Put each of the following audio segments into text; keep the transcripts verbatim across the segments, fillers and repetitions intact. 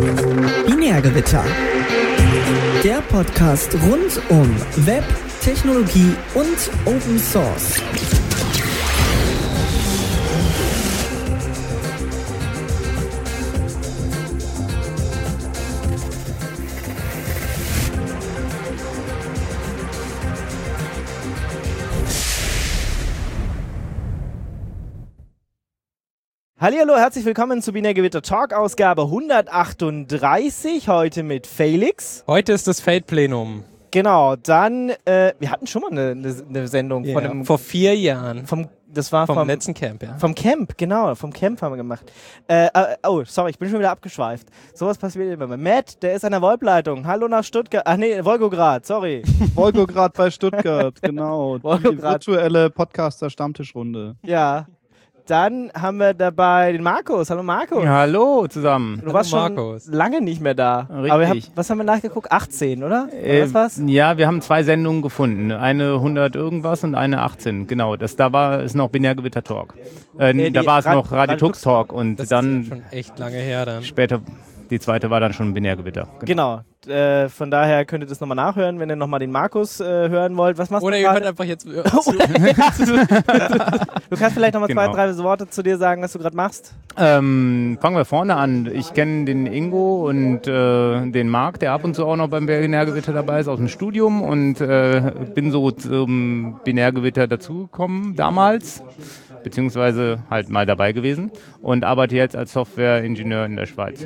Binärgewitter. Der Podcast rund um Web, Technologie und Open Source. Hallihallo, herzlich willkommen zu Binärgewitter Talk, Ausgabe hundertachtunddreißig, heute mit Felix. Heute ist das Fate-Plenum. Genau, dann, äh, wir hatten schon mal eine, eine, eine Sendung Ja, von einem... vor vier Jahren. Vom, das war vom, vom letzten Camp, ja. Vom Camp, genau, vom Camp haben wir gemacht. Äh, äh, oh, sorry, ich bin schon wieder abgeschweift. Sowas passiert immer. Matt, der ist an der VoIP-Leitung. Hallo nach Stuttgart. Ach nee, Wolgograd, sorry. Wolgograd bei Stuttgart, genau. Die virtuelle Podcaster-Stammtischrunde. Ja. Dann haben wir dabei den Markus. Hallo Markus. Ja, hallo zusammen. Du Hallo warst Markus. schon lange nicht mehr da. Richtig. Aber wir haben, was haben wir nachgeguckt? achtzehn, oder? Äh, was war's? Ja, wir haben zwei Sendungen gefunden. Eine hundert irgendwas und eine achtzehn. Genau, das, da war es noch Binärgewitter Talk. Äh, Nee, da die war es Rad- noch Radio Tux Talk und Das dann ist ja schon echt lange her dann. später, die zweite war dann schon Binärgewitter. Genau. Äh, von daher könnt ihr das nochmal nachhören, wenn ihr nochmal den Markus äh, hören wollt. Was machst Oder du ihr hört gerade? einfach jetzt... Du kannst vielleicht nochmal zwei, Genau. drei Worte zu dir sagen, was du gerade machst. Ähm, fangen wir vorne an. Ich kenne den Ingo und äh, den Marc, der ab und zu auch noch beim Binärgewitter dabei ist, aus dem Studium und äh, bin so zum Binärgewitter dazugekommen damals, beziehungsweise halt mal dabei gewesen und arbeite jetzt als Softwareingenieur in der Schweiz.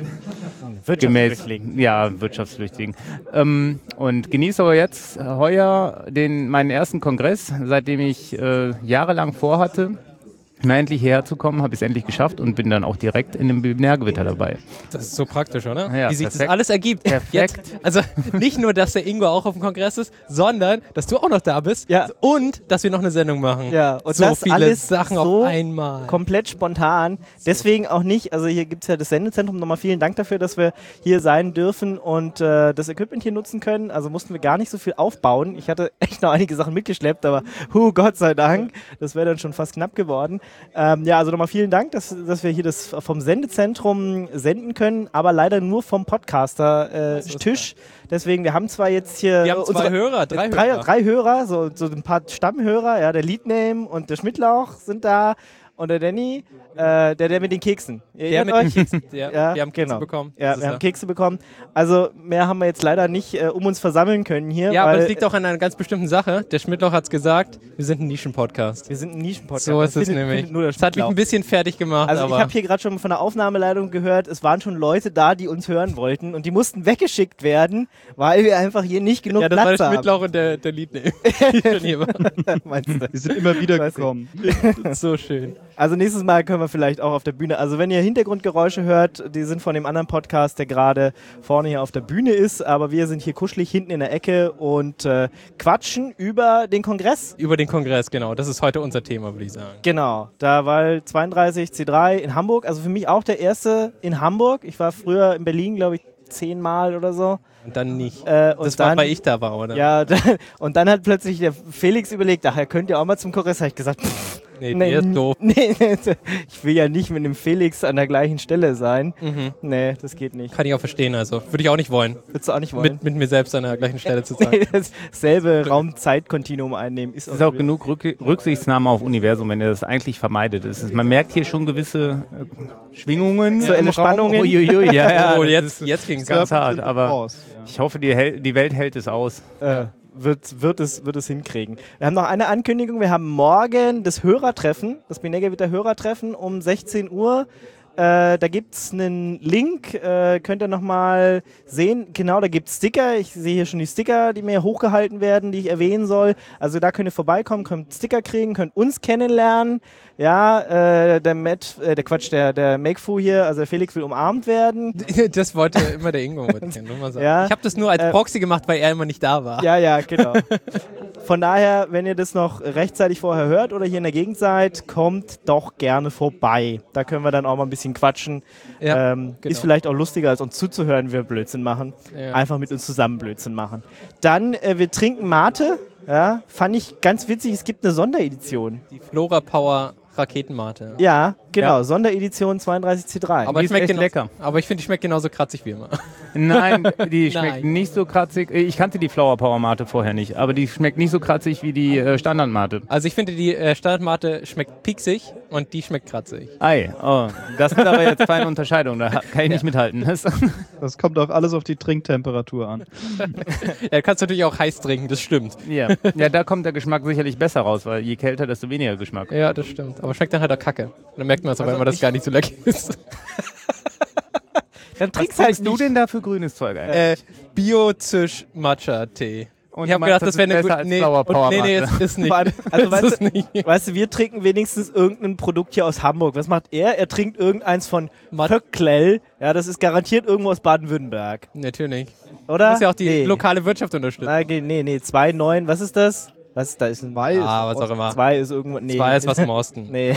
Gemäß, ja, Wirtschaftsflüchtigen. Ähm, und genieße aber jetzt heuer den, meinen ersten Kongress, seitdem ich äh, jahrelang vorhatte, mal endlich hierher zu kommen, habe ich es endlich geschafft und bin dann auch direkt in dem Binärgewitter dabei. Das ist so praktisch, oder? Ja, Wie sich das perfekt. alles ergibt. Perfekt. Jetzt, also nicht nur, dass der Ingo auch auf dem Kongress ist, sondern, dass du auch noch da bist Ja. und, dass wir noch eine Sendung machen. Ja, und so das viele alles Sachen so auf einmal. Komplett spontan. Deswegen auch nicht, also hier gibt es ja das Sendezentrum. Nochmal vielen Dank dafür, dass wir hier sein dürfen und äh, das Equipment hier nutzen können. Also mussten wir gar nicht so viel aufbauen. Ich hatte echt noch einige Sachen mitgeschleppt, aber hu, Gott sei Dank, das wäre dann schon fast knapp geworden. Ähm, ja, also nochmal vielen Dank, dass, dass wir hier das vom Sendezentrum senden können, aber leider nur vom Podcaster-Tisch. Äh, Deswegen, wir haben zwar jetzt hier... Wir haben zwei unsere- Hörer, drei, drei Hörer. Drei Hörer, so, so ein paar Stammhörer, ja, der Leadname und der Schmidtlauch sind da und der Danny, äh, der, der mit den Keksen. Ihr Der erinnert mit den euch? Keksen. Ja, Ja, wir haben Kekse genau. bekommen. Ja, Das ist wir haben er. Kekse bekommen. Also mehr haben wir jetzt leider nicht äh, um uns versammeln können hier. Ja, weil aber es liegt auch an einer ganz bestimmten Sache. Der Schmidtloch hat es gesagt, wir sind ein Nischen-Podcast. wir sind ein Nischenpodcast. So ist Das es findet- nämlich. findet Nur der Das hat mich Schmidtlauch. ein bisschen fertig gemacht, Also ich aber habe hier gerade schon von der Aufnahmeleitung gehört, es waren schon Leute da, die uns hören wollten und die mussten weggeschickt werden, weil wir einfach hier nicht genug ja, das war Platz der haben. Schmidtlauch und der, der Leadname. Die schon hier waren. Meinst du? Wir sind immer wieder Weiß ich. gekommen. So schön. Also nächstes Mal können wir vielleicht auch auf der Bühne, also wenn ihr Hintergrundgeräusche hört, die sind von dem anderen Podcast, der gerade vorne hier auf der Bühne ist, aber wir sind hier kuschelig hinten in der Ecke und äh, quatschen über den Kongress. Über den Kongress, genau. Das ist heute unser Thema, würde ich sagen. Genau, da war zweiunddreißig C drei in Hamburg, also für mich auch der erste in Hamburg. Ich war früher in Berlin, glaube ich, zehnmal oder so. Und dann nicht. Äh, und das dann, war, weil ich da war, oder? Ja, dann, und dann hat plötzlich der Felix überlegt, ach, er könnte ja auch mal zum Kongress. Habe ich gesagt, pff, Nee, der ist doof. Nee, nee, ich will ja nicht mit dem Felix an der gleichen Stelle sein. Mhm. Nee, das geht nicht. Kann ich auch verstehen, also. Würde ich auch nicht wollen. Würdest du auch nicht wollen? Mit, mit mir selbst an der gleichen Stelle zu sein. Nee, dasselbe Raum-Zeit-Kontinuum einnehmen. Ist, Es ist auch genug Rück Rücksichtnahme auf Universum, wenn er das eigentlich vermeidet. Es ist, man merkt hier schon gewisse äh, Schwingungen. Sexuelle im Raum. Spannungen. Uiuiui, ja, ja, oh, das jetzt, ist jetzt ging es ganz ab. hart, aber Raus, ja. ich hoffe, die, Hel die Welt hält es aus. Äh, wird, wird, es, wird es hinkriegen. Wir haben noch eine Ankündigung. Wir haben morgen das Hörertreffen, das Binärgewitter Hörertreffen um sechzehn Uhr. Äh, da gibt es einen Link, äh, könnt ihr nochmal sehen. Genau, da gibt es Sticker. Ich sehe hier schon die Sticker, die mir hochgehalten werden, die ich erwähnen soll. Also da könnt ihr vorbeikommen, könnt Sticker kriegen, könnt uns kennenlernen. Ja, äh, der Matt, äh, der Quatsch, der, der Makefu hier, also der Felix will umarmt werden. Das wollte immer der Ingo erzählen, muss man sagen. Ja. Ich habe das nur als Äh, Proxy gemacht, weil er immer nicht da war. Ja, ja, genau. Von daher, wenn ihr das noch rechtzeitig vorher hört oder hier in der Gegend seid, kommt doch gerne vorbei. Da können wir dann auch mal ein bisschen quatschen. Ja, ähm, genau. Ist vielleicht auch lustiger, als uns zuzuhören, wie wir Blödsinn machen. Ja. Einfach mit uns zusammen Blödsinn machen. Dann, äh, wir trinken Mate. Ja, fand ich ganz witzig, es gibt eine Sonderedition. Die Flora Power Raketenmate. Ja, Genau, Ja. Sonderedition zweiunddreißig C drei. Aber Die ich ist echt genauso- lecker. Aber ich finde, die schmeckt genauso kratzig wie immer. Nein, die schmeckt Nein. nicht so kratzig. Ich kannte die Flower Power Mate vorher nicht, aber die schmeckt nicht so kratzig wie die äh, Standard Mate. Also ich finde, die äh, Standardmate schmeckt pieksig und die schmeckt kratzig. Ei, oh, das sind aber jetzt feine Unterscheidungen, da kann ich nicht mithalten. Das, Das kommt auch alles auf die Trinktemperatur an. Ja, kannst du natürlich auch heiß trinken, das stimmt. ja. ja, da kommt der Geschmack sicherlich besser raus, weil je kälter, desto weniger Geschmack. Ja, das stimmt. Aber schmeckt dann halt auch kacke. Dann merkt man es aber Also immer, dass ich- es gar nicht so lecker ist. Dann Was trinkst halt trinkst du nicht. denn da für grünes Zeug? Ey? äh, Bio-Zisch-Matcha-Tee. Und Ich habe du meinst, gedacht, das wäre eine ist gute... besser als Nee, Flower und, Power nee, nee, Mate. es ist nicht. Vor allem, also Das weißt, ist nicht. du, weißt du, wir trinken wenigstens irgendein Produkt hier aus Hamburg. Was macht er? Er trinkt irgendeins von Mat- Töcklell. Ja, das ist garantiert irgendwo aus Baden-Württemberg. Natürlich. Oder? Du musst ja auch die nee. lokale Wirtschaft unterstützen. Nein, nee, nee, zwei Komma neun. Was ist das? Was ist da? Ist ein Weiß. Ah, was auch immer. zwei ist irgendwo. Nee. Zwei ist was im Osten. Nee.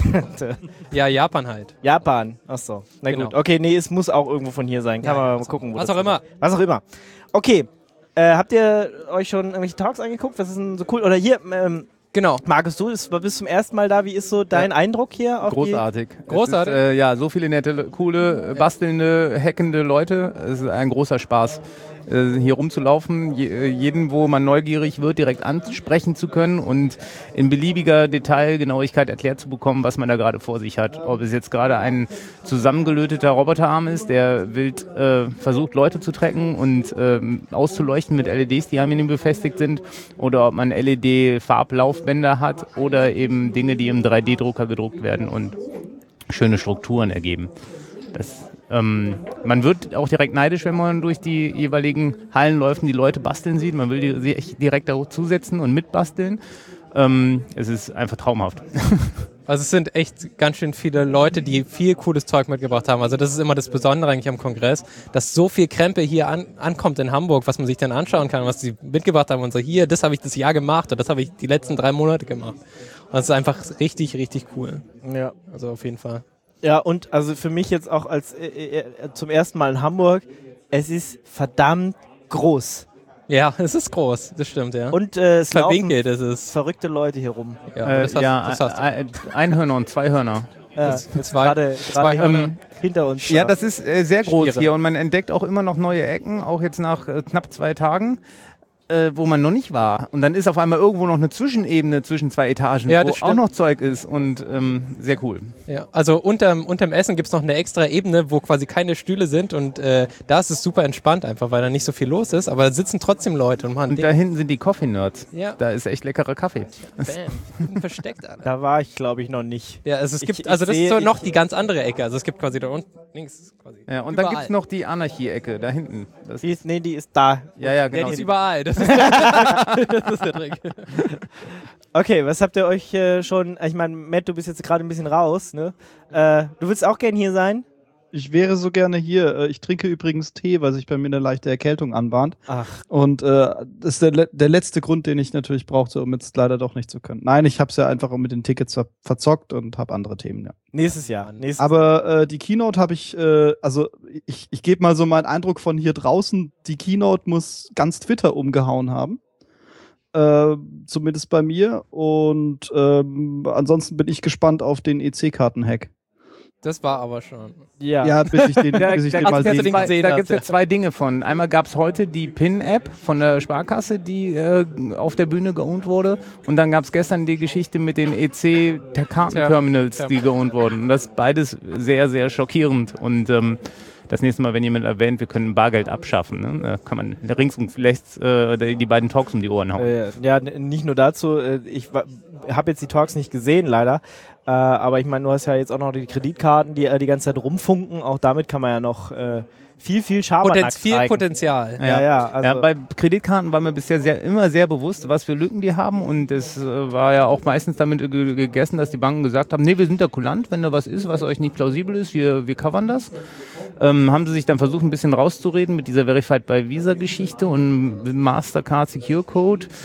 Ja, Japan halt. Japan. Achso. Na Genau. gut. Okay, nee, es muss auch irgendwo von hier sein. Kann Ja, man ja, mal was gucken. wo was das auch ist. immer. Was auch immer. Okay. Äh, habt ihr euch schon irgendwelche Talks angeguckt? Was ist denn so cool? Oder hier, ähm, Genau. Markus, du bist, bist zum ersten Mal da. Wie ist so dein Eindruck hier? Auf Großartig. Großartig. Es ist, äh, ja, so viele nette, coole, bastelnde, hackende Leute. Es ist ein großer Spaß, äh, hier rumzulaufen, je, äh, jeden, wo man neugierig wird, direkt ansprechen zu können und in beliebiger Detailgenauigkeit erklärt zu bekommen, was man da gerade vor sich hat. Ob es jetzt gerade ein zusammengelöteter Roboterarm ist, der wild äh, versucht, Leute zu tracken und ähm, auszuleuchten mit L E Ds, die an ihm befestigt sind, oder ob man L E D-Farblaufbänder hat oder eben Dinge, die im drei D Drucker gedruckt werden und schöne Strukturen ergeben. Das, ähm, man wird auch direkt neidisch, wenn man durch die jeweiligen Hallen läuft und die Leute basteln sieht. Man will die sich direkt dazusetzen und mitbasteln. Ähm, es ist einfach traumhaft. Also es sind echt ganz schön viele Leute, die viel cooles Zeug mitgebracht haben. Also das ist immer das Besondere eigentlich am Kongress, dass so viel Krempel hier an, ankommt in Hamburg, was man sich dann anschauen kann, was sie mitgebracht haben und so, hier, das habe ich das Jahr gemacht oder das habe ich die letzten drei Monate gemacht. Und das ist einfach richtig, richtig cool. Ja. Also auf jeden Fall. Ja, und also für mich jetzt auch als äh, äh, zum ersten Mal in Hamburg, es ist verdammt groß. Ja, es ist groß, das stimmt, ja. Und äh, es laufen verwinkelt ist es. verrückte Leute hier rum. Ja, Äh, das hast, ja, das hast du. ein- Einhörner und Zweihörner. Ja, Das- jetzt zwei- gerade zwei gerade Hörner. hinter uns. Ja, das ist äh, sehr groß Schwierig. hier und man entdeckt auch immer noch neue Ecken, auch jetzt nach äh, knapp zwei Tagen, äh, wo man noch nicht war. Und dann ist auf einmal irgendwo noch eine Zwischenebene zwischen zwei Etagen, Ja, wo das auch stimmt. noch Zeug ist und ähm, sehr cool. Ja, also unterm, unterm Essen gibt es noch eine extra Ebene, wo quasi keine Stühle sind und äh, da ist es super entspannt einfach, weil da nicht so viel los ist, aber da sitzen trotzdem Leute und machen Und da hinten sind die Coffee-Nerds. Ja. Da ist echt leckerer Kaffee. Bam, versteckt alle. Da war ich, glaube ich, noch nicht. Ja, also es Ich- gibt, ich also das sehe- ist so noch ich- die ganz andere Ecke. Also es gibt quasi da unten links quasi. Ja, und überall. dann gibt es noch die Anarchie-Ecke da hinten. Das, Die ist, nee, die ist da. ja, ja, Ja, genau. die ist Die- überall. Das ist der, das ist der Trick. Okay, was habt ihr euch äh, schon, ich meine, Matt, du bist jetzt gerade ein bisschen raus, ne? Äh, du willst auch gern hier sein? Ich wäre so gerne hier. Äh, Ich trinke übrigens Tee, weil sich bei mir eine leichte Erkältung anbahnt. Ach. Und äh, das ist der, le- der letzte Grund, den ich natürlich brauchte, um jetzt leider doch nicht zu können. Nein, ich habe es ja einfach mit den Tickets ver verzockt und habe andere Themen, ja. Nächstes Jahr. Nächstes Aber äh, die Keynote habe ich, äh, also ich, ich gebe mal so meinen Eindruck von hier draußen, die Keynote muss ganz Twitter umgehauen haben. Äh, zumindest bei mir. Und ähm, ansonsten bin ich gespannt auf den E C-Karten-Hack. Das war aber schon. Ja. Ja, bis ich den, Da, bis ich da den mal gibt es du den ja, sehe. gesehen zwei- da hast, gibt's ja ja. zwei Dinge von. Einmal gab es heute die Pin-App von der Sparkasse, die äh, auf der Bühne geowned wurde. Und dann gab es gestern die Geschichte mit den E C-Kartenterminals, Tja. die geowned wurden. Und das ist beides sehr, sehr schockierend. Und ähm, das nächste Mal, wenn jemand erwähnt, wir können Bargeld abschaffen, ne? Da kann man rings und rechts äh, die die beiden Talks um die Ohren hauen. Äh, ja, n- nicht nur dazu, äh, ich habe jetzt die Talks nicht gesehen, leider. Äh, aber ich meine, du hast ja jetzt auch noch die Kreditkarten, die äh, die ganze Zeit rumfunken. Auch damit kann man ja noch äh, viel, viel Schabernack Potenz, viel zeigen. Potenzial. Ja, ja, also ja, bei Kreditkarten war mir bisher sehr, immer sehr bewusst, was für Lücken die haben. Und es äh, war ja auch meistens damit ge gegessen, dass die Banken gesagt haben, nee, wir sind da kulant, wenn da was ist, was euch nicht plausibel ist, wir, wir covern das. Ähm, haben sie sich dann versucht, ein bisschen rauszureden mit dieser Verified by Visa-Geschichte und Mastercard Secure Code.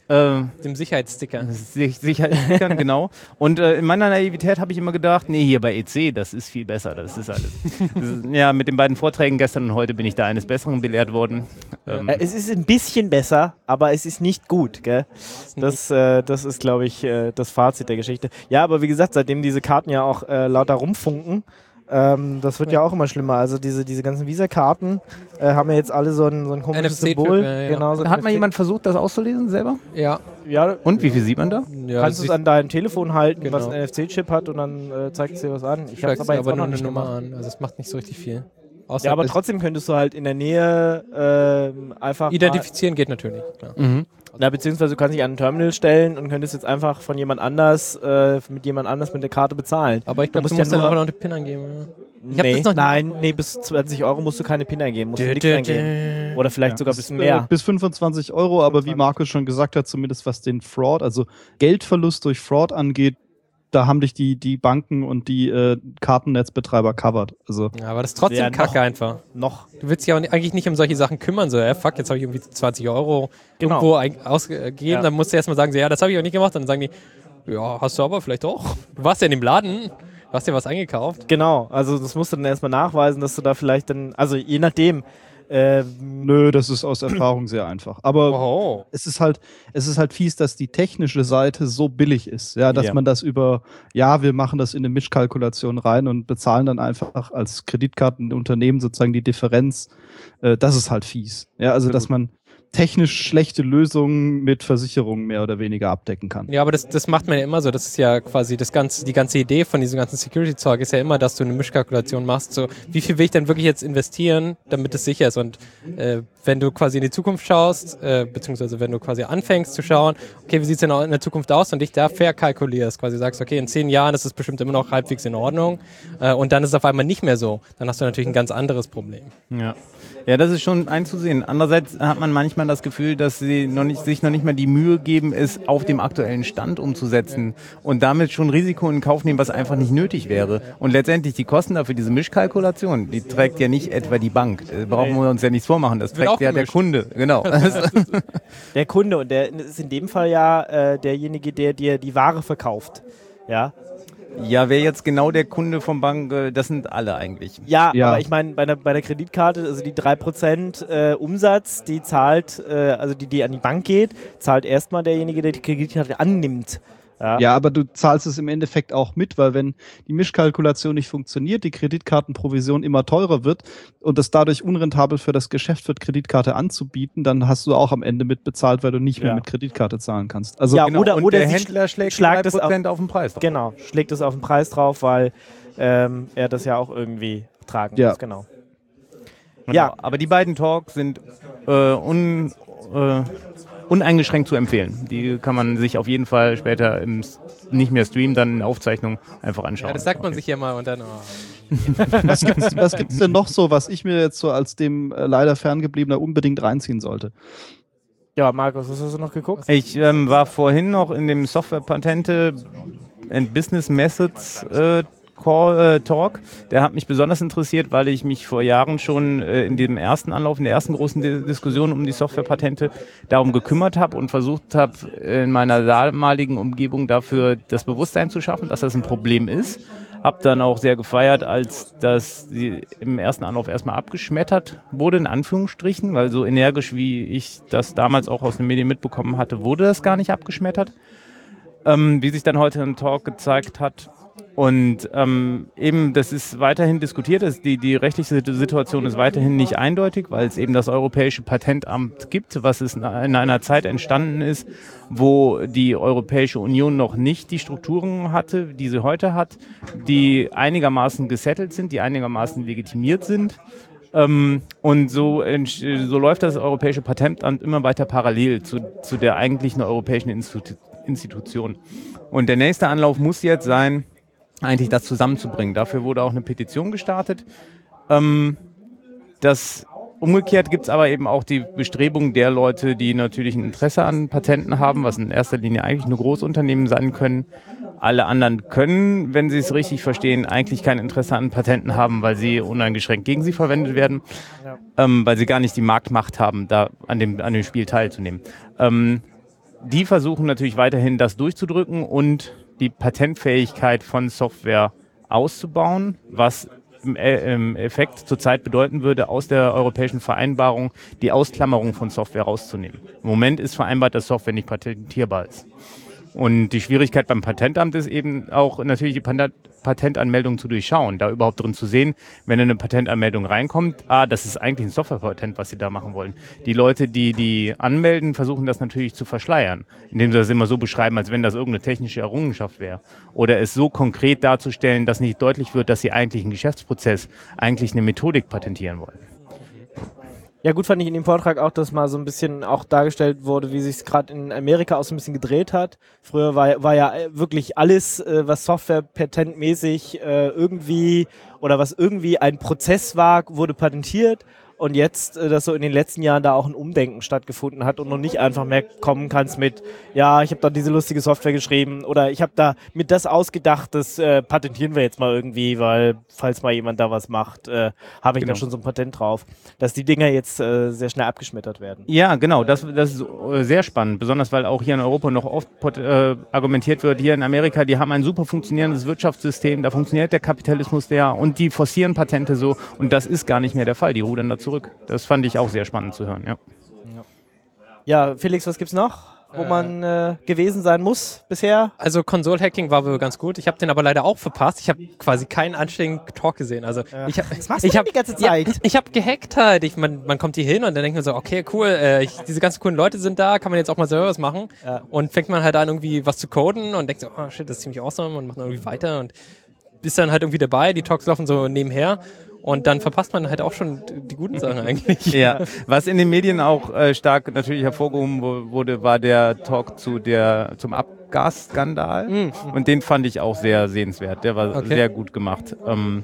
Äh, Dem Sicherheitssticker. Sicherheitsstickern, genau. Und äh, in meiner Naivität habe ich immer gedacht, nee, hier bei E C, das ist viel besser, das ist alles. Das ist, ja, mit den beiden Vorträgen gestern und heute bin ich da eines Besseren belehrt worden. Ähm, Äh, es ist ein bisschen besser, aber es ist nicht gut, gell? Das, äh, das ist, glaube ich, äh, das Fazit der Geschichte. Ja, aber wie gesagt, seitdem diese Karten ja auch äh, lauter rumfunken, ähm, das wird ja auch immer schlimmer. Also diese, diese ganzen Visa-Karten äh, haben ja jetzt alle so ein, so ein komisches N F C-Chip, Symbol. ja, ja. Genau, so ein Hat mal N F C. jemand versucht, das auszulesen selber? Ja. Ja, Und wie viel sieht man da? ja kannst du es an deinem Telefon halten, Genau. was ein N F C-Chip hat und dann äh, zeigt es dir was an. Ich habe es aber, aber jetzt aber auch nur noch eine nicht Nummer gemacht. an. Also es macht nicht so richtig viel. Außer Ja, aber es- trotzdem könntest du halt in der Nähe ähm, einfach Identifizieren geht natürlich, klar. Mhm. Na, beziehungsweise du kannst dich an ein Terminal stellen und könntest jetzt einfach von jemand anders, äh, mit jemand anders mit der Karte bezahlen. Aber ich glaube, du musst musst ja dann nur- auch noch eine PIN eingeben. Ja. Ich hab Nee, das noch nein, nee, bis zwanzig Euro musst du keine PIN eingeben, musst du Dö, nichts dö, eingeben. dö. Oder vielleicht Ja, sogar ein bis, bisschen mehr. Äh, bis fünfundzwanzig Euro, aber wie Markus schon gesagt hat, zumindest was den Fraud, also Geldverlust durch Fraud angeht, da haben dich die, die Banken und die äh, Kartennetzbetreiber covered. Also Ja, aber das ist trotzdem Ja, kacke noch. einfach. Noch. Du willst dich auch nicht, eigentlich nicht um solche Sachen kümmern, so, ja, fuck, jetzt habe ich irgendwie zwanzig Euro Genau. irgendwo ein, ausgegeben, Ja. dann musst du erstmal sagen, so, ja, das habe ich auch nicht gemacht, dann sagen die, ja, hast du aber vielleicht auch. Du warst ja in dem Laden, du hast dir was eingekauft. Genau, also das musst du dann erstmal nachweisen, dass du da vielleicht dann, also je nachdem, äh, nö, das ist aus Erfahrung sehr einfach. Aber Oh. es ist halt, es ist halt fies, dass die technische Seite so billig ist, ja, dass Ja. man das über, ja, wir machen das in eine Mischkalkulation rein und bezahlen dann einfach als Kreditkartenunternehmen sozusagen die Differenz. Äh, das ist halt fies. Ja, also dass man technisch schlechte Lösungen mit Versicherungen mehr oder weniger abdecken kann. Ja, aber das, das macht man ja immer so. Das ist ja quasi das ganze, die ganze Idee von diesem ganzen Security-Zeug ist ja immer, dass du eine Mischkalkulation machst. So, wie viel will ich denn wirklich jetzt investieren, damit es sicher ist? Und äh, wenn du quasi in die Zukunft schaust, äh, beziehungsweise wenn du quasi anfängst zu schauen, okay, wie sieht es denn auch in der Zukunft aus und dich da fair kalkulierst, quasi sagst, okay, in zehn Jahren ist es bestimmt immer noch halbwegs in Ordnung äh, und dann ist es auf einmal nicht mehr so. Dann hast du natürlich ein ganz anderes Problem. Ja. Ja, das ist schon einzusehen. Andererseits hat man manchmal das Gefühl, dass sie noch nicht, sich noch nicht mal die Mühe geben, es auf dem aktuellen Stand umzusetzen und damit schon Risiko in Kauf nehmen, was einfach nicht nötig wäre. Und letztendlich die Kosten dafür, diese Mischkalkulation, die trägt ja nicht etwa die Bank. Da brauchen wir uns ja nichts vormachen. Das Wird auch trägt ja der gemischt. Kunde. Genau. der Kunde und der ist in dem Fall ja äh, derjenige, der dir die Ware verkauft. Ja, Ja, wer jetzt genau der Kunde vom Bank, äh, das sind alle eigentlich. ja, Ja. aber ich meine, bei der, bei der Kreditkarte, also die drei Prozent äh, Umsatz, die zahlt, äh, also die, die an die Bank geht, zahlt erstmal derjenige, der die Kreditkarte annimmt. Ja. Ja, aber du zahlst es im Endeffekt auch mit, weil wenn die Mischkalkulation nicht funktioniert, die Kreditkartenprovision immer teurer wird und es dadurch unrentabel für das Geschäft wird, Kreditkarte anzubieten, dann hast du auch am Ende mitbezahlt, weil du nicht mehr Ja. mit Kreditkarte zahlen kannst. Also Ja, Genau. oder- und oder der sie Händler schlägt schlagt drei es auf- Prozent auf den Preis. drauf. Genau, schlägt es auf den Preis drauf, weil ähm, er das ja auch irgendwie tragen Ja. muss. Genau. Genau. Ja. Aber die beiden Talks sind äh, un, äh, uneingeschränkt zu empfehlen. Die kann man sich auf jeden Fall später im S- nicht mehr Stream, dann in Aufzeichnung einfach anschauen. Ja, das sagt man sich ja mal und dann, oh. was gibt's, was gibt's denn noch so, was ich mir jetzt so als dem äh, leider ferngebliebener unbedingt reinziehen sollte? Ja, Markus, was hast du noch geguckt? Ich ähm, war vorhin noch in dem Software-Patente and Business Methods äh, Call, äh, Talk. Der hat mich besonders interessiert, weil ich mich vor Jahren schon äh, in dem ersten Anlauf, in der ersten großen Di- Diskussion um die Softwarepatente darum gekümmert habe und versucht habe, in meiner damaligen Umgebung dafür das Bewusstsein zu schaffen, dass das ein Problem ist. Hab dann auch sehr gefeiert, als das sie im ersten Anlauf erstmal abgeschmettert wurde, in Anführungsstrichen, weil so energisch, wie ich das damals auch aus den Medien mitbekommen hatte, wurde das gar nicht abgeschmettert. Ähm, wie sich dann heute im Talk gezeigt hat. Und ähm, eben, das ist weiterhin diskutiert, ist die, die rechtliche Situation ist weiterhin nicht eindeutig, weil es eben das Europäische Patentamt gibt, was es in einer Zeit entstanden ist, wo die Europäische Union noch nicht die Strukturen hatte, die sie heute hat, die einigermaßen gesettelt sind, die einigermaßen legitimiert sind. Ähm, und so, entsch- so läuft das Europäische Patentamt immer weiter parallel zu, zu der eigentlichen europäischen Institu- Institution. Und der nächste Anlauf muss jetzt sein, eigentlich das zusammenzubringen. Dafür wurde auch eine Petition gestartet. Ähm, das umgekehrt gibt es aber eben auch die Bestrebung der Leute, die natürlich ein Interesse an Patenten haben, was in erster Linie eigentlich nur Großunternehmen sein können. Alle anderen können, wenn sie es richtig verstehen, eigentlich kein Interesse an Patenten haben, weil sie uneingeschränkt gegen sie verwendet werden, Ja. ähm, weil sie gar nicht die Marktmacht haben, da an dem, an dem Spiel teilzunehmen. Ähm, die versuchen natürlich weiterhin das durchzudrücken und die Patentfähigkeit von Software auszubauen, was im, äh, im Effekt zurzeit bedeuten würde, aus der europäischen Vereinbarung die Ausklammerung von Software rauszunehmen. Im Moment ist vereinbart, dass Software nicht patentierbar ist. Und die Schwierigkeit beim Patentamt ist eben auch natürlich die Patent- Patentanmeldung zu durchschauen, da überhaupt drin zu sehen, wenn eine Patentanmeldung reinkommt, ah, das ist eigentlich ein Softwarepatent, was sie da machen wollen. Die Leute, die die anmelden, versuchen das natürlich zu verschleiern, indem sie das immer so beschreiben, als wenn das irgendeine technische Errungenschaft wäre. Oder es so konkret darzustellen, dass nicht deutlich wird, dass sie eigentlich einen Geschäftsprozess, eigentlich eine Methodik patentieren wollen. Ja, gut fand ich in dem Vortrag auch, dass mal so ein bisschen auch dargestellt wurde, wie sich es gerade in Amerika auch so ein bisschen gedreht hat. Früher war, war ja wirklich alles, äh, was Software patentmäßig äh, irgendwie oder was irgendwie ein Prozess war, wurde patentiert. Und jetzt, äh, dass so in den letzten Jahren da auch ein Umdenken stattgefunden hat und noch nicht einfach mehr kommen kannst mit, ja, ich habe da diese lustige Software geschrieben oder ich habe da mit das ausgedacht, das äh, patentieren wir jetzt mal irgendwie, weil falls mal jemand da was macht, äh, habe ich Genau. da schon so ein Patent drauf. Dass die Dinger jetzt äh, sehr schnell abgeschmettert werden. Ja, genau, das, das ist äh, sehr spannend, besonders weil auch hier in Europa noch oft äh, argumentiert wird, hier in Amerika, die haben ein super funktionierendes Wirtschaftssystem, da funktioniert der Kapitalismus der und die forcieren Patente so und das ist gar nicht mehr der Fall, die rudern da zurück. Das fand ich auch sehr spannend zu hören, ja. Ja, Felix, was gibt's noch, wo Äh. man äh, gewesen sein muss bisher? Also Console-Hacking war wohl ganz gut. Ich habe den aber leider auch verpasst. Ich habe quasi keinen anständigen Talk gesehen. Also ich hab, Was machst du ich denn hab, die ganze Zeit? Ja, ich habe gehackt halt. Ich, man, man kommt hier hin und dann denkt man so, okay, cool, äh, ich, diese ganzen coolen Leute sind da, kann man jetzt auch mal selber was machen. Ja. Und fängt man halt an, irgendwie was zu coden und denkt so, oh shit, das ist ziemlich awesome und macht dann irgendwie weiter und ist dann halt irgendwie dabei. Die Talks laufen so nebenher. Und dann verpasst man halt auch schon die guten Sachen eigentlich. Ja, was in den Medien auch äh, stark natürlich hervorgehoben wurde, war der Talk zu der zum Abgasskandal. Mhm. Und den fand ich auch sehr sehenswert. Der war Okay. sehr gut gemacht. Ähm,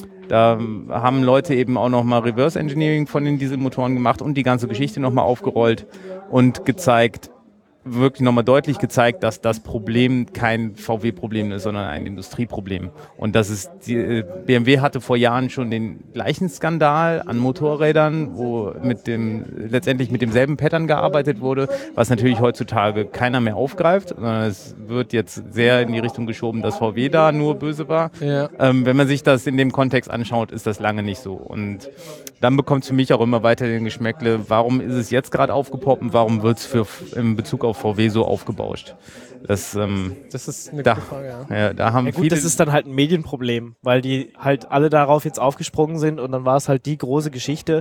da haben Leute eben auch nochmal Reverse Engineering von den Dieselmotoren gemacht und die ganze Geschichte nochmal aufgerollt und gezeigt, wirklich nochmal deutlich gezeigt, dass das Problem kein V W-Problem ist, sondern ein Industrieproblem. Und das ist, die, äh, B M W hatte vor Jahren schon den gleichen Skandal an Motorrädern, wo mit dem, letztendlich mit demselben Pattern gearbeitet wurde, was natürlich heutzutage keiner mehr aufgreift, sondern es wird jetzt sehr in die Richtung geschoben, dass V W da nur böse war. Ja. Ähm, wenn man sich das in dem Kontext anschaut, ist das lange nicht so. Und dann bekommt es für mich auch immer weiter den Geschmäckle, warum ist es jetzt gerade aufgepoppt und warum wird es für in Bezug auf V W so aufgebauscht? Das, ähm, Das ist eine da, gute Frage, ja. ja, da haben Ja gut, viele... das ist dann halt ein Medienproblem, weil die halt alle darauf jetzt aufgesprungen sind und dann war es halt die große Geschichte.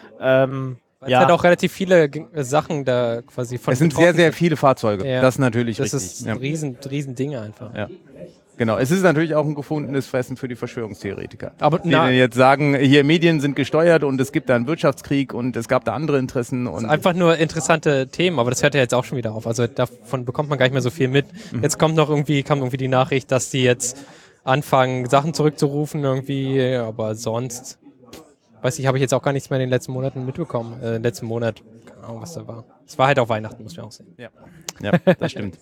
Ähm, Weil ja, es halt auch relativ viele G- Sachen da quasi von es sind sehr, betroffen sehr viele Fahrzeuge. Ja. Das ist natürlich Das richtig. ist ein riesen, riesen Ding einfach. Ja. Genau, es ist natürlich auch ein gefundenes Fressen für die Verschwörungstheoretiker. Aber die na- dann jetzt sagen, hier Medien sind gesteuert und es gibt da einen Wirtschaftskrieg und es gab da andere Interessen. Und Einfach nur interessante Themen, aber das hört ja jetzt auch schon wieder auf. Also davon bekommt man gar nicht mehr so viel mit. Jetzt kommt noch irgendwie, kam irgendwie die Nachricht, dass die jetzt anfangen, Sachen zurückzurufen irgendwie, aber sonst, weiß ich, habe ich jetzt auch gar nichts mehr in den letzten Monaten mitbekommen. Äh, letzten Monat, keine Ahnung, was da war. Es war halt auch Weihnachten, muss man auch sehen. ja. ja, das stimmt.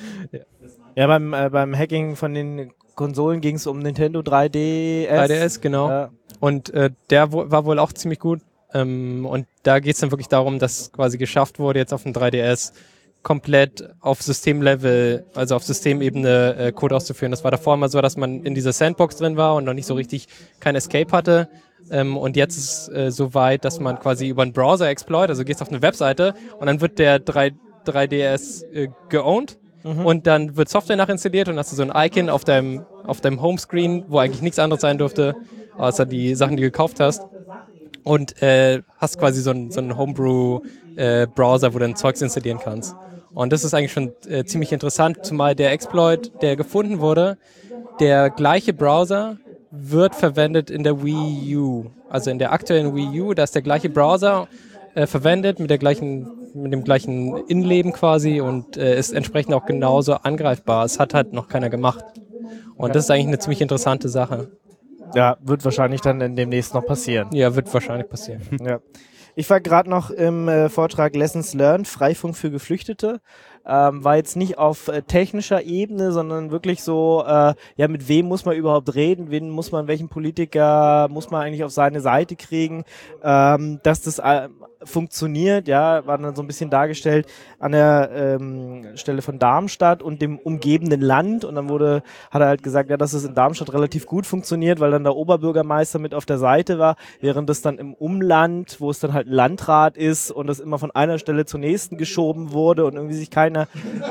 ja beim, äh, beim Hacking von den Konsolen ging es um Nintendo drei D S. drei D S, genau. Ja. Und äh, der wo, war wohl auch ziemlich gut. Ähm, und da geht es dann wirklich darum, dass quasi geschafft wurde, jetzt auf dem drei D S komplett auf Systemlevel, also auf Systemebene äh, Code auszuführen. Das war davor immer so, dass man in dieser Sandbox drin war und noch nicht so richtig kein Escape hatte. Ähm, und jetzt ist es äh, so weit, dass man quasi über einen Browser-Exploit, also gehst auf eine Webseite und dann wird der drei D S äh, geowned. Mhm. Und dann wird Software nachinstalliert und hast du so ein Icon auf deinem, auf deinem Homescreen, wo eigentlich nichts anderes sein dürfte, außer die Sachen, die du gekauft hast. Und äh, hast quasi so einen so einen Homebrew-Browser, äh, wo du dann Zeugs installieren kannst. Und das ist eigentlich schon äh, ziemlich interessant, zumal der Exploit, der gefunden wurde, der gleiche Browser wird verwendet in der Wii U. Also in der aktuellen Wii U, da ist der gleiche Browser äh, verwendet mit der gleichen, mit dem gleichen Innenleben quasi und äh, ist entsprechend auch genauso angreifbar. Es hat halt noch keiner gemacht. Und das ist eigentlich eine ziemlich interessante Sache. ja, wird wahrscheinlich dann in demnächst noch passieren. Ja, wird wahrscheinlich passieren. Ja. Ich war gerade noch im äh, Vortrag Lessons Learned, Freifunk für Geflüchtete. ähm, war jetzt nicht auf äh, technischer Ebene, sondern wirklich so, äh, ja, mit wem muss man überhaupt reden, wen muss man, welchen Politiker muss man eigentlich auf seine Seite kriegen, ähm, dass das äh, funktioniert, ja, war dann so ein bisschen dargestellt an der ähm, Stelle von Darmstadt und dem umgebenden Land, und dann wurde, hat er halt gesagt, ja, dass es in Darmstadt relativ gut funktioniert, weil dann der Oberbürgermeister mit auf der Seite war, während das dann im Umland, wo es dann halt ein Landrat ist und das immer von einer Stelle zur nächsten geschoben wurde und irgendwie sich keiner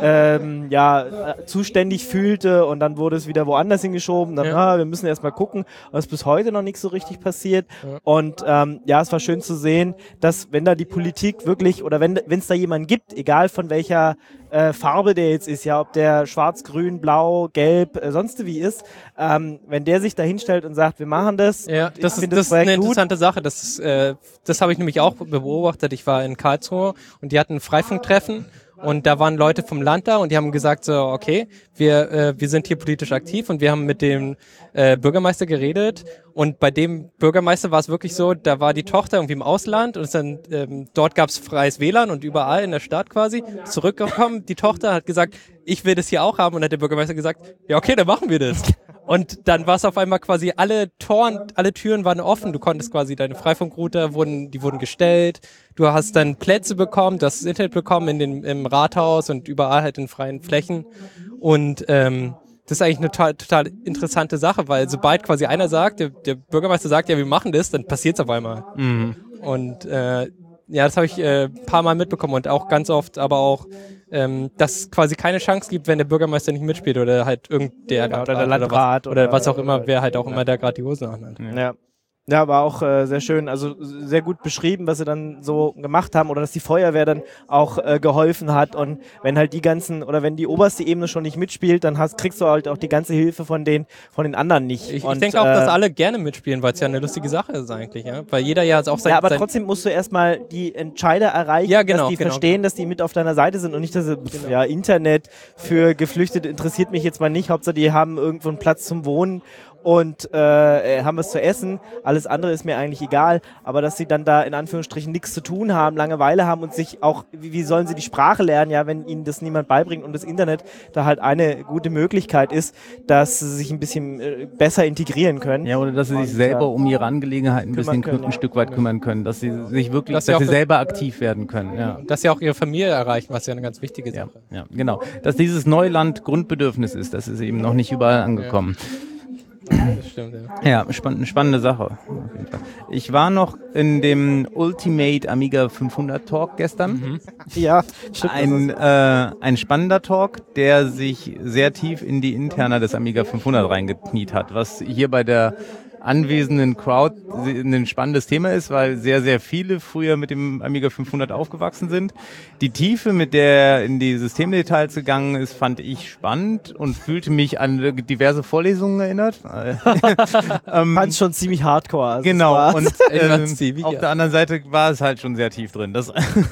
ähm, ja, äh, zuständig fühlte, und dann wurde es wieder woanders hingeschoben, dann, Ja. ah, wir müssen erstmal gucken, was bis heute noch nicht so richtig passiert. Ja. Und ähm, ja, es war schön zu sehen, dass wenn da die Politik wirklich, oder wenn es da jemanden gibt, egal von welcher äh, Farbe der jetzt ist, ja, ob der schwarz, grün, blau, gelb, äh, sonst wie ist, ähm, wenn der sich da hinstellt und sagt, wir machen das, Ja, ich das ist, finde das ist Projekt eine gut. interessante Sache. Das, ist, äh, das habe ich nämlich auch beobachtet. Ich war in Karlsruhe und die hatten ein Freifunktreffen. Und da waren Leute vom Land da und die haben gesagt so, okay, wir äh, wir sind hier politisch aktiv, und wir haben mit dem äh, Bürgermeister geredet, und bei dem Bürgermeister war es wirklich so, da war die Tochter irgendwie im Ausland und ist dann ähm, dort gab es freies W L A N und überall in der Stadt quasi zurückgekommen. Die Tochter hat gesagt, ich will das hier auch haben, und hat der Bürgermeister gesagt, ja okay, dann machen wir das. Und dann war es auf einmal quasi, alle Toren, alle Türen waren offen. Du konntest quasi deine Freifunkrouter wurden, die wurden gestellt. Du hast dann Plätze bekommen, du hast das Internet bekommen in den, im Rathaus und überall halt in freien Flächen. Und ähm, das ist eigentlich eine total, total interessante Sache, weil sobald quasi einer sagt, der, der Bürgermeister sagt, ja, wir machen das, dann passiert es auf einmal. Mhm. Und äh, ja, das habe ich äh, ein paar Mal mitbekommen, und auch ganz oft, aber auch, ähm, dass es quasi keine Chance gibt, wenn der Bürgermeister nicht mitspielt oder halt irgend der Ja, oder der Landrat oder, was, oder oder- was auch immer, oder- wer halt auch immer da gerade die Hosen anhat. Ja. Ja, aber auch äh, sehr schön, also sehr gut beschrieben, was sie dann so gemacht haben, oder dass die Feuerwehr dann auch äh, geholfen hat, und wenn halt die ganzen, oder wenn die oberste Ebene schon nicht mitspielt, dann hast, kriegst du halt auch die ganze Hilfe von den, von den anderen nicht. Ich, und, ich denke auch, äh, dass alle gerne mitspielen, weil es ja eine lustige Sache ist eigentlich, ja, weil jeder ja auch sein, ja, aber sein trotzdem musst du erstmal die Entscheider erreichen, Ja, genau, dass die genau, verstehen, genau. dass die mit auf deiner Seite sind und nicht, dass sie, pf, ja, Internet für Geflüchtete interessiert mich jetzt mal nicht, Hauptsache die haben irgendwo einen Platz zum Wohnen und äh, haben was zu essen, alles andere ist mir eigentlich egal, aber dass sie dann da in Anführungsstrichen nichts zu tun haben, Langeweile haben und sich auch, wie, wie sollen sie die Sprache lernen, ja, wenn ihnen das niemand beibringt und das Internet da halt eine gute Möglichkeit ist, dass sie sich ein bisschen äh, besser integrieren können. Ja, oder dass sie sich Und, selber ja, um ihre Angelegenheiten ein bisschen können, ein ja. Stück weit kümmern können, dass sie sich wirklich, Dass dass, sie sie auch- selber aktiv werden können. Ja. dass sie auch ihre Familie erreichen, was ja eine ganz wichtige Ja, Sache. ja, genau. Dass dieses Neuland Grundbedürfnis ist, das ist eben noch nicht überall angekommen. Das stimmt, ja. Ja, spann spannende Sache. Auf jeden Fall. Ich war noch in dem Ultimate Amiga fünfhundert Talk gestern. Ja, stimmt. Ein, äh, ein spannender Talk, der sich sehr tief in die Interna des Amiga fünfhundert reingekniet hat, was hier bei der anwesenden Crowd ein spannendes Thema ist, weil sehr, sehr viele früher mit dem Amiga fünfhundert aufgewachsen sind. Die Tiefe, mit der er in die Systemdetails gegangen ist, fand ich spannend und fühlte mich an diverse Vorlesungen erinnert. ähm, fand es schon ziemlich hardcore. Also es Genau, war- und Irgendwas ähm, ziemlich, auf ja. der anderen Seite war es halt schon sehr tief drin. Das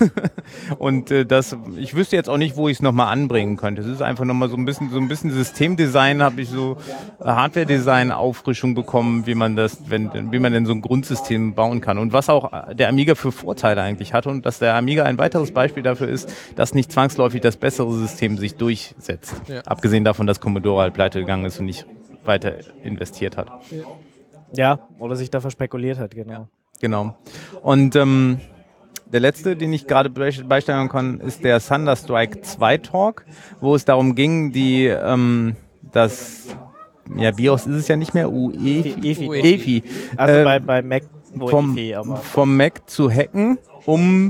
und äh, das, ich wüsste jetzt auch nicht, wo ich es nochmal anbringen könnte. Es ist einfach nochmal so ein bisschen, so ein bisschen Systemdesign, habe ich so äh, Hardware-Design, Auffrischung bekommen, wie man das, wenn, wie man denn so ein Grundsystem bauen kann. Und was auch der Amiga für Vorteile eigentlich hat und dass der Amiga ein weiteres Beispiel dafür ist, dass nicht zwangsläufig das bessere System sich durchsetzt. Ja. Abgesehen davon, dass Commodore halt pleite gegangen ist und nicht weiter investiert hat. ja, oder sich da verspekuliert hat, genau. Genau. Und ähm, der letzte, den ich gerade be- beisteuern kann, ist der Thunderstrike zwei Talk, wo es darum ging, die ähm, das ja BIOS ist es ja nicht mehr, U E F I, EFI. EFI Also äh, bei, bei Mac, wo vom, EFI aber. vom Mac zu hacken, um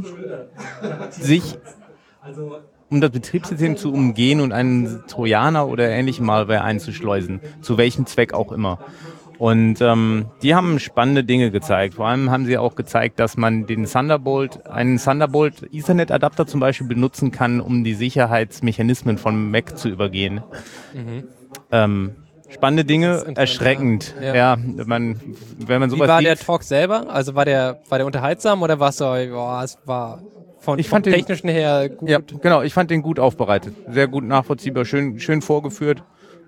sich um das Betriebssystem zu umgehen und einen Trojaner oder ähnliche Malware einzuschleusen, zu welchem Zweck auch immer. Und ähm, die haben spannende Dinge gezeigt. Vor allem haben sie auch gezeigt, dass man den Thunderbolt, einen Thunderbolt Ethernet-Adapter zum Beispiel benutzen kann, um die Sicherheitsmechanismen von Mac zu übergehen. Mhm. Ähm, spannende Dinge, interessant, erschreckend. ja. Ja, man, wenn man Wie sowas war sieht, der Talk selber? Also war der, war der unterhaltsam oder war es so, boah, es war von, Ich vom fand den- technischen her gut? ja, genau, ich fand den gut aufbereitet, sehr gut nachvollziehbar, schön, schön vorgeführt.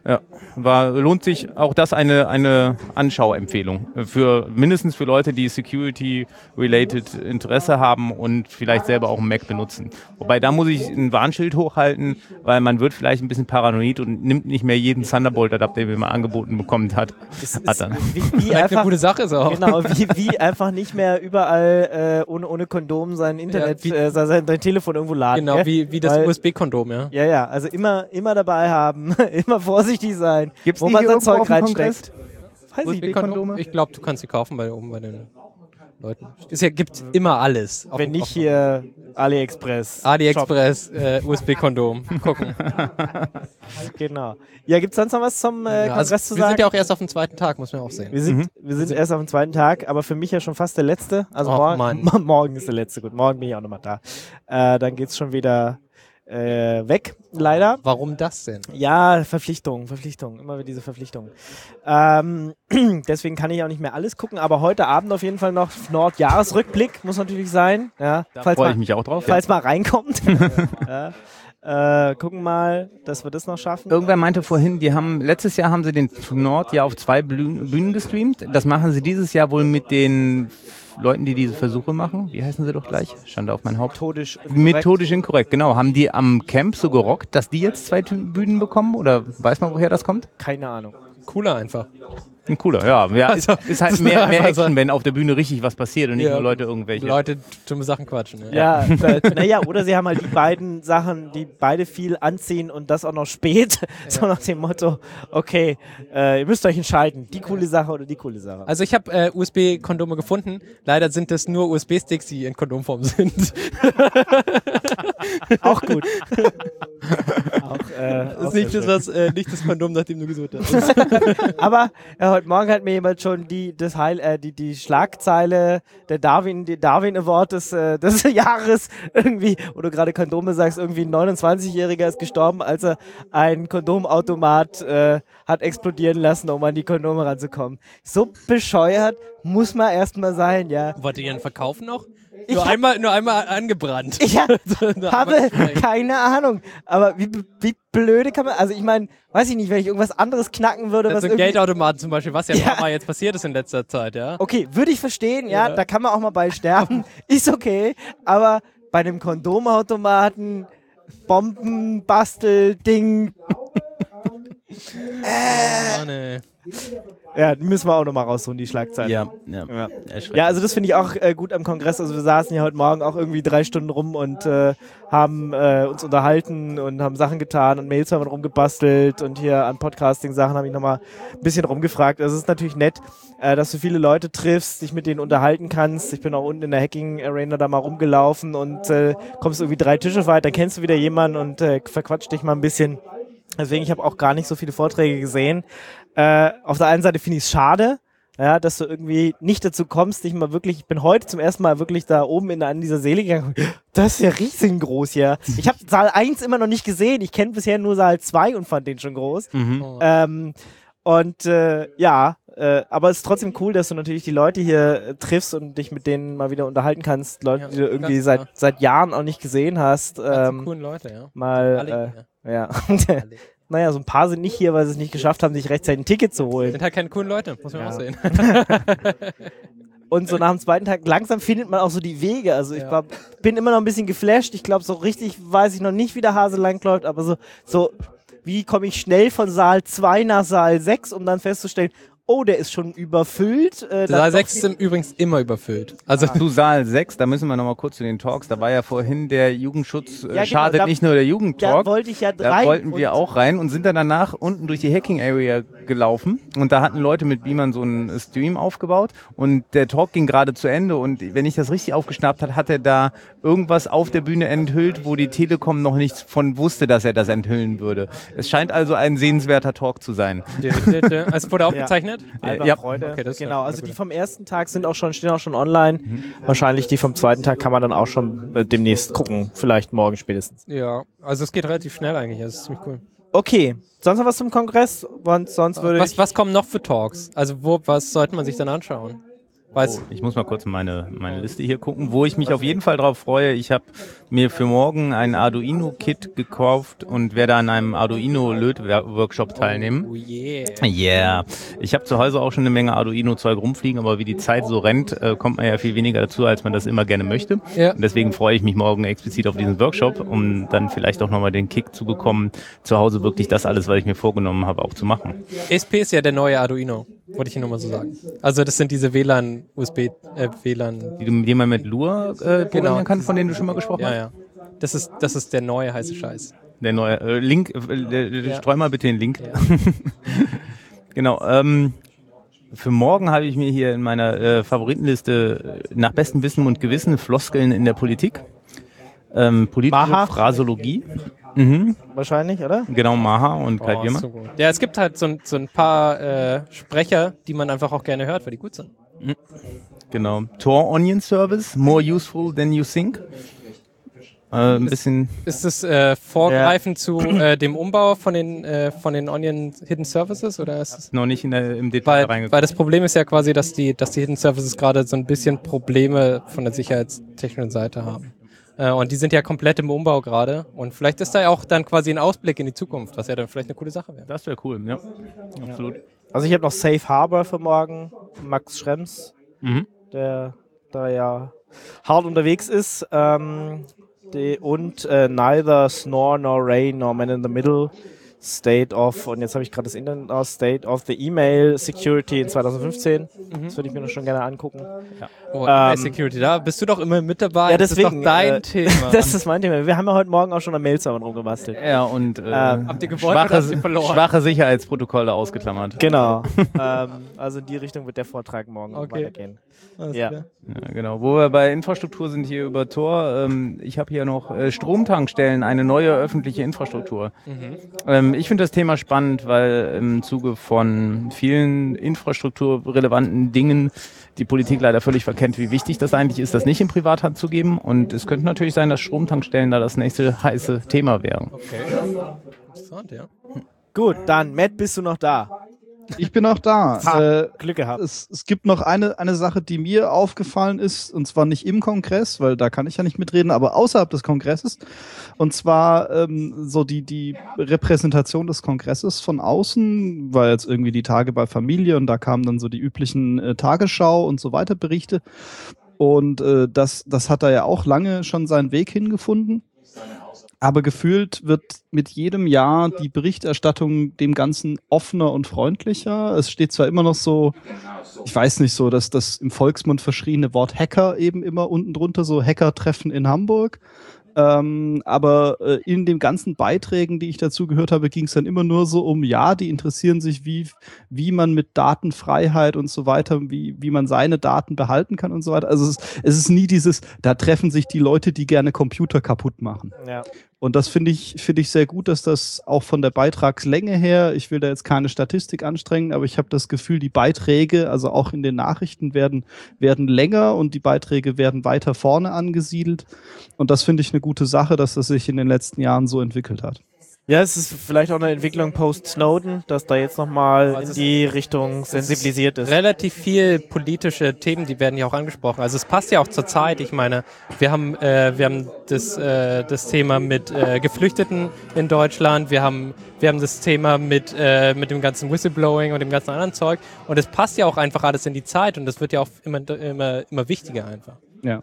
Ja, war, lohnt sich auch das eine, eine Anschauempfehlung. Für, mindestens für Leute, die Security-related Interesse haben und vielleicht selber auch einen Mac benutzen. Wobei, da muss ich ein Warnschild hochhalten, weil man wird vielleicht ein bisschen paranoid und nimmt nicht mehr jeden Thunderbolt-Adapter, den man angeboten bekommen hat. Es hat dann. Wie, wie einfach, eine gute Sache ist auch. Genau, wie, wie einfach nicht mehr überall äh, ohne, ohne Kondom sein Internet, Ja, wie- äh, sein, sein Telefon irgendwo laden. Genau, gell? wie, wie das Weil- U S B-Kondom, ja. Ja, ja, also immer, immer dabei haben, immer vorsichtig sein, Gibt's wo die man hier sein irgendwo Zeug auf dem reinsteckt. Weiß U S ich nicht. B-Kondome? Ich glaube, du kannst sie kaufen bei oben bei den Leuten. Es ja, gibt immer alles. Auf- Wenn nicht auf- hier AliExpress. AliExpress, äh, U S B-Kondom. Gucken. Shop. Genau. Ja, gibt es sonst noch was zum äh, Ja, Kongress also, zu wir sagen? sind ja auch erst auf dem zweiten Tag, muss man auch sehen. wir sind, wir sind erst auf dem zweiten Tag, aber für mich ja schon fast der letzte. Also Och, morgen, Mann. morgen ist der letzte. Gut, morgen bin ich auch nochmal da. Äh, dann geht's schon wieder äh, weg, leider. Warum das denn? Ja, Verpflichtung, Verpflichtung, immer wieder diese Verpflichtung. Ähm, deswegen kann ich auch nicht mehr alles gucken, aber heute Abend auf jeden Fall noch Nordjahresrückblick, muss natürlich sein. Ja, Da falls freue mal, ich mich auch drauf. falls mal reinkommt. ja. Äh, gucken mal, dass wir das noch schaffen. Irgendwer meinte vorhin, die haben letztes Jahr haben sie den Nord ja auf zwei Blü- Bühnen gestreamt. Das machen sie dieses Jahr wohl mit den Leuten, die diese Versuche machen. Wie heißen sie doch gleich? Schande auf mein Haupt. Methodisch. Methodisch inkorrekt, genau. Haben die am Camp so gerockt, dass die jetzt zwei Tü- Bühnen bekommen? Oder weiß man, woher das kommt? Keine Ahnung. Cooler einfach. Ein cooler, ja. ja ist, Also, ist halt das mehr, ist mehr einfach Action, so. wenn auf der Bühne richtig was passiert und nicht Ja. nur Leute irgendwelche. Leute dumme Sachen quatschen. Ja. Ja, äh, naja, oder sie haben halt die beiden Sachen, die beide viel anziehen und das auch noch spät. So nach dem Motto, okay, äh, ihr müsst euch entscheiden, die coole Sache oder die coole Sache. Also ich habe äh, U S B-Kondome gefunden. Leider sind das nur U S B-Sticks, die in Kondomform sind. Auch gut. auch, äh, Das auch ist nicht sehr das, schön. was, äh, nicht das Kondom, nachdem du gesucht hast. Aber äh, heute Morgen hat mir jemand schon die, das Heil, äh, die, die Schlagzeile der Darwin, die Darwin Award des, äh, des Jahres irgendwie, wo du gerade Kondome sagst, irgendwie ein neunundzwanzigjähriger ist gestorben, als er ein Kondomautomat äh, hat explodieren lassen, um an die Kondome ranzukommen. So bescheuert muss man erstmal sein, ja. Wollt ihr ihn verkaufen noch? Ich Nur hab- einmal, nur einmal angebrannt. Ich ha Nur habe einmal- keine Ahnung. Aber wie, wie blöde kann man, also ich meine, weiß ich nicht, wenn ich irgendwas anderes knacken würde, Das was sind irgendwie... Geldautomaten zum Beispiel, was ja, Ja. mal jetzt passiert ist in letzter Zeit, ja. Okay, würde ich verstehen, ja, Ja. da kann man auch mal bei sterben, ist okay, aber bei einem Kondomautomaten, Bombenbastel-Ding, Oh, nee. ja, die müssen wir auch nochmal rausholen, die Schlagzeilen. Ja, ja. Ja. Erschreckend. Ja, also das finde ich auch äh, gut am Kongress. Also wir saßen ja heute Morgen auch irgendwie drei Stunden rum und äh, haben äh, uns unterhalten und haben Sachen getan und Mails haben wir rumgebastelt und hier an Podcasting-Sachen habe ich nochmal ein bisschen rumgefragt. Also es ist natürlich nett, äh, dass du viele Leute triffst, dich mit denen unterhalten kannst. Ich bin auch unten in der Hacking-Arena da mal rumgelaufen und äh, kommst irgendwie drei Tische weiter, kennst du wieder jemanden und äh, verquatscht dich mal ein bisschen. Deswegen, ich habe auch gar nicht so viele Vorträge gesehen. Äh, auf der einen Seite finde ich es schade, ja, dass du irgendwie nicht dazu kommst, dich mal wirklich, ich bin heute zum ersten Mal wirklich da oben in an dieser Säle gegangen. Das ist ja riesengroß hier. Ich habe Saal eins immer noch nicht gesehen. Ich kenne bisher nur Saal zwei und fand den schon groß. Mhm. Oh. Ähm, und äh, ja, äh, aber es ist trotzdem cool, dass du natürlich die Leute hier äh, triffst und dich mit denen mal wieder unterhalten kannst. Leute, Ja, die du irgendwie ganz seit, klar. seit Jahren auch nicht gesehen hast. Ganz Ähm, coolen Leute, ja. mal, Alle, äh, ja. Naja, so ein paar sind nicht hier, weil sie es nicht geschafft haben, sich rechtzeitig ein Ticket zu holen. Sind halt keine coolen Leute, muss man Ja. auch sehen. Und so nach dem zweiten Tag langsam findet man auch so die Wege. Also ich Ja. war, bin immer noch ein bisschen geflasht. Ich glaube, so richtig weiß ich noch nicht, wie der Hase langläuft, aber so, so wie komme ich schnell von Saal zwei nach Saal sechs, um dann festzustellen, oh, der ist schon überfüllt. Äh, dann Saal doch sechs ist im übrigens immer überfüllt. Also Zu Saal sechs, da müssen wir nochmal kurz zu den Talks. Da war ja vorhin der Jugendschutz, äh, Ja, genau, schadet da- nicht nur der da Jugendtalk. wollte ich ja Da rein. wollten wir und- auch rein und sind dann danach unten durch die Hacking Area gelaufen und da hatten Leute mit Beamern so einen Stream aufgebaut und der Talk ging gerade zu Ende und wenn ich das richtig aufgeschnappt hat, hat er da irgendwas auf der Bühne enthüllt, wo die Telekom noch nicht von wusste, dass er das enthüllen würde. Es scheint also ein sehenswerter Talk zu sein. es wurde aufgezeichnet. Albert Ja. Freude. Okay, das ist genau, ja also gut. die vom ersten Tag sind auch schon, stehen auch schon online. Wahrscheinlich die vom zweiten Tag kann man dann auch schon äh, demnächst gucken. Vielleicht morgen spätestens. Ja, also es geht relativ schnell eigentlich, das ist ziemlich cool. Okay, sonst noch was zum Kongress? Sonst, sonst würde Was, ich... was kommen noch für Talks? Also wo, was sollte man sich dann anschauen? Weil's Oh, ich muss mal kurz meine, meine Liste hier gucken, wo ich mich auf jeden Fall drauf freue. Ich habe mir für morgen ein Arduino-Kit gekauft und werde an einem Arduino-Löt-Workshop teilnehmen. Oh yeah. Yeah. Ich habe zu Hause auch schon eine Menge Arduino-Zeug rumfliegen, aber wie die Zeit so rennt, äh, kommt man ja viel weniger dazu, als man das immer gerne möchte. Ja. Und deswegen freue ich mich morgen explizit auf diesen Workshop, um dann vielleicht auch nochmal den Kick zu bekommen, zu Hause wirklich das alles, was ich mir vorgenommen habe, auch zu machen. E S P ist ja der neue Arduino, wollte ich Ihnen nochmal so sagen. Also das sind diese W L A N, U S B, äh, W L A N. Die, du- die man mit Lua äh, programmieren Genau. kann, von denen du schon mal gesprochen Ja, hast? ja. Das ist, das ist der neue heiße Scheiß. Der neue äh, Link, äh, äh, Ja. streu mal bitte den Link. Ja. Genau. Ähm, für morgen habe ich mir hier in meiner äh, Favoritenliste äh, nach bestem Wissen und Gewissen Floskeln in der Politik. Ähm, politische Maha. Phraseologie. Mhm. Wahrscheinlich, oder? Genau, Maha und Kai Oh, Biermann. so gut. Ja, es gibt halt so, ein- so ein paar äh, Sprecher, die man einfach auch gerne hört, weil die gut sind. Genau. Tor Onion Service, more useful than you think. Äh, ein bisschen, Ist es äh, vorgreifend zu äh, dem Umbau von den, äh, von den Onion Hidden Services oder ist es? noch nicht in der, im Detail Weil, reingekommen. weil das Problem ist ja quasi, dass die, dass die Hidden Services gerade so ein bisschen Probleme von der sicherheitstechnischen Seite haben. Äh, und die sind ja komplett im Umbau gerade. Und vielleicht ist da ja auch dann quasi ein Ausblick in die Zukunft, was ja dann vielleicht eine coole Sache wäre. Das wäre cool, ja. Absolut. Also ich habe noch Safe Harbor für morgen. Max Schrems, Mhm. der da ja hart unterwegs ist. Ähm, die, und äh, Neither Snore nor Rain nor Man in the Middle. State of, und jetzt habe ich gerade das Internet aus, State of the Email Security in zwanzig fünfzehn. Das würde ich mir noch schon gerne angucken. Oh, Ähm, ähm, Security, da bist du doch immer mit dabei. Ja, Das deswegen, ist doch dein äh, Thema. Das ist mein Thema. Wir haben ja heute Morgen auch schon am Mail-Server rumgebastelt. Ja, und äh, Ähm, Habt ihr gewonnen oder schwache, habt ihr verloren? schwache Sicherheitsprotokolle ausgeklammert. Genau. ähm, also in die Richtung wird der Vortrag morgen Okay. weitergehen. Alles Ja. klar. Ja, genau. Wo wir bei Infrastruktur sind hier über Tor. Ähm, ich habe hier noch äh, Stromtankstellen, eine neue öffentliche Infrastruktur. Ähm, ich finde das Thema spannend, weil im Zuge von vielen infrastrukturrelevanten Dingen die Politik leider völlig verkennt, wie wichtig das eigentlich ist, das nicht in Privathand zu geben. Und es könnte natürlich sein, dass Stromtankstellen da das nächste heiße Thema wären. Okay. Interessant, ja. Gut, dann, Matt, bist du noch da? Ich bin auch da. Ha, Äh, Glück gehabt. es, es gibt noch eine, eine Sache, die mir aufgefallen ist, und zwar nicht im Kongress, weil da kann ich ja nicht mitreden, aber außerhalb des Kongresses. Und zwar ähm, so die, die Repräsentation des Kongresses von außen, war jetzt irgendwie die Tage bei Familie und da kamen dann so die üblichen äh, Tagesschau und so weiter Berichte. Und äh, das, das hat da ja auch lange schon seinen Weg hingefunden. Aber gefühlt wird mit jedem Jahr die Berichterstattung dem Ganzen offener und freundlicher. Es steht zwar immer noch so, ich weiß nicht so, dass das im Volksmund verschriene Wort Hacker eben immer unten drunter, so Hacker-Treffen in Hamburg. Ähm, aber äh, in den ganzen Beiträgen, die ich dazu gehört habe, ging es dann immer nur so um, ja, die interessieren sich, wie, wie man mit Datenfreiheit und so weiter, wie, wie man seine Daten behalten kann und so weiter. Also es, es ist nie dieses, da treffen sich die Leute, die gerne Computer kaputt machen. Ja. Und das finde ich, finde ich sehr gut, dass das auch von der Beitragslänge her, ich will da jetzt keine Statistik anstrengen, aber ich habe das Gefühl, die Beiträge, also auch in den Nachrichten, werden, werden länger und die Beiträge werden weiter vorne angesiedelt. Und das finde ich eine gute Sache, dass das sich in den letzten Jahren so entwickelt hat. Ja, es ist vielleicht auch eine Entwicklung post-Snowden, dass da jetzt nochmal Also in es die Richtung sensibilisiert ist. Relativ viel politische Themen, die werden ja auch angesprochen. Also es passt ja auch zur Zeit. Ich meine, wir haben, äh, wir haben das, äh, das Thema mit äh, Geflüchteten in Deutschland. Wir haben, wir haben das Thema mit, äh, mit dem ganzen Whistleblowing und dem ganzen anderen Zeug. Und es passt ja auch einfach alles in die Zeit und das wird ja auch immer, immer, immer wichtiger einfach. Ja.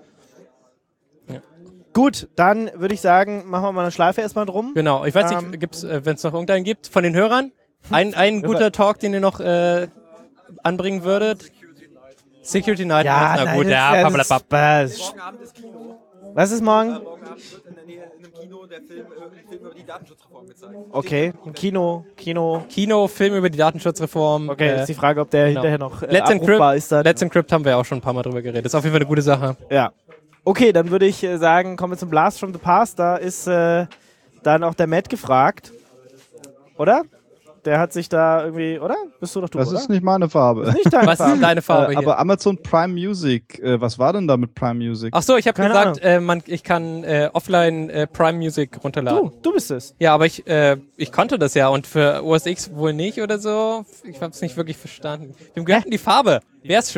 Gut, dann würde ich sagen, machen wir mal eine Schleife erstmal drum. Genau. Ich weiß Ähm. nicht, gibt's, äh, wenn es noch irgendeinen gibt von den Hörern, ein, ein guter Talk, den ihr noch äh, anbringen würdet. Security Night. Ja, na nein, gut, das- ja, das- blablabla. das- Was ist morgen? Morgen Abend wird in der Nähe in einem Kino der Film, äh, Film über die Datenschutzreform gezeigt. Okay, im Kino, Kino. Kino, Film über die Datenschutzreform. Okay, äh, ist die Frage, ob der genau. hinterher noch äh, Let's abrufbar Encrypt, ist. Dann. Let's Encrypt haben wir auch schon ein paar Mal drüber geredet. Ist auf jeden Fall eine gute Sache. Ja. Okay, dann würde ich äh, sagen, kommen wir zum Blast from the Past. Da ist äh, dann auch der Matt gefragt. Oder? Der hat sich da irgendwie, oder? Bist du doch du, Das oder? ist nicht meine Farbe. Nicht deine Was ist Farbe. deine Farbe Äh, hier? aber Amazon Prime Music, äh, was war denn da mit Prime Music? Ach so, ich habe Keine gesagt, äh, man, ich kann äh, offline äh, Prime Music runterladen. Du, du bist es. Ja, aber ich, äh, ich konnte das ja und für O S X wohl nicht oder so. Ich habe es nicht wirklich verstanden. Wem gehört denn die Farbe? Wer ist schuld?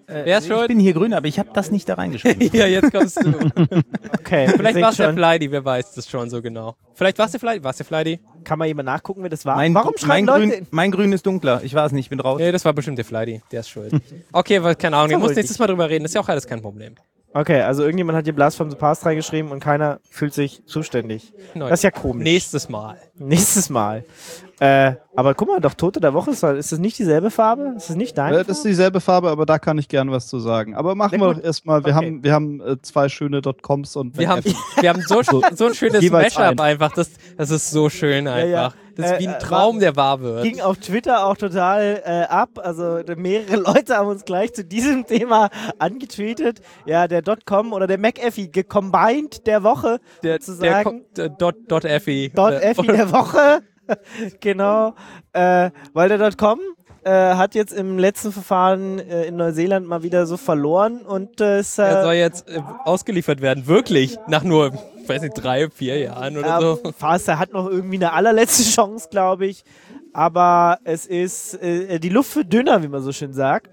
Wer ist Ich schuld? bin hier grün, aber ich habe das nicht da reingeschrieben. Ja, jetzt kommst du. Okay, Vielleicht seht war es der schon. Flighty, wer weiß das schon so genau. Vielleicht war es der Flighty. War es der Flighty? Kann mal jemand nachgucken, wer das war? Mein, Warum mein, schreiben Leute... grün, mein grün ist dunkler. Ich weiß nicht, ich bin raus. Nee, das war bestimmt der Flighty. Der ist schuld. Okay, weil, keine Ahnung, wir wohl müssen nächstes Mal drüber reden. Das ist ja auch alles kein Problem. Okay, also irgendjemand hat hier Blast from the Past reingeschrieben und keiner fühlt sich zuständig. Neu. Das ist ja komisch. Nächstes Mal. Nächstes Mal. Äh, aber guck mal, doch Tote der Woche, ist das, ist das nicht dieselbe Farbe? Ist das nicht deine Äh, das ist dieselbe Farbe, aber da kann ich gern was zu sagen. Aber machen Na wir gut. doch erstmal, wir Okay. haben, wir haben äh, zwei schöne Dotcoms und Wir haben, wir haben so, so ein schönes Jeweils Mashup ein. einfach. Das, das ist so schön einfach. ja. Das ist Äh, wie ein äh, Traum, war- der wahr wird. Ging auf Twitter auch total äh, ab. Also d- mehrere Leute haben uns gleich zu diesem Thema angetweetet. Ja, der Dotcom oder der McAfee gecombined der Woche Der, der, sozusagen. Ko- der Dot, Dot Effi. Dot Äh, Effi der Woche. Genau. Äh, weil der Dotcom äh, hat jetzt im letzten Verfahren äh, in Neuseeland mal wieder so verloren und äh, ist, Er soll äh, jetzt äh, ausgeliefert werden. Wirklich. Nach nur, ich weiß nicht, drei, vier Jahren oder ja, so. fast, er hat noch irgendwie eine allerletzte Chance, glaube ich. Aber es ist, äh, die Luft wird dünner, wie man so schön sagt.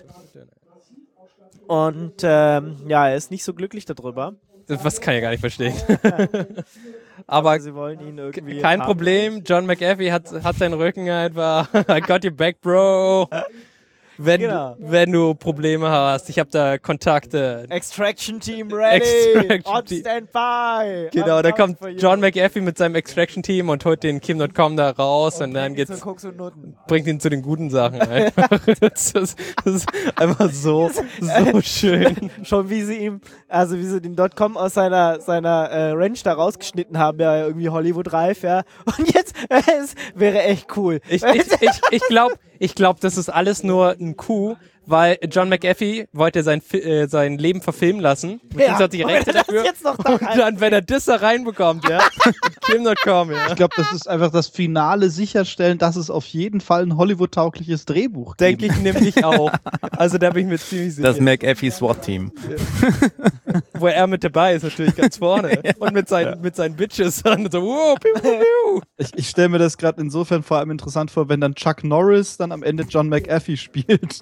Und ähm, ja, er ist nicht so glücklich darüber. Was kann ich gar nicht verstehen. Aber Sie wollen ihn irgendwie. kein haben. Problem. John McAfee hat, hat seinen Rücken einfach. I got your back, bro. Wenn, Genau. du, wenn du Probleme hast. Ich habe da Kontakte. Extraction Team ready. Extraction On Team. Standby. Genau, I'm da coming kommt for you. John McAfee mit seinem Extraction-Team und holt den Kim Punkt com da raus und, dann Bringt ihn geht's, zu Koks und Nutten. bringt ihn zu den guten Sachen. Einfach. das, ist, das ist einfach so, so schön. Schon wie sie ihm, also wie sie den Dotcom aus seiner, seiner äh, Ranch da rausgeschnitten haben, ja, irgendwie Hollywood-reif, ja. Und jetzt, äh, es wäre echt cool. Ich, ich, ich, ich glaube, ich glaub, das ist alles nur ein Coup, weil John McAfee wollte sein, Fi- äh, sein Leben verfilmen lassen. Und Ja, jetzt hat die und Rechte wenn er das dafür. jetzt noch da Und dann, wenn er das da reinbekommt, ja, Kim Punkt com, ja. ich glaube, das ist einfach das finale Sicherstellen, dass es auf jeden Fall ein Hollywood-taugliches Drehbuch gibt. Denke ich nämlich auch. Also da bin ich mir ziemlich sicher. Das McAfee SWAT-Team. Wo er mit dabei ist, natürlich ganz vorne. Und mit seinen, mit seinen Bitches dann so, wow, piu, piu, piu. Ich, ich stelle mir das gerade insofern vor allem interessant vor, wenn dann Chuck Norris dann am Ende John McAfee spielt.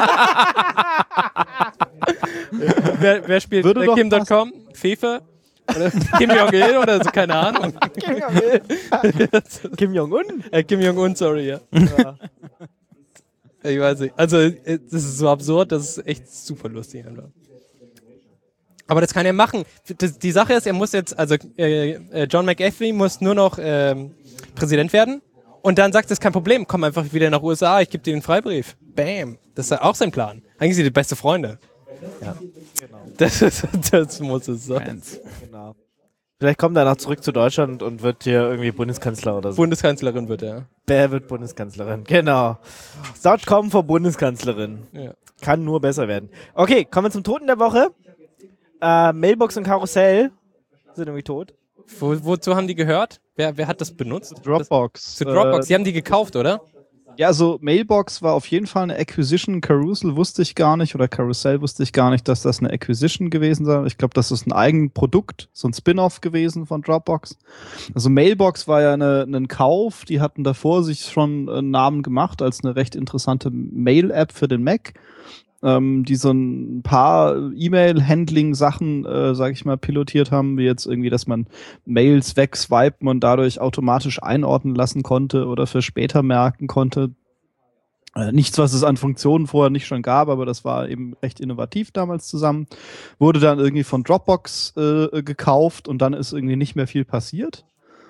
Wer, wer spielt Würde äh, doch Kim Punkt com? Fefe? Oder Kim Jong-il oder so, keine Ahnung. Kim Jong-un. Kim Jong-un? Äh, Kim Jong-un, sorry, ja. Ja. Ich weiß nicht. Also, äh, das ist so absurd, das ist echt super lustig einfach. Aber das kann er machen. Das, die Sache ist, er muss jetzt, also äh, äh, John McAfee muss nur noch ähm, Präsident werden und dann sagt, das ist kein Problem, komm einfach wieder nach U S A, ich gebe dir den Freibrief. Bam. Das ist auch sein Plan. Eigentlich sind die beste Freunde. Ja. Genau. Das, ist, das muss es sein. Genau. Vielleicht kommt er noch zurück zu Deutschland und wird hier irgendwie Bundeskanzler oder so. Bundeskanzlerin wird er. Wer wird Bundeskanzlerin? Genau. Dotcom vor Bundeskanzlerin. Ja. Kann nur besser werden. Okay, kommen wir zum Toten der Woche. Äh, Mailbox und Karussell sind irgendwie tot. Wo, wozu haben die gehört? Wer, wer hat das benutzt? Dropbox. Das, zu Dropbox. Äh, Die haben die gekauft, oder? ja, also Mailbox war auf jeden Fall eine Acquisition. Carousel wusste ich gar nicht oder Carousel wusste ich gar nicht, dass das eine Acquisition gewesen sei. Ich glaube, das ist ein Eigenprodukt, so ein Spin-off gewesen von Dropbox. Also Mailbox war ja eine, ein Kauf. Die hatten davor sich schon einen Namen gemacht als eine recht interessante Mail-App für den Mac, ähm, die so ein paar E-Mail-Handling-Sachen, äh, sag ich mal, pilotiert haben, wie jetzt irgendwie, dass man Mails wegswipen und dadurch automatisch einordnen lassen konnte oder für später merken konnte. Äh, nichts, was es an Funktionen vorher nicht schon gab, aber das war eben recht innovativ damals zusammen. Wurde dann irgendwie von Dropbox äh, gekauft und dann ist irgendwie nicht mehr viel passiert.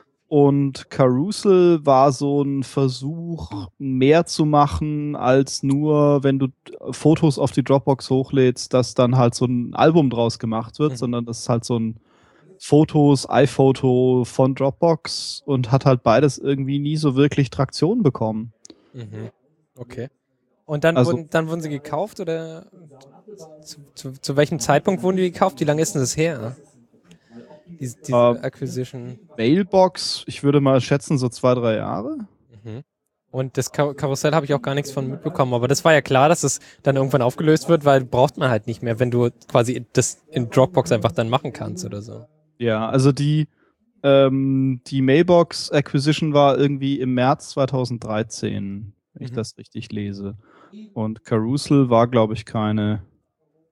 Und Carousel war so ein Versuch, mehr zu machen, als nur, wenn du Fotos auf die Dropbox hochlädst, dass dann halt so ein Album draus gemacht wird, Mhm. sondern das ist halt so ein Fotos, iPhoto von Dropbox und hat halt beides irgendwie nie so wirklich Traktion bekommen. Mhm. Okay. Und dann, Also- wurden, dann wurden sie gekauft oder zu, zu, zu welchem Zeitpunkt wurden die gekauft? Wie lange ist denn das her? Diese, diese Ähm, Acquisition. Mailbox, ich würde mal schätzen, so zwei, drei Jahre. Mhm. Und das Kar Karussell habe ich auch gar nichts von mitbekommen, aber das war ja klar, dass es dann irgendwann aufgelöst wird, weil braucht man halt nicht mehr, wenn du quasi das in Dropbox einfach dann machen kannst oder so. Ja, also die, ähm, die Mailbox Acquisition war irgendwie im März zweitausenddreizehn, wenn ich Mhm. das richtig lese. Und Carousel war, glaube ich, keine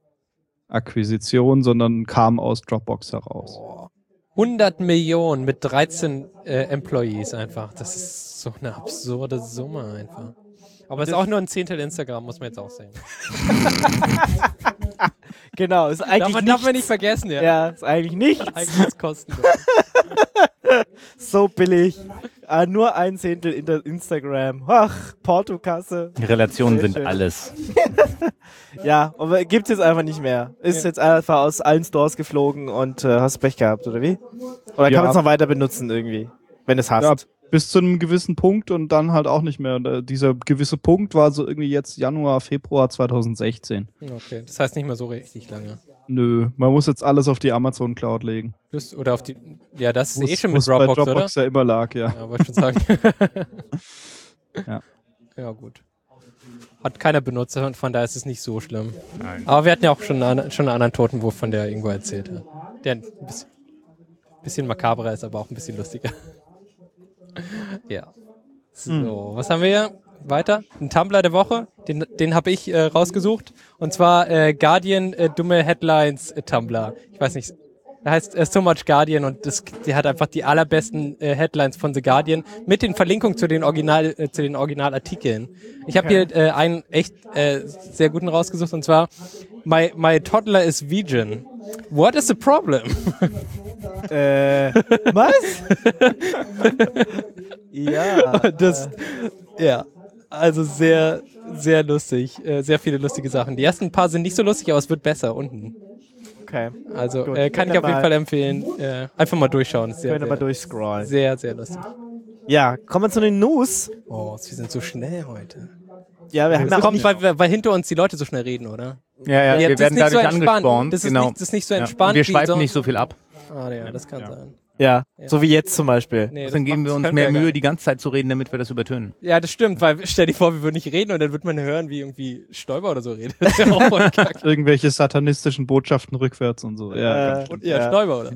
Akquisition, sondern kam aus Dropbox heraus. hundert Millionen mit dreizehn äh, Employees einfach. Das ist so eine absurde Summe einfach. Aber es ist auch nur ein Zehntel Instagram, muss man jetzt auch sehen. Genau, ist eigentlich Darf man, darf man nicht vergessen, ja. Ja, ist eigentlich nichts. Eigentlich ist kostenlos. So billig. Ah, nur ein Zehntel in der Instagram. Ach, Portokasse. Die Relationen Sehr sind schön. alles. Ja, aber gibt's jetzt einfach nicht mehr. Ist Ja. jetzt einfach aus allen Stores geflogen und äh, hast Pech gehabt, oder wie? Oder kann Ja. man es noch weiter benutzen irgendwie, wenn es hast? Ja, bis zu einem gewissen Punkt und dann halt auch nicht mehr. Und, äh, dieser gewisse Punkt war so irgendwie jetzt Januar, Februar zwanzig sechzehn. Okay, das heißt nicht mehr so richtig lange. Nö, man muss jetzt alles auf die Amazon Cloud legen. Das, oder auf die. Ja, das ist eh Wo's- schon mit wo's bei Dropbox, Dropbox ja immer lag, ja. oder? Ja, wollte schon sagen. Ja. Ja, gut. Hat keiner benutzt, und von daher ist es nicht so schlimm. Nein. Aber wir hatten ja auch schon einen, schon einen anderen Totenwurf, von der irgendwo erzählt hat. Der ein bisschen, bisschen makaberer ist, aber auch ein bisschen lustiger. Ja. So, was haben wir hier? Weiter? Ein Tumblr der Woche, den, den habe ich äh, rausgesucht. Und zwar äh, Guardian äh, dumme Headlines äh, Tumblr. Ich weiß nicht, der heißt äh, So Much Guardian und das, der hat einfach die allerbesten äh, Headlines von The Guardian mit den Verlinkungen zu den Original äh, zu den Originalartikeln. Ich habe hier äh, einen echt äh, sehr guten rausgesucht und zwar My, my toddler is vegan. What is the problem? Äh, was? ja. Das, ja, also sehr, sehr lustig. Äh, sehr viele lustige Sachen. Die ersten paar sind nicht so lustig, aber es wird besser unten. Okay. Also Gut, äh, kann können ich auf wir jeden mal- Fall empfehlen. Äh, einfach mal durchschauen. Ist sehr, Können wir mal sehr, durchscrollen. sehr, sehr lustig. Ja, kommen wir zu den News. Oh, wir sind so schnell heute. Ja, wir haben Das ja kommt, weil, weil hinter uns die Leute so schnell reden, oder? Ja, ja, Ja, wir das werden ist nicht so dadurch entspannt. angespornt. Das ist genau. nicht- das ist nicht so Ja. entspannt Und wir wie schweifen so- nicht so viel ab. Ah ja, das kann sein. Ja, Ja. so wie jetzt zum Beispiel. Nee, das Dann geben macht- wir uns können mehr ja gar Mühe, nicht. die ganze Zeit zu reden, damit wir das übertönen. Ja, das stimmt, weil stell dir vor, wir würden nicht reden und dann wird man hören, wie irgendwie Stoiber oder so redet. Das wäre auch voll kacke. Irgendwelche satanistischen Botschaften rückwärts und so. Ja, Äh, Und ja, Ja. Stoiber oder?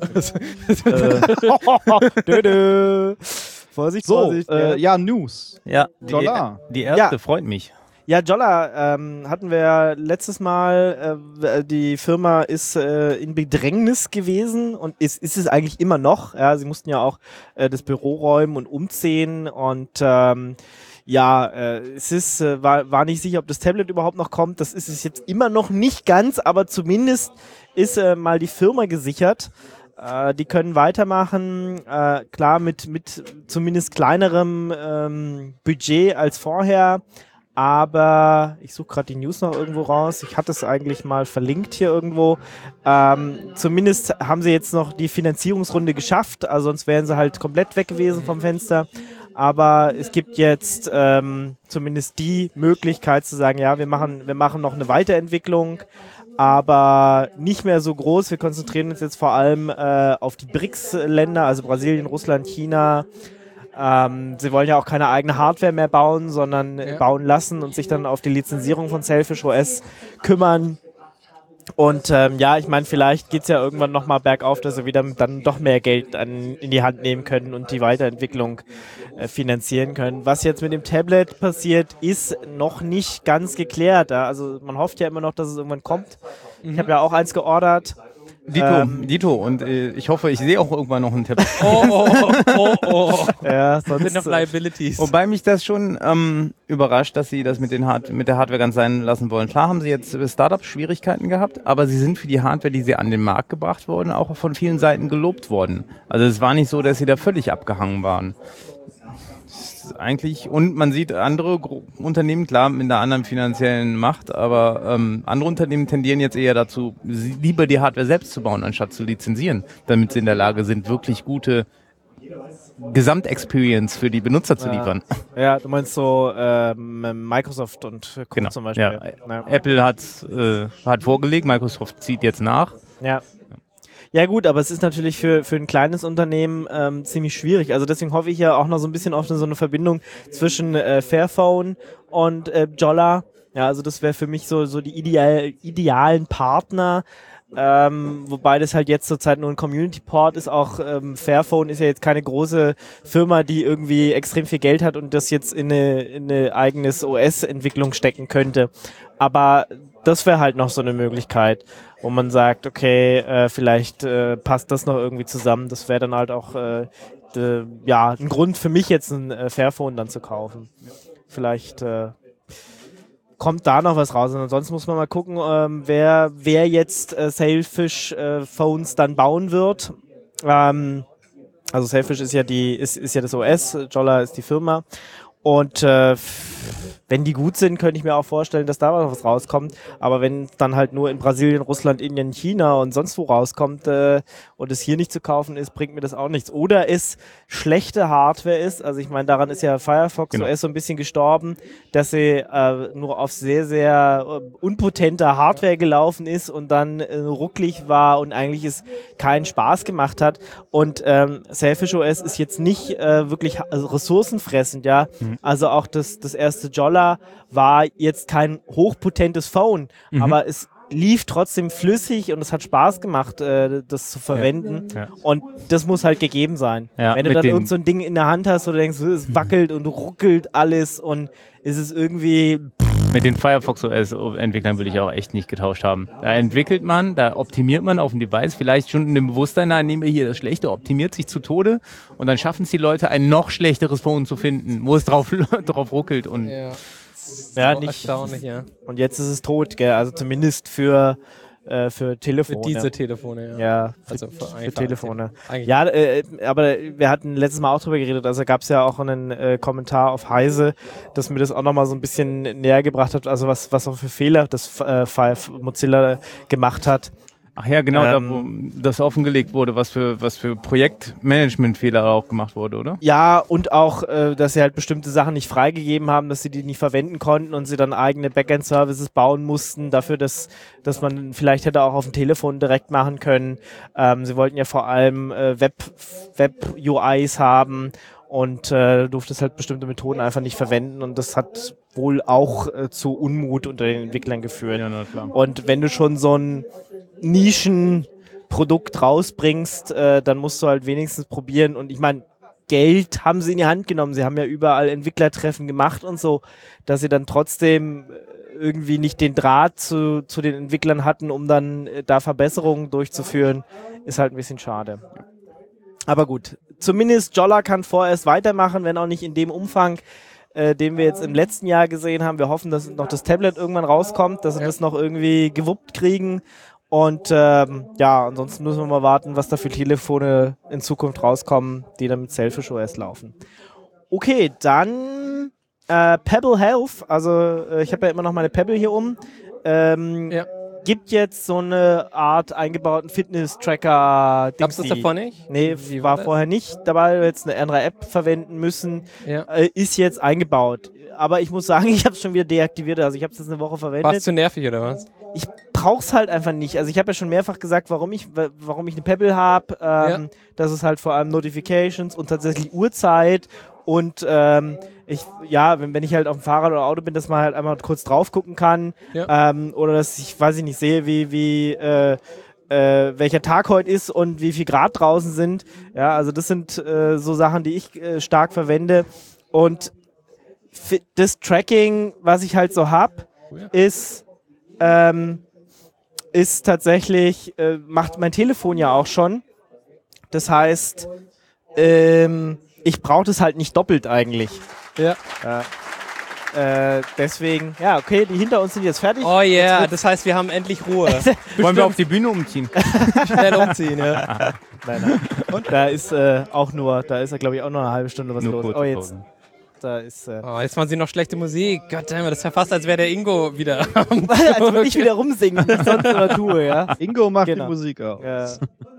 Dö, dö. Vorsicht, So, Vorsicht. äh, ja. ja, News. Ja, die, Dollar. die erste Ja. freut mich. Ja, Jolla, ähm, hatten wir letztes Mal, äh, die Firma ist äh, in Bedrängnis gewesen und ist, ist es eigentlich immer noch. Ja, sie mussten ja auch äh, das Büro räumen und umziehen und ähm, ja, äh, es ist, äh, war, war nicht sicher, ob das Tablet überhaupt noch kommt. Das ist es jetzt immer noch nicht ganz, aber zumindest ist äh, mal die Firma gesichert. Äh, die können weitermachen, äh, klar mit, mit zumindest kleinerem ähm, Budget als vorher. Aber ich suche gerade die News noch irgendwo raus. Ich hatte es eigentlich mal verlinkt hier irgendwo. Ähm, zumindest haben sie jetzt noch die Finanzierungsrunde geschafft. Also sonst wären sie halt komplett weg gewesen vom Fenster. Aber es gibt jetzt ähm, zumindest die Möglichkeit zu sagen, ja, wir machen, wir machen noch eine Weiterentwicklung, aber nicht mehr so groß. Wir konzentrieren uns jetzt vor allem äh, auf die B R I C S-Länder, also Brasilien, Russland, China. Ähm, sie wollen ja auch keine eigene Hardware mehr bauen, sondern äh, Ja. bauen lassen und sich dann auf die Lizenzierung von Selfish O S kümmern. Und ähm, ja, ich meine, vielleicht geht es ja irgendwann nochmal bergauf, dass sie wieder dann doch mehr Geld an, in die Hand nehmen können und die Weiterentwicklung äh, finanzieren können. Was jetzt mit dem Tablet passiert, ist noch nicht ganz geklärt. Ja? Also man hofft ja immer noch, dass es irgendwann kommt. Ich habe ja auch eins geordert. Dito, Ähm, Dito. Und äh, ich hoffe, ich sehe auch irgendwann noch einen Tablet. Oh, oh, oh, oh. Ja, Sind sonst, noch äh, Liabilities. Wobei mich das schon ähm, überrascht, dass sie das mit, den Hard mit der Hardware ganz sein lassen wollen. Klar haben sie jetzt Startup-Schwierigkeiten gehabt, aber sie sind für die Hardware, die sie an den Markt gebracht wurden, auch von vielen Seiten gelobt worden. Also es war nicht so, dass sie da völlig abgehangen waren. Das ist eigentlich, und man sieht andere Gro Unternehmen, klar, mit einer anderen finanziellen Macht, aber ähm, andere Unternehmen tendieren jetzt eher dazu, sie- lieber die Hardware selbst zu bauen, anstatt zu lizenzieren, damit sie in der Lage sind, wirklich gute Gesamtexperience für die Benutzer zu Ja. liefern. ja, du meinst so ähm, Microsoft und Co. Genau, zum Beispiel. ja. Ja. Apple hat, äh, hat vorgelegt, Microsoft zieht jetzt nach. Ja. Ja gut, aber es ist natürlich für, für ein kleines Unternehmen ähm, ziemlich schwierig. Also deswegen hoffe ich ja auch noch so ein bisschen auf eine, so eine Verbindung zwischen äh, Fairphone und äh, Jolla. Ja, also das wäre für mich so, so die ideal, idealen Partner. Ähm, wobei das halt jetzt zurzeit nur ein Community-Port ist. Auch ähm, Fairphone ist ja jetzt keine große Firma, die irgendwie extrem viel Geld hat und das jetzt in eine, in eine eigenes O S-Entwicklung stecken könnte. Aber das wäre halt noch so eine Möglichkeit, wo man sagt, okay, äh, vielleicht äh, passt das noch irgendwie zusammen. Das wäre dann halt auch äh, de, ja, ein Grund für mich jetzt ein äh, Fairphone dann zu kaufen. Vielleicht äh, kommt da noch was raus. Und ansonsten muss man mal gucken, ähm, wer, wer jetzt äh, Sailfish äh, Phones dann bauen wird. Ähm, also Sailfish ist ja die, ist, ist ja das O S, Jolla ist die Firma. Und äh, wenn die gut sind, könnte ich mir auch vorstellen, dass da noch was rauskommt. Aber wenn dann halt nur in Brasilien, Russland, Indien, China und sonst wo rauskommt äh, und es hier nicht zu kaufen ist, bringt mir das auch nichts. Oder es schlechte Hardware ist, also ich meine, daran ist ja Firefox Genau. O S so ein bisschen gestorben, dass sie äh, nur auf sehr, sehr äh, unpotenter Hardware gelaufen ist und dann äh, rucklig war und eigentlich es keinen Spaß gemacht hat. Und ähm, Sailfish O S ist jetzt nicht äh, wirklich also ressourcenfressend, ja. Mhm. Also auch das, das erste Jolla war jetzt kein hochpotentes Phone, mhm. aber es lief trotzdem flüssig und es hat Spaß gemacht, äh, das zu verwenden. Ja. Ja. Und das muss halt gegeben sein. Ja, wenn du dann irgend so ein Ding in der Hand hast, wo du denkst, es wackelt und ruckelt alles und ist es irgendwie... Mit den Firefox O S-Entwicklern würde ich auch echt nicht getauscht haben. Da entwickelt man, da optimiert man auf dem Device, vielleicht schon in dem Bewusstsein, da nehmen wir hier das Schlechte, optimiert sich zu Tode und dann schaffen es die Leute, ein noch schlechteres Phone zu finden, wo es drauf, drauf ruckelt. Und ja, ja nicht. Ja. Und jetzt ist es tot, gell? Also zumindest für äh, für Telefone. Für diese Telefone, ja. Ja, für, also für, für Telefone. Eigentlich. Ja, äh, aber wir hatten letztes Mal auch drüber geredet, also gab es ja auch einen äh, Kommentar auf Heise, dass mir das auch nochmal so ein bisschen näher gebracht hat, also was, was auch für Fehler das äh, Five Mozilla gemacht hat. Ach ja, genau, ähm, da wo das offengelegt wurde, was für was für Projektmanagementfehler auch gemacht wurde, oder? Ja, und auch, äh, dass sie halt bestimmte Sachen nicht freigegeben haben, dass sie die nicht verwenden konnten und sie dann eigene Backend-Services bauen mussten, dafür, dass, dass man vielleicht hätte auch auf dem Telefon direkt machen können. Ähm, sie wollten ja vor allem äh, Web, Web-U Is haben und äh, durftest halt bestimmte Methoden einfach nicht verwenden und das hat wohl auch äh, zu Unmut unter den Entwicklern geführt. Ja, na klar. Und wenn du schon so ein Nischenprodukt rausbringst, äh, dann musst du halt wenigstens probieren. Und ich meine, Geld haben sie in die Hand genommen. Sie haben ja überall Entwicklertreffen gemacht und so, dass sie dann trotzdem irgendwie nicht den Draht zu, zu den Entwicklern hatten, um dann äh, da Verbesserungen durchzuführen, ist halt ein bisschen schade. Aber gut, zumindest Jolla kann vorerst weitermachen, wenn auch nicht in dem Umfang, äh, den wir jetzt im letzten Jahr gesehen haben. Wir hoffen, dass noch das Tablet irgendwann rauskommt, dass sie ja. das noch irgendwie gewuppt kriegen. Und ähm, ja, ansonsten müssen wir mal warten, was da für Telefone in Zukunft rauskommen, die dann mit Sailfish O S laufen. Okay, dann äh, Pebble Health, also äh, ich habe ja immer noch meine Pebble hier um. Ähm, ja. Gibt jetzt so eine Art eingebauten Fitness-Tracker. Gab's das davor nicht? Nee, Wie war war vorher nicht dabei, weil wir jetzt eine andere App verwenden müssen. Ja. Äh, ist jetzt eingebaut. Aber ich muss sagen, ich habe es schon wieder deaktiviert. Also ich habe es jetzt eine Woche verwendet. War es zu nervig oder was? Ich brauch's halt einfach nicht. Also ich habe ja schon mehrfach gesagt, warum ich, warum ich eine Pebble habe. Ähm, ja. Das ist halt vor allem Notifications und tatsächlich Uhrzeit. Und ähm, ich, ja, wenn, wenn ich halt auf dem Fahrrad oder Auto bin, dass man halt einmal kurz drauf gucken kann. Ja. Ähm, oder dass ich, weiß ich nicht, sehe, wie, wie äh, äh, welcher Tag heute ist und wie viel Grad draußen sind. Ja, also das sind äh, so Sachen, die ich äh, stark verwende. Und das Tracking, was ich halt so habe, oh ja. ist ähm, ist tatsächlich, äh, macht mein Telefon ja auch schon. Das heißt, ähm, ich brauche das halt nicht doppelt eigentlich. Ja. Äh, äh, deswegen, ja, okay, die hinter uns sind jetzt fertig. Oh yeah, jetzt das heißt, wir haben endlich Ruhe. Wollen wir auf die Bühne umziehen? Schnell umziehen, ja. Nein, nein. Und da ist äh, auch nur, da ist, glaube ich, auch noch eine halbe Stunde was nur los. Oh, jetzt. Da ist, äh oh, jetzt machen sie noch schlechte Musik. Goddammit, das ist ja fast, als wäre der Ingo wieder. Als würde ich wieder rumsingen, wie ich sonst immer tue, ja. Ingo macht genau. die Musik auch. Ja.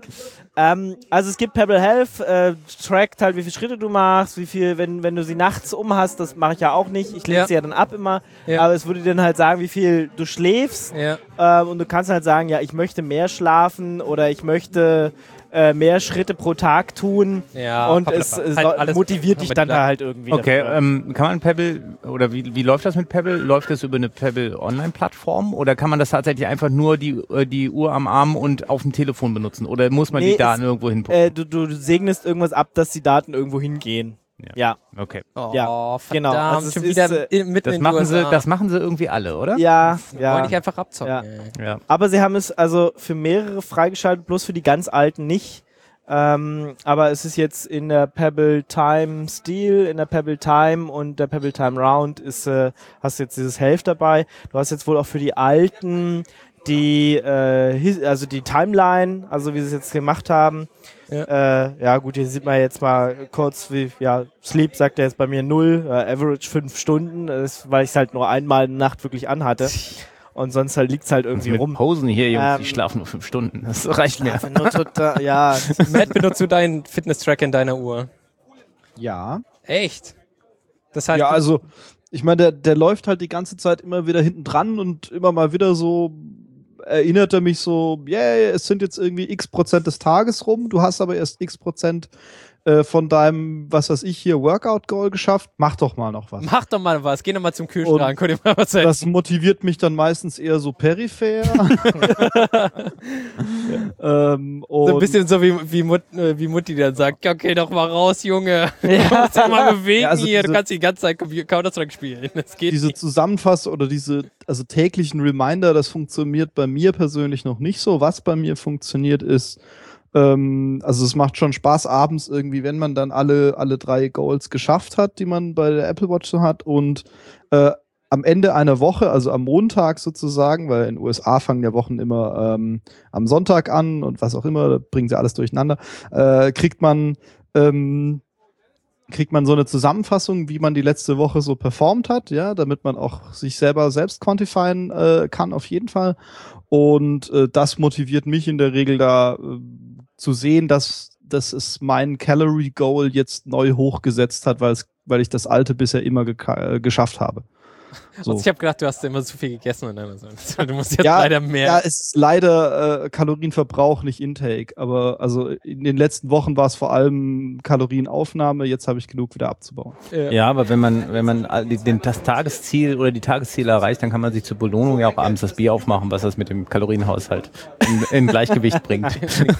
ähm, also es gibt Pebble Health, äh, trackt halt, wie viele Schritte du machst, wie viel, wenn, wenn du sie nachts um hast, das mache ich ja auch nicht. Ich lege ja. sie ja dann ab immer, ja. aber es würde dir dann halt sagen, wie viel du schläfst. Ja. Ähm, und du kannst halt sagen, ja, ich möchte mehr schlafen oder ich möchte Äh, mehr Schritte pro Tag tun ja, und es äh, halt motiviert dich dann halt irgendwie. Okay, ähm, kann man Pebble, oder wie, wie läuft das mit Pebble? Läuft das über eine Pebble Online-Plattform oder kann man das tatsächlich einfach nur die, die Uhr am Arm und auf dem Telefon benutzen oder muss man nee, die Daten es, irgendwo hinpuppen? Äh, du, du segnest irgendwas ab, dass die Daten irgendwo hingehen. Ja. Okay. Oh, Ja, verdammt, genau. Also es schon ist, wieder äh, in- mitten Das in machen, den sie, U S A. das machen sie irgendwie alle, oder? Ja, Wollte ja. ich einfach abzocken. Ja. ey. Ja. Aber sie haben es also für mehrere freigeschaltet, bloß für die ganz alten nicht. Ähm, aber es ist jetzt in der Pebble Time Steel, in der Pebble Time und der Pebble Time Round ist, äh, hast du jetzt dieses Health dabei. Du hast jetzt wohl auch für die alten die, äh, his- also die Timeline, also wie sie es jetzt gemacht haben. Ja. Äh, ja gut, hier sieht man jetzt mal kurz, wie, ja, Sleep sagt er jetzt bei mir null, äh, Average fünf Stunden, das ist, weil ich es halt nur einmal in der Nacht wirklich anhatte. Und sonst halt liegt es halt irgendwie Mit rum. Posen hier, Jungs, Ähm, die schlafen nur fünf Stunden. Das reicht mir. Einfach nur total, ja. Matt, benutzt du deinen Fitness-Track in deiner Uhr? Ja. Echt? Das heißt, Ja, du- also, ich meine, der, der läuft halt die ganze Zeit immer wieder hinten dran und immer mal wieder so erinnert er mich so, yeah, es sind jetzt irgendwie x Prozent des Tages rum, du hast aber erst x Prozent äh, von deinem, was weiß ich hier, Workout-Goal geschafft, mach doch mal noch was. mach doch mal was. Geh doch mal zum Kühlschrank. Guck dir mal was Das motiviert mich dann meistens eher so peripher. ähm, So ein und bisschen so wie, wie, Mut, äh, wie Mutti dann sagt, ja, okay, doch mal raus, Junge. Du musst dich mal bewegen Ja, also hier. Du diese- kannst die ganze Zeit Compu- Counter-Strike spielen. Das geht diese nicht. Zusammenfassung oder diese also täglichen Reminder, das funktioniert bei mir persönlich noch nicht so. Was bei mir funktioniert ist, ähm, also es macht schon Spaß abends irgendwie, wenn man dann alle, alle drei Goals geschafft hat, die man bei der Apple Watch so hat und äh, am Ende einer Woche, also am Montag sozusagen, weil in den U S A fangen ja Wochen immer ähm, am Sonntag an und was auch immer, da bringen sie alles durcheinander, äh, kriegt man ähm, kriegt man so eine Zusammenfassung, wie man die letzte Woche so performt hat, ja, damit man auch sich selber selbst quantifieren äh, kann, auf jeden Fall. Und äh, das motiviert mich in der Regel da äh, zu sehen, dass, dass es mein Calorie Goal jetzt neu hochgesetzt hat, weil es, weil ich das alte bisher immer geka- äh, geschafft habe. So. Also ich habe gedacht, du hast immer zu viel gegessen. Und dann so. Du musst jetzt Ja, leider mehr. Ja, es ist leider äh, Kalorienverbrauch, nicht Intake. Aber also in den letzten Wochen war es vor allem Kalorienaufnahme. Jetzt habe ich genug wieder abzubauen. Ja, aber wenn man, wenn man all die- den, das Tagesziel oder die Tagesziele erreicht, dann kann man sich zur Belohnung ja auch abends das Bier aufmachen, was das mit dem Kalorienhaushalt in, in Gleichgewicht bringt.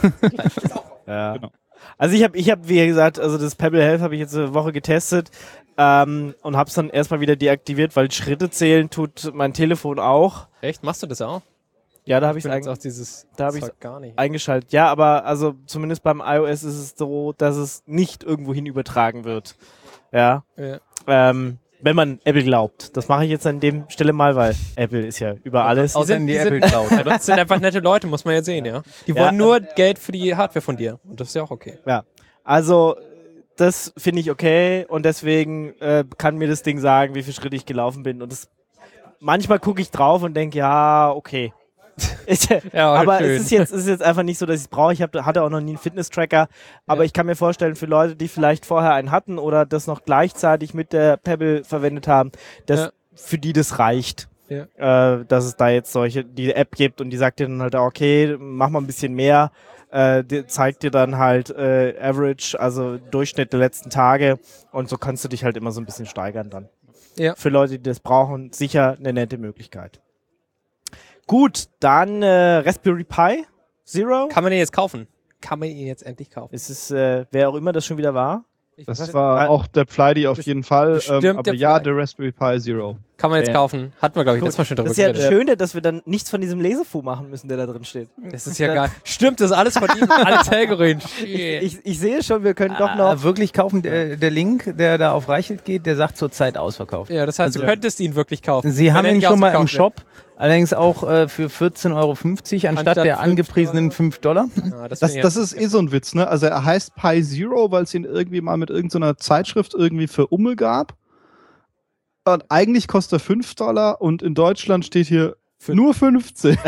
Ja. Also ich habe, ich habe, wie gesagt, also das Pebble Health habe ich jetzt eine Woche getestet ähm, und habe es dann erstmal wieder deaktiviert, weil Schritte zählen tut mein Telefon auch. Echt? Machst du das auch? Ja, da habe ich Ich es benutze eigentlich auch dieses da hab ich's Zeug gar nicht. eingeschaltet. Ja, aber also zumindest beim iOS ist es so, dass es nicht irgendwohin übertragen wird. Ja. Ja. Ähm, wenn man Apple glaubt. Das mache ich jetzt an dem Stelle mal, weil Apple ist ja über alles. Außer in die die Apple sind- Cloud. Ja, das sind einfach nette Leute, muss man ja sehen, ja. Die Ja, wollen nur Geld für die Hardware von dir. Und das ist ja auch okay. Ja, also das finde ich okay und deswegen äh, kann mir das Ding sagen, wie viele Schritte ich gelaufen bin. Und das, manchmal gucke ich drauf und denke, ja, okay. Ja, aber schön. es ist jetzt, es ist jetzt einfach nicht so, dass ich es brauche. Ich hab, hatte auch noch nie einen Fitness-Tracker, aber Ja. ich kann mir vorstellen, für Leute, die vielleicht vorher einen hatten oder das noch gleichzeitig mit der Pebble verwendet haben, dass Ja. für die das reicht. Ja. Äh, dass es da jetzt solche, die App gibt und die sagt dir dann halt, okay, mach mal ein bisschen mehr, äh, die zeigt dir dann halt äh, Average, also Durchschnitt der letzten Tage und so kannst du dich halt immer so ein bisschen steigern dann. Ja. Für Leute, die das brauchen, sicher eine nette Möglichkeit. Gut, dann äh, Raspberry Pi Zero. Kann man den jetzt kaufen? Kann man ihn jetzt endlich kaufen? Es ist, äh, wer auch immer das schon wieder war. Ich Das weiß- war äh, auch der Pleidy auf jeden Fall. bestimmt Ähm, aber der ja, Pleidy. der Raspberry Pi Zero. Kann man jetzt Ja. kaufen. Hatten wir, glaube ich, Gut, letztes Mal schon das drüber ist ja das geredet. Schöne, dass wir dann nichts von diesem Laserfu machen müssen, der da drin steht. Das ist ja geil. Stimmt, das ist alles von ihm. Alles Helgorin. Shit. Ich, ich sehe schon, wir können doch noch. Ah, wirklich kaufen, der, der Link, der da auf Reichelt geht, der sagt zurzeit ausverkauft. Ja, das heißt, du Also- könntest ihn wirklich kaufen. Sie Wenn haben er ihn nicht schon mal im ausverkauft Shop, allerdings auch äh, für vierzehn Euro fünfzig anstatt, Anstatt der fünf angepriesenen fünf Dollar. wird. Ja, das Das, finde ich das ja- ist eh so ein Witz, ne? Also er heißt Pi Zero, weil es ihn irgendwie mal mit irgendeiner Zeitschrift irgendwie für Umme gab. Und eigentlich kostet er fünf Dollar und in Deutschland steht hier Fün- nur fünfzehn.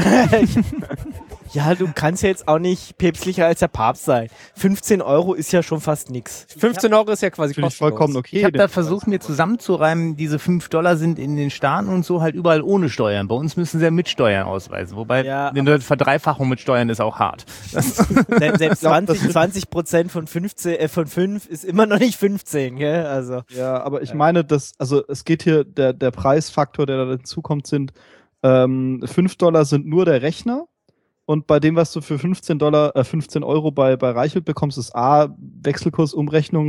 Ja, du kannst ja jetzt auch nicht päpstlicher als der Papst sein. fünfzehn Euro ist ja schon fast nix. fünfzehn Euro ist ja quasi Finde ich kostenlos. vollkommen okay. Ich habe da versucht, mir zusammenzureimen, diese fünf Dollar sind in den Staaten und so halt überall ohne Steuern. Bei uns müssen sie ja mit Steuern ausweisen. Wobei Ja, eine Verdreifachung mit Steuern ist auch hart. Das Se- Selbst glaub, das zwanzig, zwanzig Prozent von fünfzehn, äh, von fünf ist immer noch nicht fünfzehn, gell? Also. Ja, aber ich meine, dass, also es geht hier, der, der Preisfaktor, der da hinzukommt, sind ähm, fünf Dollar sind nur der Rechner. Und bei dem, was du für fünfzehn Dollar, äh, fünfzehn Euro bei, bei Reichelt bekommst, ist A, Wechselkursumrechnung,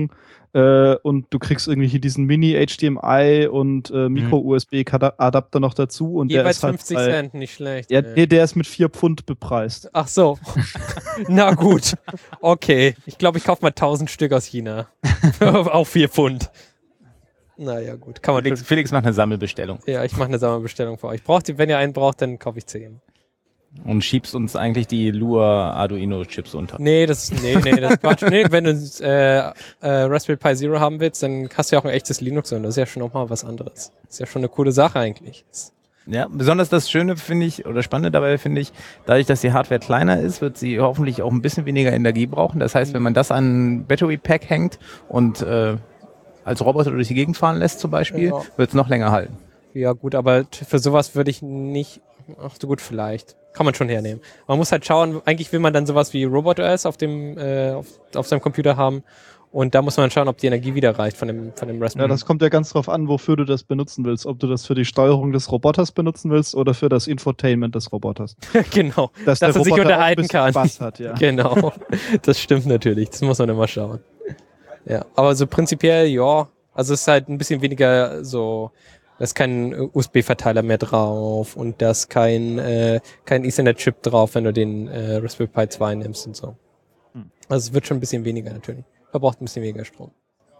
Äh, und du kriegst irgendwie hier diesen Mini-H D M I und äh, Micro-U S B-Adapter noch dazu. Und der Jeweils ist halt fünfzig bei, Cent, nicht schlecht. Ja, ey. nee, der ist mit vier Pfund bepreist. Ach so. Na gut. Okay. Ich glaube, ich kaufe mal tausend Stück aus China. Auf vier Pfund. Naja, gut. Kann man Felix, Felix macht eine Sammelbestellung Ja, ich mache eine Sammelbestellung für euch. Braucht ihr, wenn ihr einen braucht, dann kaufe ich zehn. und schiebst uns eigentlich die Lua Arduino-Chips unter. Nee, das nee, nee, das ist Quatsch. Nee, wenn du äh, äh, Raspberry Pi Zero haben willst, dann hast du ja auch ein echtes Linux und das ist ja schon nochmal was anderes. Das ist ja schon eine coole Sache eigentlich. Ja, besonders das Schöne finde ich, oder Spannende dabei finde ich, dadurch, dass die Hardware kleiner ist, wird sie hoffentlich auch ein bisschen weniger Energie brauchen. Das heißt, wenn man das an ein Battery Pack hängt und äh, als Roboter durch die Gegend fahren lässt zum Beispiel, Ja. wird es noch länger halten. Ja gut, aber t- für sowas würde ich nicht, ach so gut vielleicht, kann man schon hernehmen. Man muss halt schauen, eigentlich will man dann sowas wie RobotOS auf dem, äh, auf, auf seinem Computer haben und da muss man schauen, ob die Energie wieder reicht von dem, von dem Raspberry. Ja, das kommt ja ganz drauf an, wofür du das benutzen willst. Ob du das für die Steuerung des Roboters benutzen willst oder für das Infotainment des Roboters. Genau, Dass, dass der er sich Roboter auch ein unterhalten bisschen kann. Spaß hat, ja. Genau, das stimmt natürlich, das muss man immer schauen. Ja, aber so prinzipiell, ja, also es ist halt ein bisschen weniger so, da ist kein U S B-Verteiler mehr drauf und da ist kein, äh, kein Ethernet-Chip drauf, wenn du den äh, Raspberry Pi zwei nimmst und so. Also es wird schon ein bisschen weniger natürlich. Verbraucht ein bisschen weniger Strom.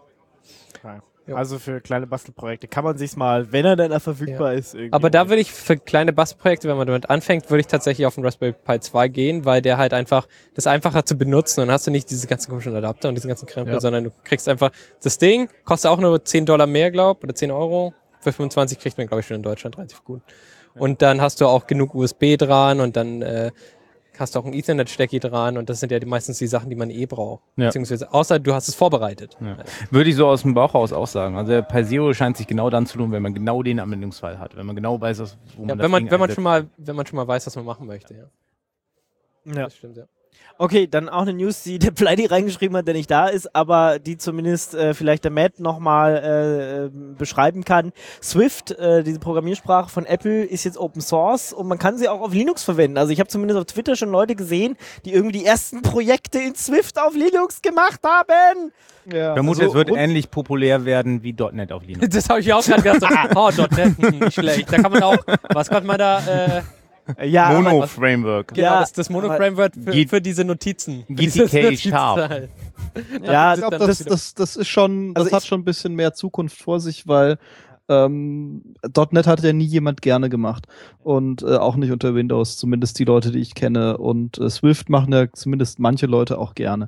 Ja. Also für kleine Bastelprojekte kann man sich's mal, wenn er dann verfügbar Ja. ist. Irgendwie Aber da würde ich für kleine Bastelprojekte, wenn man damit anfängt, würde ich tatsächlich auf den Raspberry Pi zwei gehen, weil der halt einfach, das ist einfacher zu benutzen und dann hast du nicht diese ganzen komischen Adapter und diesen ganzen Krempel, Ja. sondern du kriegst einfach das Ding, kostet auch nur zehn Dollar mehr, glaub, oder zehn Euro. Für fünfundzwanzig kriegt man, glaube ich, schon in Deutschland relativ gut. Und dann hast du auch genug U S B dran und dann äh, hast du auch ein Ethernet-Stecki dran und das sind ja die, meistens die Sachen, die man eh braucht. Ja. Beziehungsweise, außer du hast es vorbereitet. Ja. Würde ich so aus dem Bauch raus auch sagen. Also der Pi Zero scheint sich genau dann zu tun, wenn man genau den Anwendungsfall hat. Wenn man genau weiß, was- wo man Ja, das wenn man, Ding wenn man einsetzt. schon mal, wenn man schon mal weiß, was man machen möchte, ja. Ja. Das stimmt, ja. Okay, dann auch eine News, die der Pleidi reingeschrieben hat, der nicht da ist, aber die zumindest äh, vielleicht der Matt nochmal äh, äh, beschreiben kann. Swift, äh, diese Programmiersprache von Apple, ist jetzt Open Source und man kann sie auch auf Linux verwenden. Also ich habe zumindest auf Twitter schon Leute gesehen, die irgendwie die ersten Projekte in Swift auf Linux gemacht haben. Ja, Vermute, also es wird rund- ähnlich populär werden wie .NET auf Linux. Das habe ich auch gerade gedacht. So, oh, .NET, hm, nicht schlecht. Da kann man auch, was konnte man da, äh, Äh, ja, aber- Mono-Framework. genau, Ja, das, das Mono-Framework für, Git- für diese Notizen. Für G T dieses K Notizen- Sharp. ja, Ich glaube, dann das, wieder- das, das ist schon, das Also hat ich- schon ein bisschen mehr Zukunft vor sich, weil ähm, .NET hat ja nie jemand gerne gemacht und äh, auch nicht unter Windows, zumindest die Leute, die ich kenne, und äh, Swift machen ja zumindest manche Leute auch gerne.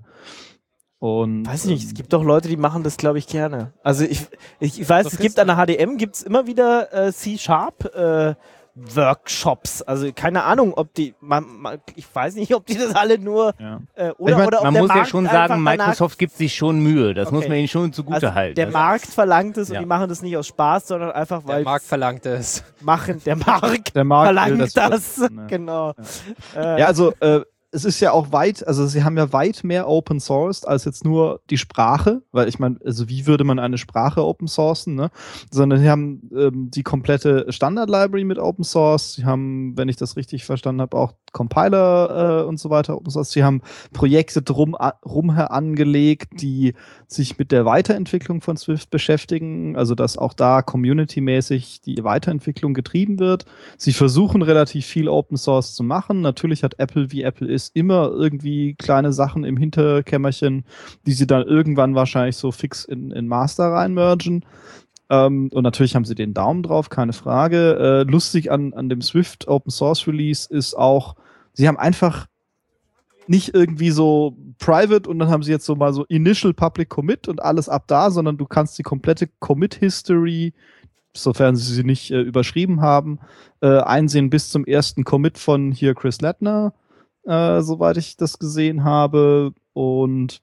Und, weiß ich nicht, es ähm, gibt doch Leute, die machen das, glaube ich, gerne. Also ich, ich, ich weiß, Das es gibt ist- an der H D M gibt's immer wieder äh, C-Sharp äh, Workshops. Also keine Ahnung, ob die, man, man, ich weiß nicht, ob die das alle nur Ja. äh, oder, Ich mein, oder ob man der muss ja Markt schon einfach sagen, danach- Microsoft gibt sich schon Mühe. Das Okay. muss man ihnen schon zugute also halten. der Das- Markt verlangt es Ja. und die machen das nicht aus Spaß, sondern einfach, Der weil Markt verlangt es. machen der Markt der Markt will verlangt das. das. Ne. Genau. Äh, Ja, also äh, es ist ja auch weit, also sie haben ja weit mehr Open Sourced als jetzt nur die Sprache, weil ich meine, also wie würde man eine Sprache Open Sourcen, ne? Sondern sie haben ähm, die komplette Standard-Library mit Open Source, sie haben, wenn ich das richtig verstanden habe, auch Compiler äh, und so weiter Open Source, sie haben Projekte drum a- rumher angelegt, die sich mit der Weiterentwicklung von Swift beschäftigen, also dass auch da community-mäßig die Weiterentwicklung getrieben wird. Sie versuchen relativ viel Open Source zu machen. Natürlich hat Apple, wie Apple ist, immer irgendwie kleine Sachen im Hinterkämmerchen, die sie dann irgendwann wahrscheinlich so fix in, in Master reinmergen. Ähm, und natürlich haben sie den Daumen drauf, keine Frage. Äh, lustig an, an dem Swift Open Source Release ist auch, sie haben einfach nicht irgendwie so private und dann haben sie jetzt so mal so Initial Public Commit und alles ab da, sondern du kannst die komplette Commit History, sofern sie sie nicht äh, überschrieben haben, äh, einsehen bis zum ersten Commit von hier Chris Lettner, äh, soweit ich das gesehen habe. Und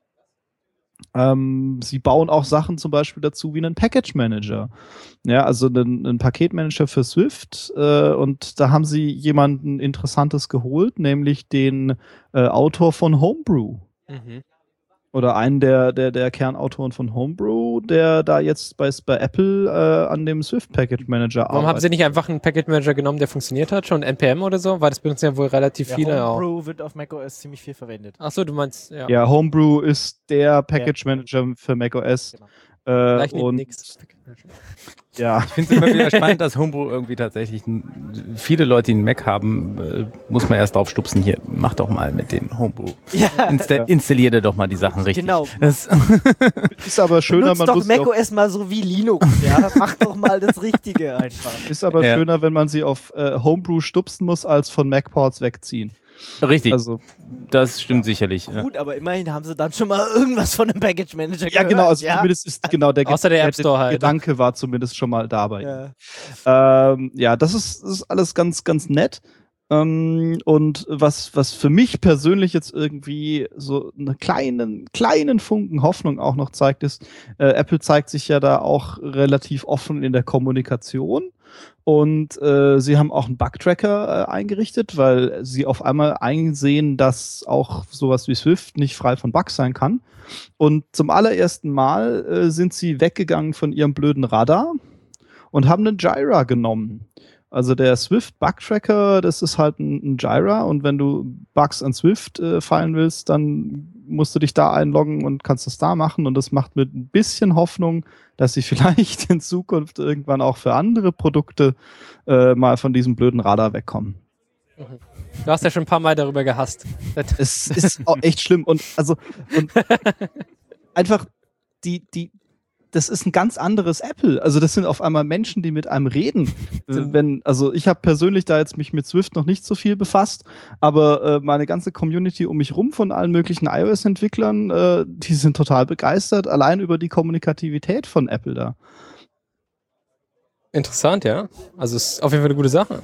ähm, sie bauen auch Sachen zum Beispiel dazu wie einen Package Manager. Ja, also einen, einen Paketmanager für Swift. Äh, und da haben sie jemanden Interessantes geholt, nämlich den äh, Autor von Homebrew. Mhm. Oder einen der, der, der Kernautoren von Homebrew, der da jetzt bei, bei Apple äh, an dem Swift Package Manager arbeitet. Warum haben sie nicht einfach einen Package Manager genommen, der funktioniert hat, schon N P M oder so? Weil das benutzen ja wohl relativ Der viele auch. Homebrew wird auf macOS ziemlich viel verwendet. Achso, du meinst, ja. Ja, Homebrew ist der Package Manager für macOS. Genau. Äh, Gleich neben und nix. ja, Ich finde es immer wieder spannend, dass Homebrew irgendwie tatsächlich n- viele Leute, die einen Mac haben, äh, muss man erst drauf stupsen. Hier, mach doch mal mit den Homebrew. Ja, Insta- installier dir doch mal die Sachen richtig. genau. Das, ist aber schöner, Benutzt man doch muss sie auf, macOS mal so wie Linux, ja? Mach doch mal das Richtige einfach. ist aber Ja. schöner, wenn man sie auf äh, Homebrew stupsen muss, als von MacPorts wegziehen. richtig, Also das stimmt sicherlich. Ja. Gut, aber immerhin haben sie dann schon mal irgendwas von einem Package Manager ja, gehört. genau, also ja? zumindest ist genau der, Außer der App der Store halt. Gedanke war zumindest schon mal dabei. Ja. Ähm, ja, das ist, das ist alles ganz, ganz nett. Ähm, und was, was für mich persönlich jetzt irgendwie so einen kleinen, kleinen Funken Hoffnung auch noch zeigt, ist, äh, Apple zeigt sich ja da auch relativ offen in der Kommunikation. Und äh, sie haben auch einen Bugtracker äh, eingerichtet, weil sie auf einmal einsehen, dass auch sowas wie Swift nicht frei von Bugs sein kann. Und zum allerersten Mal äh, sind sie weggegangen von ihrem blöden Radar und haben einen Jira genommen. Also der Swift Bug Tracker, das ist halt ein, ein Jira, und wenn du Bugs an Swift äh, feilen willst, dann musst du dich da einloggen und kannst das da machen, und das macht mit ein bisschen Hoffnung, dass sie vielleicht in Zukunft irgendwann auch für andere Produkte äh, mal von diesem blöden Radar wegkommen. Du hast ja schon ein paar Mal darüber gehasst. Es ist auch echt schlimm, und also und einfach die die das ist ein ganz anderes Apple. Also das sind auf einmal Menschen, die mit einem reden. Wenn, also ich habe persönlich da jetzt mich mit Swift noch nicht so viel befasst, aber äh, meine ganze Community um mich rum von allen möglichen iOS-Entwicklern, äh, die sind total begeistert, allein über die Kommunikativität von Apple da. Interessant, ja. Also es ist auf jeden Fall eine gute Sache.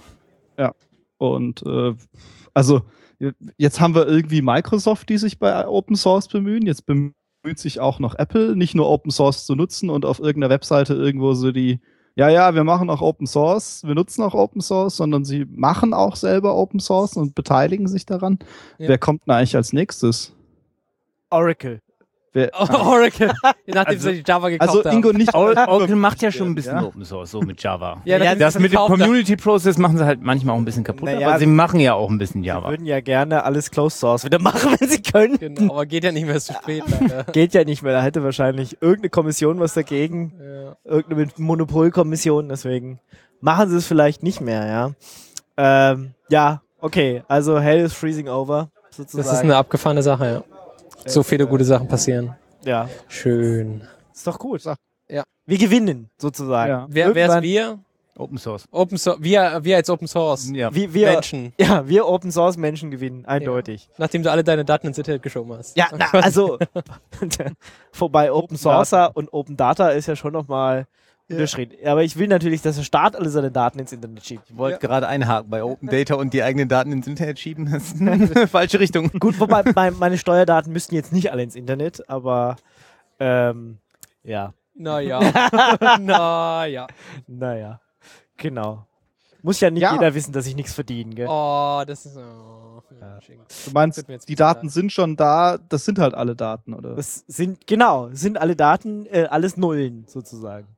Und äh, also jetzt haben wir irgendwie Microsoft, die sich bei Open Source bemühen. Jetzt bemüht sich auch noch Apple, nicht nur Open Source zu nutzen und auf irgendeiner Webseite irgendwo so die, ja, ja, wir machen auch Open Source, wir nutzen auch Open Source, sondern sie machen auch selber Open Source und beteiligen sich daran. Ja. Wer kommt denn eigentlich als nächstes? Oracle. Wer, Oh, Oracle, nachdem Also- sie die Java gekauft also Ingo, haben. nicht Oracle macht ja schon ein bisschen Ja. Open Source, so mit Java. Ja, nachdem Das sie mit dem gekauft haben. Community Process machen sie halt manchmal auch ein bisschen kaputt, Naja, aber sie machen ja auch ein bisschen Sie Java. würden ja gerne alles Closed Source wieder machen, wenn sie können. Genau, aber geht ja nicht mehr so spät. Leider. Geht ja nicht mehr, da hätte wahrscheinlich irgendeine Kommission was dagegen. Ja. Irgendeine Monopolkommission, deswegen machen sie es vielleicht nicht mehr, ja. Ähm, ja, okay, also Hell is freezing over, sozusagen. Das ist eine abgefahrene Sache, ja. So viele gute Sachen passieren. ja, Schön. ist doch gut. Ja. Wir gewinnen, sozusagen. Ja. Wer, wer ist Irgendwann- wir? Open Source. Open Source. Wir, wir als Open Source. Ja. Wir, wir, Menschen. ja, wir Open Source Menschen gewinnen, eindeutig. Nachdem du alle deine Daten ins Internet geschoben hast. Ja, na, also, vorbei Open Sourcer und Open Data ist ja schon nochmal Unterschied. Aber ich will natürlich, dass der Staat alle seine Daten ins Internet schiebt. Ich wollte gerade einhaken bei Open Data und die eigenen Daten ins Internet schieben. Das ist eine falsche Richtung. Gut, wobei mein, meine Steuerdaten müssten jetzt nicht alle ins Internet, aber ähm, ja, Naja. naja. naja, genau. Muss ja nicht Ja. jeder wissen, dass ich nichts verdiene, gell? Oh, das ist. Oh, ja. Du meinst, Tut mir jetzt die leid. Daten sind schon da, das sind halt alle Daten, oder? Das sind, genau, sind alle Daten, äh, alles Nullen, sozusagen.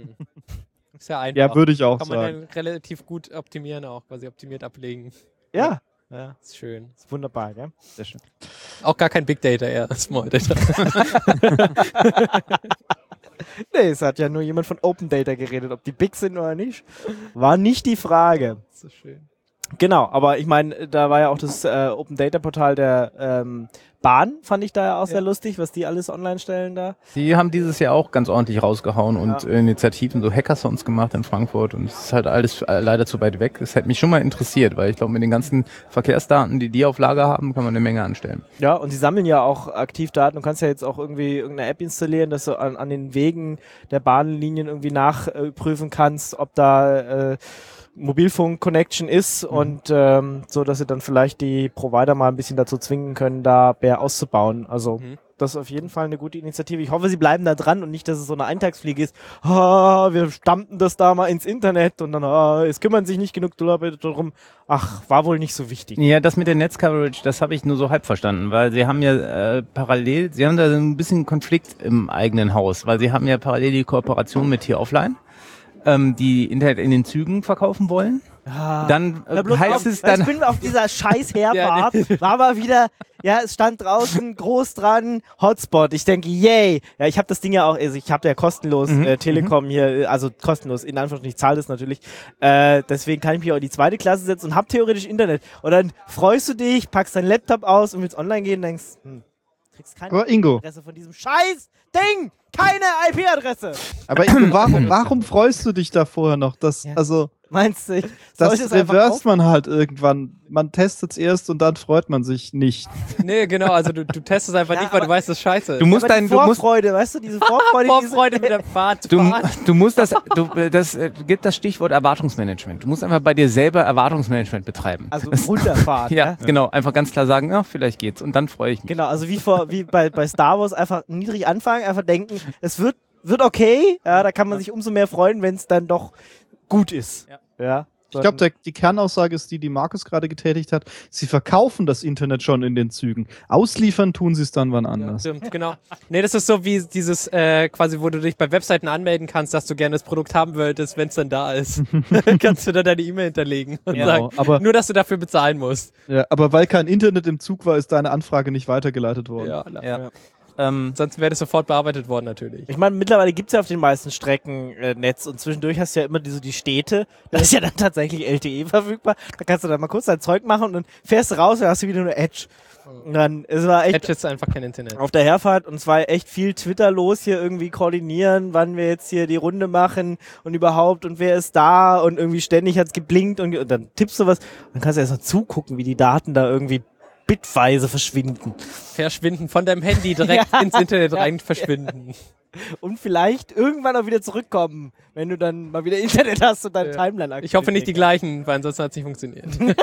Ist ja einfach. Ja, würde ich auch Kann man sagen. ja relativ gut optimieren auch, quasi optimiert ablegen. Ja, ja, Ist schön. ist wunderbar, gell? Sehr schön. Auch gar kein Big Data, eher Small Data. Nee, es hat ja nur jemand von Open Data geredet, ob die big sind oder nicht. War nicht die Frage. So schön. Genau, aber ich meine, da war ja auch das äh, Open Data Portal der ähm, Bahn, fand ich da ja auch sehr lustig, was die alles online stellen da. Die haben dieses Jahr auch ganz ordentlich rausgehauen und Ja. Initiativen, so Hackathons gemacht in Frankfurt, und es ist halt alles äh, leider zu weit weg. Das hätte mich schon mal interessiert, weil ich glaube, mit den ganzen Verkehrsdaten, die die auf Lager haben, kann man eine Menge anstellen. Ja, und sie sammeln ja auch aktiv Daten. Du kannst ja jetzt auch irgendwie irgendeine App installieren, dass du an, an den Wegen der Bahnlinien irgendwie nachprüfen kannst, ob da äh, Mobilfunk-Connection ist Mhm. und ähm, so, dass sie dann vielleicht die Provider mal ein bisschen dazu zwingen können, da mehr auszubauen. Also Mhm. das ist auf jeden Fall eine gute Initiative. Ich hoffe, sie bleiben da dran und nicht, dass es so eine Eintagsfliege ist. Oh, wir stammten das da mal ins Internet und dann, oh, es kümmern sich nicht genug Leute darum. Ach, war wohl nicht so wichtig. Ja, das mit der Netzcoverage, das habe ich nur so halb verstanden, weil sie haben ja äh, parallel, sie haben da ein bisschen Konflikt im eigenen Haus, weil sie haben ja parallel die Kooperation mit Tier Offline, ähm, die Internet in den Zügen verkaufen wollen. Ah, Dann äh, bloß heißt auf, es weil dann... Ich bin auf dieser scheiß Herfahrt, war aber wieder, ja, es stand draußen groß dran, Hotspot. Ich denke, yay. Ja, ich habe das Ding ja auch, also ich habe ja kostenlos Mhm, äh, Telekom hier, also kostenlos, in Anführungszeichen, ich zahle das natürlich. Äh, deswegen kann ich mich auch in die zweite Klasse setzen und hab theoretisch Internet. Und dann freust du dich, packst deinen Laptop aus und willst online gehen und denkst, hm, kriegst keine Aber Ingo, Adresse von diesem scheiß Ding. Keine I P-Adresse. aber Ingo, warum, warum freust du dich da vorher noch? Das, Ja. also, Meinst du, ich das sollte es einfach reverst auf? man halt irgendwann. Man testet es erst und dann freut man sich nicht. Nee, genau, also du, du testest einfach Ja, nicht, weil du aber- weißt, das ist scheiße. Du musst Aber dein, die du musst, Vorfreude, weißt du, diese Vorfreude, Vorfreude mit der Fahrt zu du, fahren. du musst das, du, äh, das äh, gibt das Stichwort Erwartungsmanagement. Du musst einfach bei dir selber Erwartungsmanagement betreiben. also runterfahren. ja, ja? genau, einfach ganz klar sagen, ja, vielleicht geht's und dann freue ich mich. Genau, also wie vor, wie bei, bei Star Wars einfach niedrig anfangen, einfach denken, es wird, wird okay, ja, da kann man sich umso mehr freuen, wenn es dann doch gut ist. Ja. Ja. Ich glaube, die Kernaussage ist die, die Markus gerade getätigt hat. Sie verkaufen das Internet schon in den Zügen. Ausliefern tun sie es dann wann anders. Stimmt, genau. Nee, das ist so wie dieses, äh, quasi, wo du dich bei Webseiten anmelden kannst, dass du gerne das Produkt haben wolltest, wenn es dann da ist. Kannst du da deine E-Mail hinterlegen und Ja, sagen, aber- nur, dass du dafür bezahlen musst. Ja, aber weil kein Internet im Zug war, ist deine Anfrage nicht weitergeleitet worden. Ja, na, Ja. ja. Ähm, Sonst wäre das sofort bearbeitet worden, natürlich. Ich meine, mittlerweile gibt es ja auf den meisten Strecken äh, Netz und zwischendurch hast du ja immer diese die Städte. Da ist ja dann tatsächlich L T E verfügbar. Da kannst du dann mal kurz dein Zeug machen und dann fährst du raus und dann hast du wieder nur Edge. Und dann, es war echt Edge ist einfach kein Internet. auf der Herfahrt und es war echt viel Twitter los hier irgendwie koordinieren, wann wir jetzt hier die Runde machen und überhaupt und wer ist da und irgendwie ständig hat's geblinkt und, und dann tippst du was und dann kannst du erst mal zugucken, wie die Daten da irgendwie bitweise verschwinden. Verschwinden von deinem Handy direkt Ja. ins Internet rein verschwinden. Und vielleicht irgendwann auch wieder zurückkommen, wenn du dann mal wieder Internet hast und deine Ja. Timeline aktuell. Ich hoffe nicht die gleichen, weil ansonsten hat es nicht funktioniert.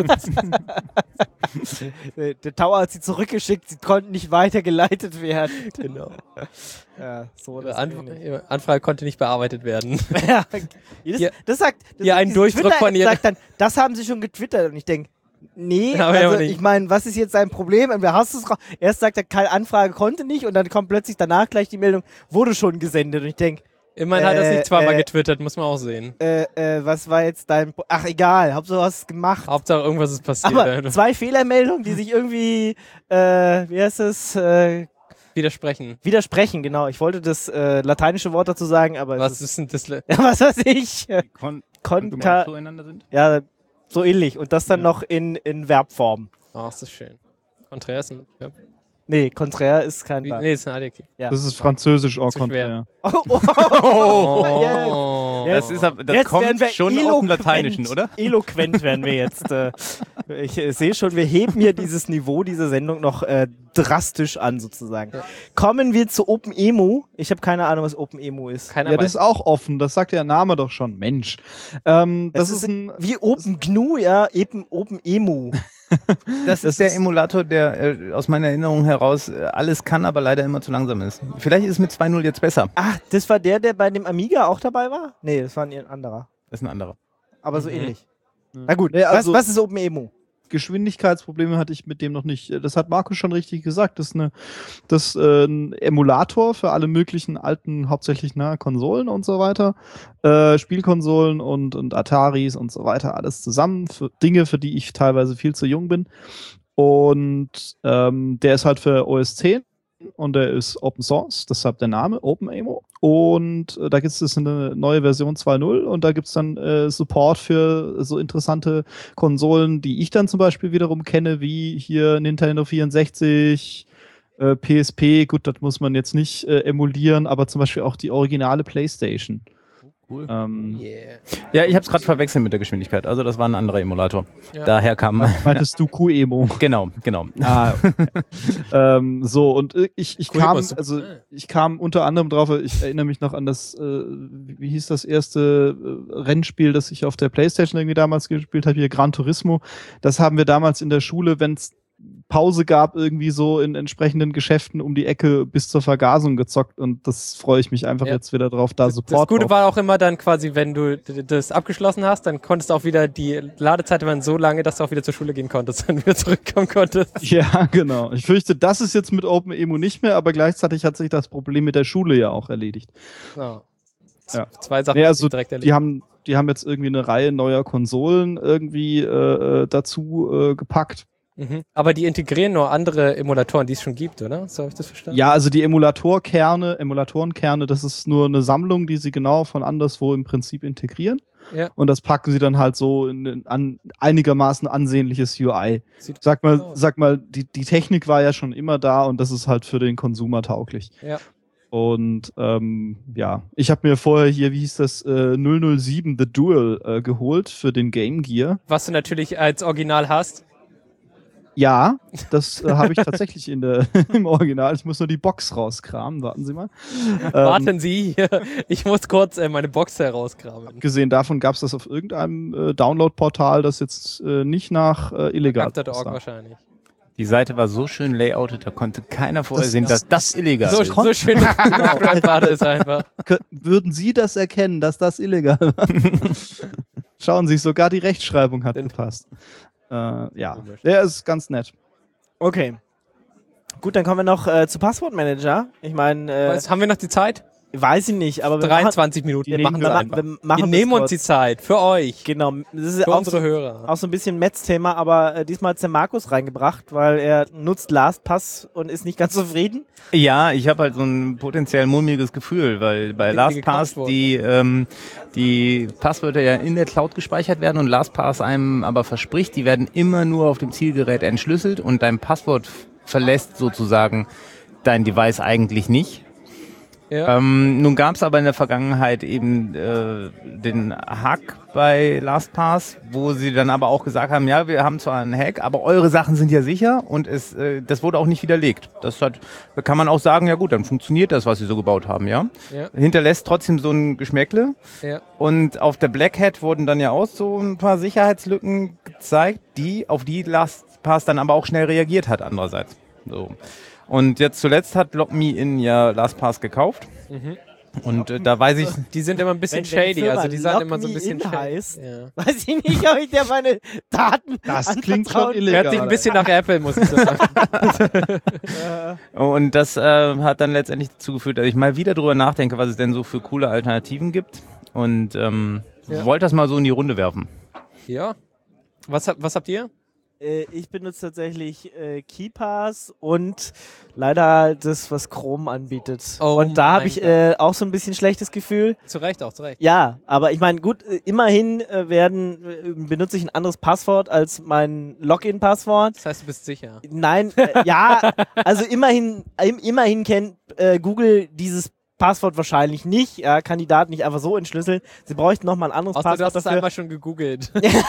Der, der Tower hat sie zurückgeschickt, sie konnten nicht weitergeleitet werden. genau. Ja, so das An ähnlich. Anfrage konnte nicht bearbeitet werden. Ja, das, Hier- das sagt, das hier sagt ein dieses Durchdruck Twitter- von ihr. sagt dann, das haben sie schon getwittert und ich denke, nee, Aber ja also auch nicht. ich meine, was ist jetzt dein Problem? Und wer hast es raus? Erst sagt er, keine Anfrage konnte nicht und dann kommt plötzlich danach gleich die Meldung, wurde schon gesendet und ich denke, Immerhin hat er es Äh, nicht zweimal äh, getwittert, muss man auch sehen. äh, äh, was war jetzt dein, Pro- ach egal, Hauptsache du hast es gemacht. Hauptsache irgendwas ist passiert. Aber zwei Fehlermeldungen, die sich irgendwie, äh, wie heißt es, äh, Widersprechen. widersprechen, genau. Ich wollte das äh, lateinische Wort dazu sagen, aber Was es ist, ist denn das? Le- ja, was weiß ich, äh, kon Konka, zueinander sind? ja, so ähnlich. Und das dann noch in, in Verbform. Ach, das ist schön. Konträr ist ein, ja. Nee, konträr ist kein Wie, Verb. nee, ist ein Adjektiv. Ja. Das ist französisch au Zu schwer. contraire. Oh, oh, oh, yes. Oh. Jetzt- Das, ist, aber- das Jetzt werden kommt wir schon aus dem eloquent. Lateinischen, oder? Eloquent werden wir jetzt. Äh, ich äh, sehe schon, wir heben hier dieses Niveau dieser Sendung noch äh, drastisch an, sozusagen. Kommen wir zu OpenEMU. Ich habe keine Ahnung, was OpenEMU ist. Keiner Ja, das weiß. ist auch offen. Das sagt der Name doch schon. Mensch. Ähm, das, ist ein. wie OpenGNU, ja, eben OpenEMU. Das ist der Emulator, der äh, aus meiner Erinnerung heraus äh, alles kann, aber leider immer zu langsam ist. Vielleicht ist es mit zwei null jetzt besser. Ach, das war der, der bei dem Amiga auch dabei war? Nee, das war ein anderer. Das ist ein anderer. Aber so Mhm. ähnlich. Na gut, Nee, also- was, was ist OpenEMU? Geschwindigkeitsprobleme hatte ich mit dem noch nicht. Das hat Markus schon richtig gesagt. Das ist, eine, das ist äh, ein Emulator für alle möglichen alten, hauptsächlich nahe Konsolen und so weiter. Äh, Spielkonsolen und, und Ataris und so weiter. Alles zusammen. Für Dinge, für die ich teilweise viel zu jung bin. Und ähm, der ist halt für O S zehn. Und der ist Open Source, deshalb der Name, OpenEMU. Und äh, da gibt es eine neue Version zwei Punkt null und da gibt es dann äh, Support für so interessante Konsolen, die ich dann zum Beispiel wiederum kenne, wie hier Nintendo vierundsechzig, äh, P S P, gut, das muss man jetzt nicht äh, emulieren, aber zum Beispiel auch die originale PlayStation. Cool. Ähm, Yeah. Ja, ich habe es gerade verwechselt mit der Geschwindigkeit. Also das war ein anderer Emulator. Ja. Daher kam... meintest du Q-Emo? genau, genau. Ah, okay. ähm, so, und äh, ich, ich Cool, kam, was du- also Ah. ich kam unter anderem drauf, ich erinnere mich noch an das, äh, wie wie hieß das erste äh, Rennspiel, das ich auf der PlayStation irgendwie damals gespielt habe, hier Gran Turismo. Das haben wir damals in der Schule, wenn es Pause gab, irgendwie so in entsprechenden Geschäften um die Ecke bis zur Vergasung gezockt und das freue ich mich einfach Ja. jetzt wieder drauf, da Support Das Gute drauf. war auch immer dann quasi, wenn du d- das abgeschlossen hast, dann konntest du auch wieder, die Ladezeiten waren so lange, dass du auch wieder zur Schule gehen konntest und wieder zurückkommen konntest. Ja, genau. Ich fürchte, das ist jetzt mit OpenEMU nicht mehr, aber gleichzeitig hat sich das Problem mit der Schule ja auch erledigt. Ja. Ja. Zwei Sachen Nee, hat also sich direkt erledigt. die haben, die haben jetzt irgendwie eine Reihe neuer Konsolen irgendwie äh, dazu äh, gepackt. Mhm. Aber die integrieren nur andere Emulatoren, die es schon gibt, oder? So habe ich das verstanden? Ja, also die Emulatorkerne, Emulatorenkerne, das ist nur eine Sammlung, die sie genau von anderswo im Prinzip integrieren. Ja. Und das packen sie dann halt so in ein an, einigermaßen ansehnliches U I. Sieht Sag mal, aus. sag mal, die, die Technik war ja schon immer da und das ist halt für den Konsumer tauglich. Ja. Und ähm, ja, ich habe mir vorher hier, wie hieß das, äh, null null sieben The Duel äh, geholt für den Game Gear. Was du natürlich als Original hast. Ja, das äh, habe ich tatsächlich in der, im Original. Ich muss nur die Box rauskramen, warten Sie mal. Ähm, Warten Sie, ich muss kurz äh, meine Box herauskramen. Abgesehen davon gab es das auf irgendeinem äh, Download-Portal, das jetzt äh, nicht nach äh, illegal Punkt org aussah. wahrscheinlich. Die Seite war so schön layoutet, da konnte keiner vorhersehen, Das- dass das illegal So, ist. so schön war das einfach. Kö- Würden Sie das erkennen, dass das illegal war? Schauen Sie, sogar die Rechtschreibung hat gepasst. Äh, ja, Komisch. der ist ganz nett. Okay. Gut, dann kommen wir noch äh, zu Passwortmanager. Ich meine, äh, Was, haben wir noch die Zeit? weiß ich nicht, aber wir dreiundzwanzig Minuten, wir die machen nehmen das wir einfach. wir machen Wir das nehmen uns kurz. die Zeit, für euch, Genau, das ist für auch unsere so, Hörer. auch so ein bisschen Metz-Thema, aber äh, diesmal hat der Markus reingebracht, weil er nutzt LastPass und ist nicht ganz zufrieden. Ja, ich habe halt so ein potenziell mulmiges Gefühl, weil bei Die- die LastPass gekauft wurden. die, ähm, die Passwörter ja in der Cloud gespeichert werden und LastPass einem aber verspricht, die werden immer nur auf dem Zielgerät entschlüsselt und dein Passwort f- verlässt sozusagen dein Device eigentlich nicht. Ja. Ähm, nun gab es aber in der Vergangenheit eben äh, den Hack bei LastPass, wo sie dann aber auch gesagt haben, ja, wir haben zwar einen Hack, aber eure Sachen sind ja sicher und es, äh, das wurde auch nicht widerlegt. Das hat, da kann man auch sagen, ja gut, dann funktioniert das, was sie so gebaut haben, ja. Ja. Hinterlässt trotzdem so ein Geschmäckle. Ja. Und auf der Black Hat wurden dann ja auch so ein paar Sicherheitslücken gezeigt, die auf die LastPass dann aber auch schnell reagiert hat andererseits. So. Und jetzt zuletzt hat LogMeIn ja LastPass gekauft. Mhm. Und äh, da weiß ich, Die sind immer ein bisschen Wenn- wenn die shady, Firma also die sind immer so ein bisschen LogMeIn shady. heißt, Ja. weiß ich nicht, ob ich dir meine Daten Das klingt schon anvertrauen illegal. Hört sich ein bisschen nach Apple, muss ich sagen. und das äh, hat dann letztendlich dazu geführt, dass ich mal wieder drüber nachdenke, was es denn so für coole Alternativen gibt. Und ähm, Ja. wollte das mal so in die Runde werfen. Ja. Was, hab- was habt ihr? Äh, ich benutze tatsächlich äh, KeePass und leider das, was Chrome anbietet. Oh und da habe mein ich äh, auch so ein bisschen schlechtes Gefühl. Zu Recht auch, zu Recht. Ja, aber ich meine, gut, äh, immerhin äh, werden, äh, benutze ich ein anderes Passwort als mein Login-Passwort. Das heißt, du bist sicher. Nein, äh, ja, also immerhin, im, immerhin kennt äh, Google dieses Passwort wahrscheinlich nicht. Ja, kann die Daten nicht einfach so entschlüsseln. Sie bräuchten nochmal ein anderes Außer du hast Passwort es dafür. einmal schon gegoogelt.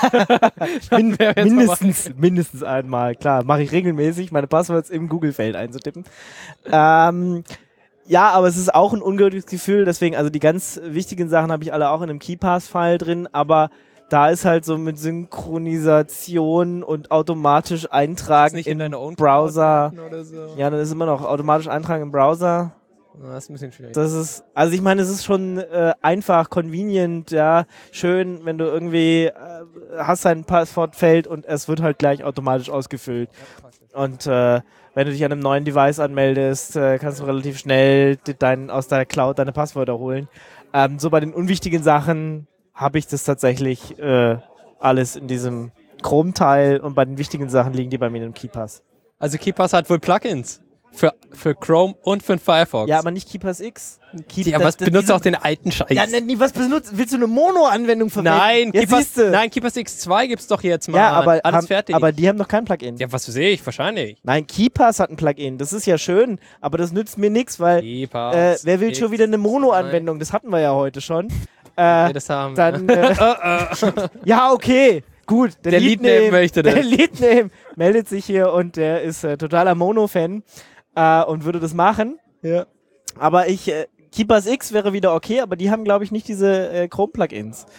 Min Wer jetzt mindestens, mindestens einmal, klar. Mache ich regelmäßig, meine Passworts im Google-Feld einzutippen. Ähm, ja, aber es ist auch ein ungültiges Gefühl, deswegen, also die ganz wichtigen Sachen habe ich alle auch in einem KeePass-File drin, aber da ist halt so mit Synchronisation und automatisch eintragen nicht im in deine Own Browser. Cloud oder so. Ja, dann ist immer noch automatisch eintragen im Browser. Das ist ein bisschen schwierig. Das ist, also ich meine, es ist schon äh, einfach, convenient, ja, schön, wenn du irgendwie äh, hast dein Passwortfeld und es wird halt gleich automatisch ausgefüllt. Und äh, wenn du dich an einem neuen Device anmeldest, äh, kannst du relativ schnell de- dein, aus der Cloud deine Passwörter holen. Ähm, so bei den unwichtigen Sachen habe ich das tatsächlich äh, alles in diesem Chrome-Teil und bei den wichtigen Sachen liegen die bei mir im KeePass. Also KeePass hat wohl Plugins. Für, für Chrome und für den Firefox. Ja, aber nicht KeePass X. Keep, ja, was benutzt auch den alten Scheiß? Ja, ne, nee, was benutzt? Willst du eine Mono-Anwendung verwenden? Nein, Jetzt KeePass, siehste. nein, KeePass X zwei gibt's doch jetzt mal. Ja, aber, Alles haben, fertig. aber die haben noch kein Plugin. ja, was sehe ich? Wahrscheinlich. Nein, KeePass hat ein Plugin. Das ist ja schön, aber das nützt mir nichts, weil äh, KeePass wer will schon wieder eine Mono-Anwendung? Das hatten wir ja heute schon. Äh, Nee, das haben dann, äh, ja, okay. Gut, der, Der Leadname möchte das. Der Leadname meldet sich hier und der ist äh, totaler Mono-Fan äh, und würde das machen. Ja. Aber ich, äh, KeePass X wäre wieder okay, aber die haben, glaube ich, nicht diese äh, Chrome-Plugins.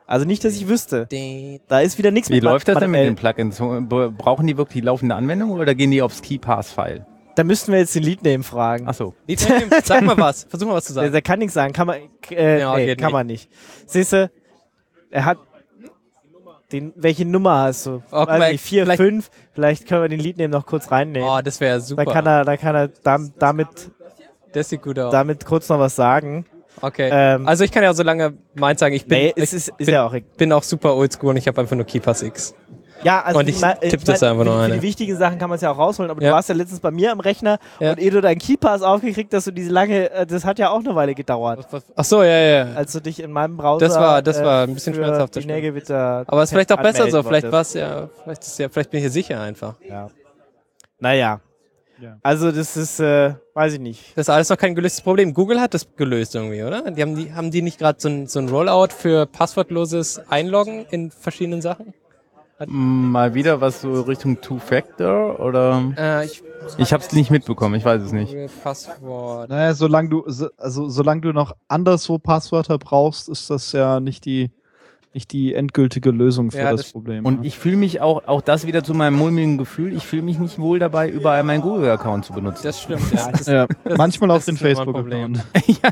Also nicht, dass ich wüsste. Da ist wieder nichts Wie mit läuft das denn mit manuell. den Plugins? Brauchen die wirklich die laufende Anwendung oder gehen die aufs KeyPass-File? Da müssten wir jetzt den Leadname fragen. Achso. Leadname, sag mal was. Versuch mal was zu Der, sagen. der kann nichts sagen. Kann man, äh, Ja, nee, geht kann nicht. man nicht. Siehst du, er hat den, welche Nummer hast du? Oh, Weiß nicht, vier, vielleicht- fünf. Vielleicht können wir den Leadname noch kurz reinnehmen. Oh, das wäre super. Da kann er, da kann er dam, damit, das sieht gut aus. damit kurz noch was sagen. Okay. Ähm, also ich kann ja so lange meins sagen. Ich bin, Nee, ich es ist, ist bin, ja auch egal. bin auch super oldschool und ich habe einfach nur KeyPass X. Ja, also Und ich mein- tipp ich das mein, einfach nur für, für eine. die wichtigen Sachen kann man es ja auch rausholen, aber Ja. du warst ja letztens bei mir am Rechner Ja. und ehe du deinen KeyPass aufgekriegt hast, du diese lange, äh, das hat ja auch eine Weile gedauert, Ach so, ja, ja. als du dich in meinem Browser Das war- das war ein bisschen für schmerzhaft, das die stimmt. Nägelwitter Aber es ist vielleicht auch besser so. anmelden Vielleicht war wolltest. es ja, vielleicht ist ja, vielleicht bin ich hier sicher einfach. Ja. Naja. Ja. Also das ist, äh, weiß ich nicht. Das ist alles noch kein gelöstes Problem. Google hat das gelöst irgendwie, oder? Die haben die, haben die nicht gerade so ein, so ein Rollout für passwortloses Einloggen in verschiedenen Sachen? Mal wieder was so Richtung Two-Factor oder? Äh, ich Ich habe es nicht mitbekommen, ich weiß es nicht. Google Passwort. Naja, solange du, so- also solange du noch anderswo Passwörter brauchst, ist das ja nicht die, nicht die endgültige Lösung für Ja, das, das- Problem. Und ne? ich fühle mich auch, auch das wieder zu meinem mulmigen Gefühl, ich fühle mich nicht wohl dabei, überall meinen Google-Account zu benutzen. Das stimmt, ja. Das, ja, manchmal auch das den ist immer ein Facebook-Account.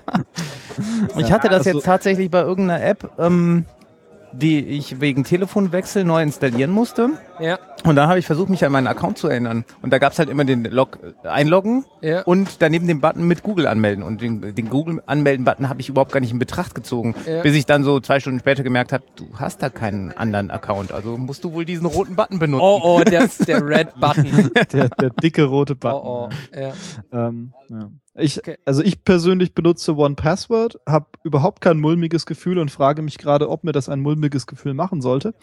Ich hatte das also- jetzt tatsächlich bei irgendeiner App, ähm, die ich wegen Telefonwechsel neu installieren musste. ja, Und da habe ich versucht, mich an meinen Account zu erinnern. Und da gab es halt immer den Log Einloggen ja. und daneben den Button mit Google anmelden. Und den, den Google Anmelden-Button habe ich überhaupt gar nicht in Betracht gezogen, Ja. bis ich dann so zwei Stunden später gemerkt habe, du hast da keinen anderen Account. Also musst du wohl diesen roten Button benutzen. Oh, oh, der, der Red Button. Der, der dicke rote Button. Oh, oh. Ja. Ähm, ja. Ich, Okay. Also ich persönlich benutze OnePassword, habe überhaupt kein mulmiges Gefühl und frage mich gerade, ob mir das ein mulmiges Gefühl machen sollte.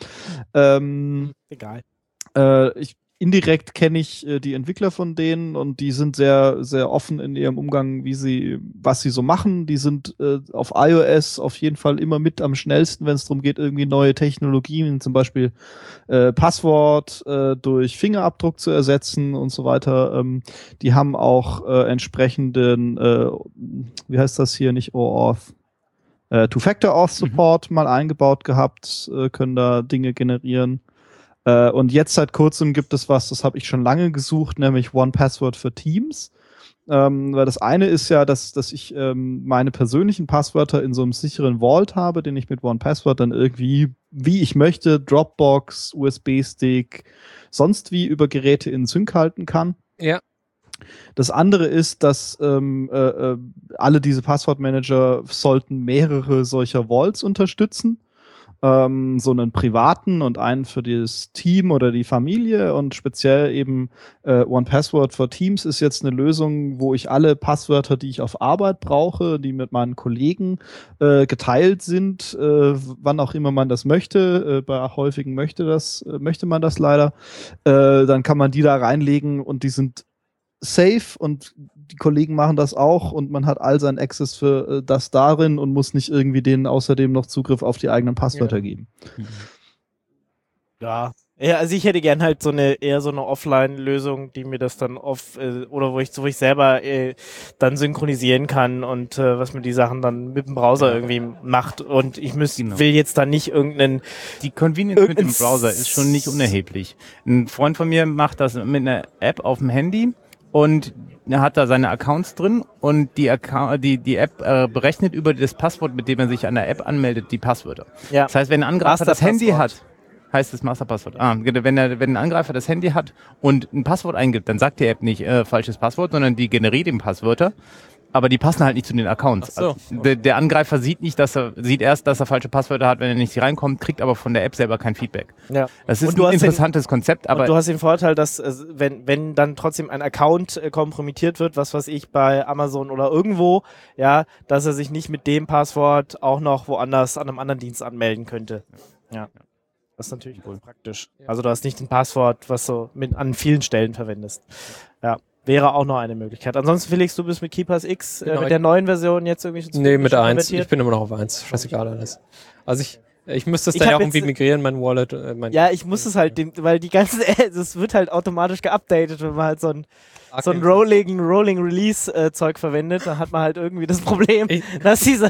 Ähm, Egal. äh, ich, indirekt kenne ich äh, die Entwickler von denen und die sind sehr, sehr offen in ihrem Umgang, wie sie, was sie so machen. Die sind äh, auf iOS auf jeden Fall immer mit am schnellsten, wenn es darum geht, irgendwie neue Technologien, zum Beispiel äh, Passwort äh, durch Fingerabdruck zu ersetzen und so weiter. Ähm, die haben auch äh, entsprechenden, äh, wie heißt das hier, nicht OAuth, äh, Two-Factor-Auth-Support mal eingebaut gehabt, äh, können da Dinge generieren. Äh, und jetzt seit kurzem gibt es was, das habe ich schon lange gesucht, nämlich OnePassword für Teams. Ähm, weil das eine ist ja, dass, dass ich ähm, meine persönlichen Passwörter in so einem sicheren Vault habe, den ich mit OnePassword dann irgendwie, wie ich möchte, Dropbox, U S B-Stick, sonst wie über Geräte in Sync halten kann. Ja. Das andere ist, dass ähm, äh, äh, alle diese Passwortmanager sollten mehrere solcher Vaults unterstützen. Ähm, so einen privaten und einen für das Team oder die Familie und speziell eben äh, OnePassword for Teams ist jetzt eine Lösung, wo ich alle Passwörter, die ich auf Arbeit brauche, die mit meinen Kollegen äh, geteilt sind, äh, wann auch immer man das möchte, äh, bei häufigen möchte das, äh, möchte man das leider, äh, dann kann man die da reinlegen und die sind safe und die Kollegen machen das auch und man hat all seinen Access für äh, das darin und muss nicht irgendwie denen außerdem noch Zugriff auf die eigenen Passwörter Ja. geben. Ja. Ja, also ich hätte gern halt so eine eher so eine Offline-Lösung, die mir das dann off äh, oder wo ich wo ich selber äh, dann synchronisieren kann und äh, was mir die Sachen dann mit dem Browser irgendwie macht und ich müß, Genau. will jetzt dann nicht irgendeinen Die Convenience mit dem Irgendein Browser ist schon nicht unerheblich. Ein Freund von mir macht das mit einer App auf dem Handy und er hat da seine Accounts drin und die, Account, die, die App äh, berechnet über das Passwort, mit dem er sich an der App anmeldet, die Passwörter. ja. Das heißt, wenn ein Angreifer das Handy Masterpasswort. hat, heißt es Masterpasswort. Ah, wenn, er, wenn ein Angreifer das Handy hat und ein Passwort eingibt, dann sagt die App nicht äh, falsches Passwort, sondern die generiert ihm Passwörter. Aber die passen halt nicht zu den Accounts. Ach so. Also, der, der Angreifer sieht nicht, dass er sieht erst, dass er falsche Passwörter hat, wenn er nicht reinkommt, kriegt aber von der App selber kein Feedback. Ja. Das ist Und du ein hast den- interessantes Konzept, aber und du hast den Vorteil, dass äh, wenn wenn dann trotzdem ein Account äh, kompromittiert wird, was weiß ich bei Amazon oder irgendwo, ja, dass er sich nicht mit dem Passwort auch noch woanders an einem anderen Dienst anmelden könnte. Ja. Das ist natürlich wohl praktisch. Also du hast nicht ein Passwort, was du mit an vielen Stellen verwendest. Ja. Wäre auch noch eine Möglichkeit. Ansonsten, Felix, du bist mit KeyPass X äh, Genau, mit der neuen Version jetzt irgendwie schon Nee, mit schon eins. konvertiert? Ich bin immer noch auf eins. Scheißegal alles. Also ich, ich müsste es Ich dann ja hab auch irgendwie jetzt- migrieren, mein Wallet. Äh, mein Ja, ich muss es halt, dem, weil die ganze, es wird halt automatisch geupdatet, wenn man halt so ein, so ein Rolling, Rolling Release äh, Zeug verwendet, dann hat man halt irgendwie das Problem, Ich- dass diese,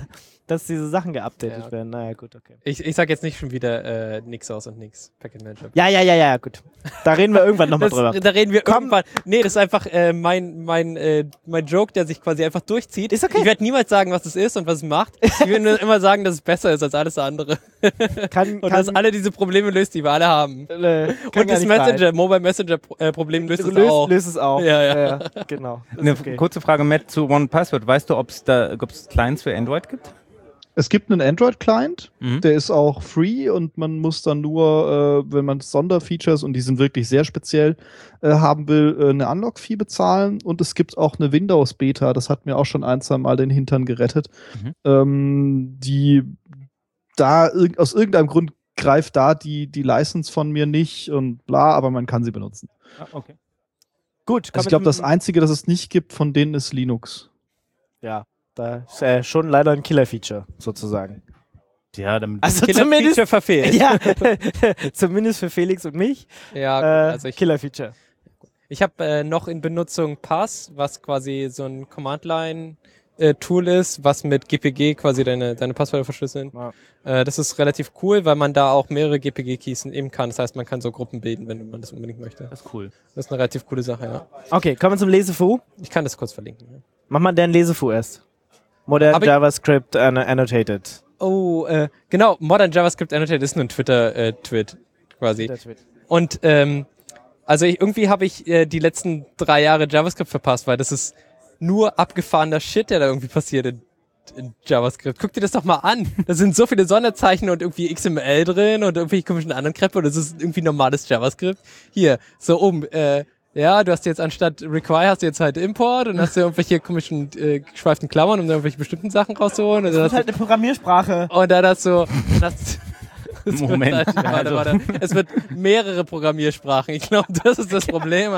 dass diese Sachen geupdatet Ja. werden. Naja, gut, okay. Ich, ich sag jetzt nicht schon wieder äh, nix aus und nix. Packet Manager. Ja, ja, ja, ja, gut. Da reden wir irgendwann nochmal Das, drüber. da reden wir Komm. irgendwann. Nee, das ist einfach äh, mein, mein, äh, mein Joke, der sich quasi einfach durchzieht. Ist okay. Ich werde niemals sagen, was es ist und was es macht. Ich will nur immer sagen, dass es besser ist als alles andere. Kann, Und kann, dass alle diese Probleme löst, die wir alle haben. äh, kann Und gar das nicht Messenger, sein. Mobile Messenger äh, Problem löst es löst, auch. löst es auch. Ja, ja. genau. Das Eine ist okay. kurze Frage, Matt, zu One Password. Weißt du, ob es da ob's Clients für Android gibt? Es gibt einen Android-Client, Mhm. der ist auch free und man muss dann nur, äh, wenn man Sonderfeatures, und die sind wirklich sehr speziell, äh, haben will, äh, eine Unlock-Fee bezahlen. Und es gibt auch eine Windows-Beta, das hat mir auch schon ein, zwei Mal den Hintern gerettet, Mhm. ähm, die da irg aus irgendeinem Grund greift da die, die License von mir nicht und bla, aber man kann sie benutzen. Ah, okay. Gut, Also ich glaube, das Einzige, das es nicht gibt von denen, ist Linux. Ja, da ist äh, schon leider ein Killer-Feature, sozusagen. Ja, damit Also Killer zumindest, Feature verfehlt. ja, zumindest für Felix und mich, Ja, äh, also ich, Killer-Feature. ich habe äh, noch in Benutzung Pass, was quasi so ein Command-Line-Tool ist, was mit G P G quasi deine, deine Passwörter verschlüsseln. Ja. Äh, das ist relativ cool, weil man da auch mehrere G P G-Keys nehmen kann. Das heißt, man kann so Gruppen bilden, wenn man das unbedingt möchte. das ist cool. Das ist eine relativ coole Sache, ja. Okay, kommen wir zum Lesefu. Ich kann das kurz verlinken. Ja. Mach mal den Lesefu erst. Modern Hab ich- JavaScript an Annotated. Oh, äh, genau, Modern JavaScript Annotated ist nur ein Twitter-Tweet quasi. Und ähm, also ich, irgendwie habe ich äh, die letzten drei Jahre JavaScript verpasst, weil das ist nur abgefahrener Shit, der da irgendwie passiert in, in JavaScript. Guck dir das doch mal an. Da sind so viele Sonderzeichen und irgendwie X M L drin und irgendwelche komischen anderen Kreppe und das ist irgendwie normales JavaScript. Hier, so oben, äh, ja, du hast jetzt anstatt require hast du jetzt halt Import und hast du irgendwelche komischen äh, geschweiften Klammern, um da irgendwelche bestimmten Sachen rauszuholen. Und dann Das ist hast halt eine Programmiersprache. Und dann hast du. Das, das Moment. Wird halt, warte, warte. Es wird mehrere Programmiersprachen. Ich glaube, das ist das Problem.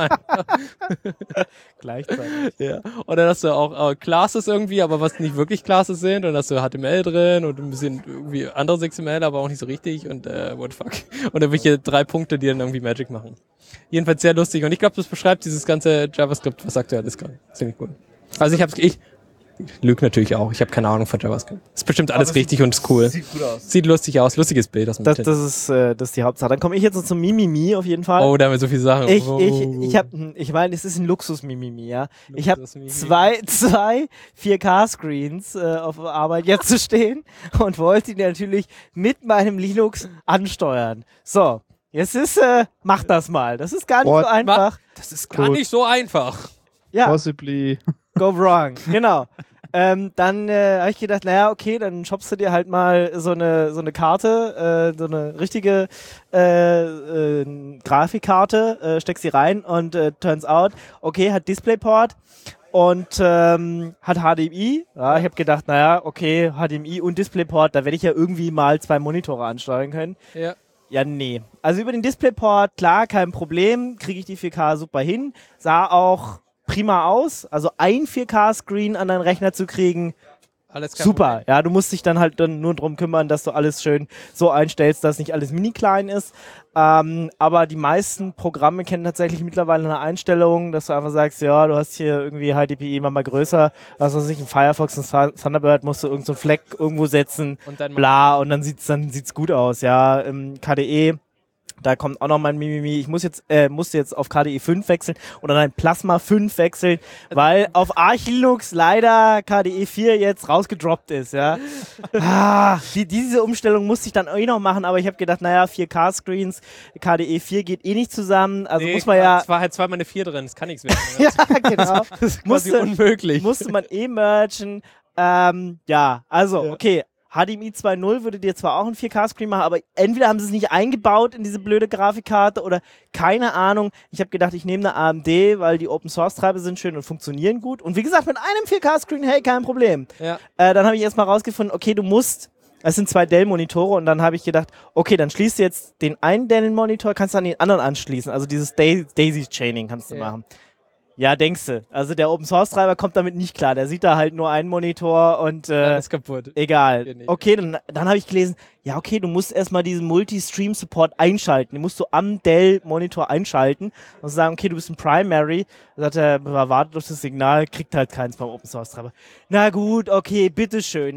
Gleichzeitig. Ja. Und dann hast du auch, auch Classes irgendwie, aber was nicht wirklich Classes sind. Und dann hast du H T M L drin und ein bisschen irgendwie anderes X M L, aber auch nicht so richtig. Und äh, what the fuck. Und irgendwelche drei Punkte, die dann irgendwie Magic machen. Jedenfalls sehr lustig. Und ich glaube, das beschreibt dieses ganze JavaScript, was aktuell ist gerade. Ziemlich gut. Also ich hab's, ich lüge natürlich auch. Ich habe keine Ahnung von JavaScript. Ist bestimmt alles richtig und ist cool. Sieht gut aus. Sieht lustig aus. Lustiges Bild aus dem Das, Titel. das, ist, äh, das ist die Hauptsache. Dann komme ich jetzt noch zum Mimimi auf jeden Fall. Oh, da haben wir so viele Sachen. Ich, oh. ich, ich hab, hm, ich meine, es ist ein Luxus-Mimimi, ja. Ich habe Luxus-Mimimi. zwei, zwei vier K-Screens äh, auf der Arbeit jetzt zu stehen und wollte die natürlich mit meinem Linux ansteuern. So, jetzt ist, äh, mach das mal. Das ist gar nicht What? so einfach. Das ist gar nicht so einfach. Ja, Possibly. go wrong. Genau. Ähm, dann äh, habe ich gedacht, naja, okay, dann shoppst du dir halt mal so eine so eine Karte, äh, so eine richtige äh, äh, Grafikkarte, äh, steckst sie rein und äh, turns out, okay, hat DisplayPort und ähm, hat H D M I. Ja, ich habe gedacht, naja, okay, H D M I und DisplayPort, da werde ich ja irgendwie mal zwei Monitore ansteuern können. Ja. Ja, nee. Also über den DisplayPort, klar, kein Problem, kriege ich die vier K super hin. Sah auch prima aus. Also ein vier K-Screen an deinen Rechner zu kriegen, Alles kein super. Problem. Ja, du musst dich dann halt dann nur drum kümmern, dass du alles schön so einstellst, dass nicht alles mini klein ist. Ähm, aber die meisten Programme kennen tatsächlich mittlerweile eine Einstellung, dass du einfach sagst, ja, du hast hier irgendwie H D P I immer mal größer, was weiß ich, in Firefox und Thun- Thunderbird musst du irgend so einen Fleck irgendwo setzen, Und dann bla, und dann sieht's dann sieht's gut aus. Ja, im K D E, da kommt auch noch mein Mimimi. Ich muss jetzt, äh, musste jetzt auf K D E fünf wechseln oder nein, Plasma fünf wechseln, weil auf Arch Linux leider K D E vier jetzt rausgedroppt ist, ja. Ah, die, diese Umstellung musste ich dann eh noch machen, aber ich habe gedacht, naja, vier K-Screens, K D E vier geht eh nicht zusammen, also Nee, muss man ja, Es war halt zweimal eine vier drin, das kann nichts werden. ja, genau, Das ist quasi musste, unmöglich. musste man eh mergen. Ähm, ja, also, Ja. okay. H D M I zwei Punkt null würde dir zwar auch einen vier K-Screen machen, aber entweder haben sie es nicht eingebaut in diese blöde Grafikkarte oder keine Ahnung. Ich habe gedacht, ich nehme eine A M D, weil die Open-Source-Treiber sind schön und funktionieren gut. Und wie gesagt, mit einem vier K-Screen, hey, kein Problem. Ja. Äh, dann habe ich erstmal rausgefunden, okay, du musst, es sind zwei Dell-Monitore und dann habe ich gedacht, okay, dann schließt du jetzt den einen Dell-Monitor, kannst du an den anderen anschließen. Also dieses Dai- Daisy-Chaining kannst du Ja. machen. Ja, denkst du. Also der Open-Source-Treiber kommt damit nicht klar. Der sieht da halt nur einen Monitor und äh, Alles kaputt. egal. Geht nicht. Okay, dann, dann habe ich gelesen, ja okay, du musst erstmal diesen Multi-Stream-Support einschalten. Den musst du am Dell-Monitor einschalten und sagen, okay, du bist ein Primary. Dann sagt er, wartet auf das Signal, kriegt halt keins beim Open-Source-Treiber. Na gut, okay, bitteschön. Dann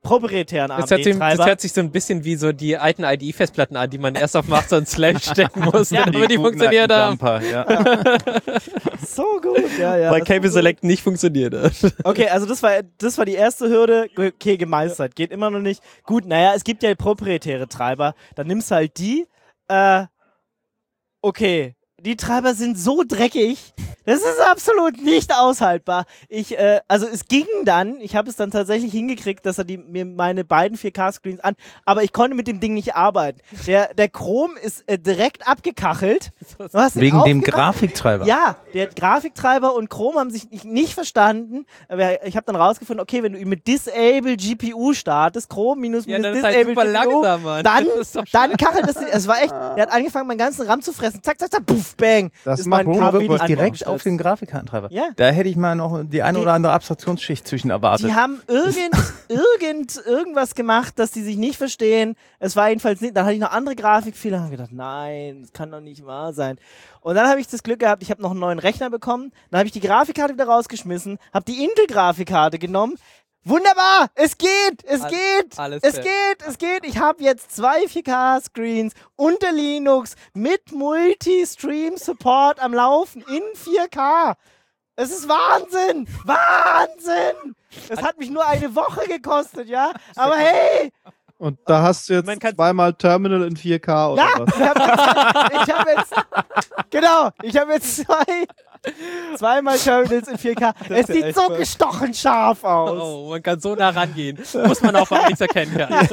proprietären A M Das hört, sich, das D-Treiber. hört sich so ein bisschen wie so die alten I D E-Festplatten an, die man erst auf Master und Slash stecken muss, Ja, damit die funktioniert haben. Ja. So gut, ja, ja. Weil das Cable ist so- Select nicht funktioniert hat. Okay, also das war, das war die erste Hürde. Okay, gemeistert. Geht immer noch nicht. Gut, naja, es gibt ja proprietäre Treiber. Dann nimmst du halt die. Äh, okay. Die Treiber sind so dreckig. Das ist absolut nicht aushaltbar. Ich, äh, also es ging dann, ich habe es dann tatsächlich hingekriegt, dass er die, mir meine beiden vier K-Screens an, aber ich konnte mit dem Ding nicht arbeiten. Der, der Chrom ist äh, direkt abgekachelt. Du hast ihn Wegen dem aufgemacht. Grafiktreiber. Ja, der Grafiktreiber und Chrom haben sich nicht, nicht verstanden. Aber ich habe dann rausgefunden, okay, wenn du ihn mit Disable G P U startest, Chrom minus Ja, minus dann ist halt Disable super G P U, langsam, Mann. dann, Das ist doch dann kachelt das. Es war echt, der hat angefangen, meinen ganzen RAM zu fressen. Zack, zack, zack, puff, bang. Das ist macht mein Chrome Kabel wirklich wieder direkt angestürzt. auf den Grafikkartentreiber. Ja. Da hätte ich mal noch die eine Die- oder andere Abstraktionsschicht zwischen erwartet. Die haben irgend, irgend, irgendwas gemacht, dass die sich nicht verstehen. Es war jedenfalls nicht. Dann hatte ich noch andere Grafikfehler und habe gedacht, nein, das kann doch nicht wahr sein. Und dann habe ich das Glück gehabt, ich habe noch einen neuen Rechner bekommen. Dann habe ich die Grafikkarte wieder rausgeschmissen, habe die Intel-Grafikkarte genommen. Wunderbar, es geht, es All- geht, alles es fair. geht, es geht. Ich habe jetzt zwei vier K-Screens unter Linux mit Multi-Stream-Support am Laufen in vier K. Es ist Wahnsinn, Wahnsinn. Es hat mich nur eine Woche gekostet, ja. Aber hey, Und da hast du Man jetzt kann- zweimal Terminal in vier K oder ja, was? ich habe jetzt, ich hab jetzt, genau, ich habe jetzt zwei, zweimal Terminals in vier K. Es ist ja sieht echt so verrückt. gestochen scharf aus. Oh, man kann so nah rangehen. Muss man auch mal nichts erkennen kann.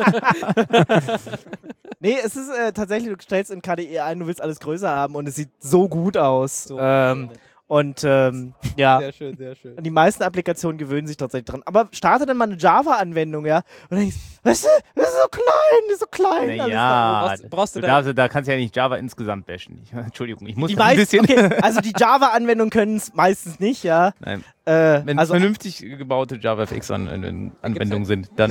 Nee, es ist äh, tatsächlich, du stellst in K D E ein, du willst alles größer haben und es sieht so gut aus. So ähm, und ähm, ja, Sehr schön, sehr schön. die meisten Applikationen gewöhnen sich tatsächlich dran. Aber starte dann mal eine Java-Anwendung, ja, und denkst, weißt du, das ist so klein, das ist so klein. alles da. Naja, Brauchst- brauchst du du da- darfst, da kannst du ja nicht Java insgesamt bashen. Ich, Entschuldigung, ich muss Die noch ein meisten, bisschen... okay, also die Java-Anwendungen können es meistens nicht, ja. Nein. Äh, Wenn also vernünftig gebaute JavaFX-Anwendungen sind, dann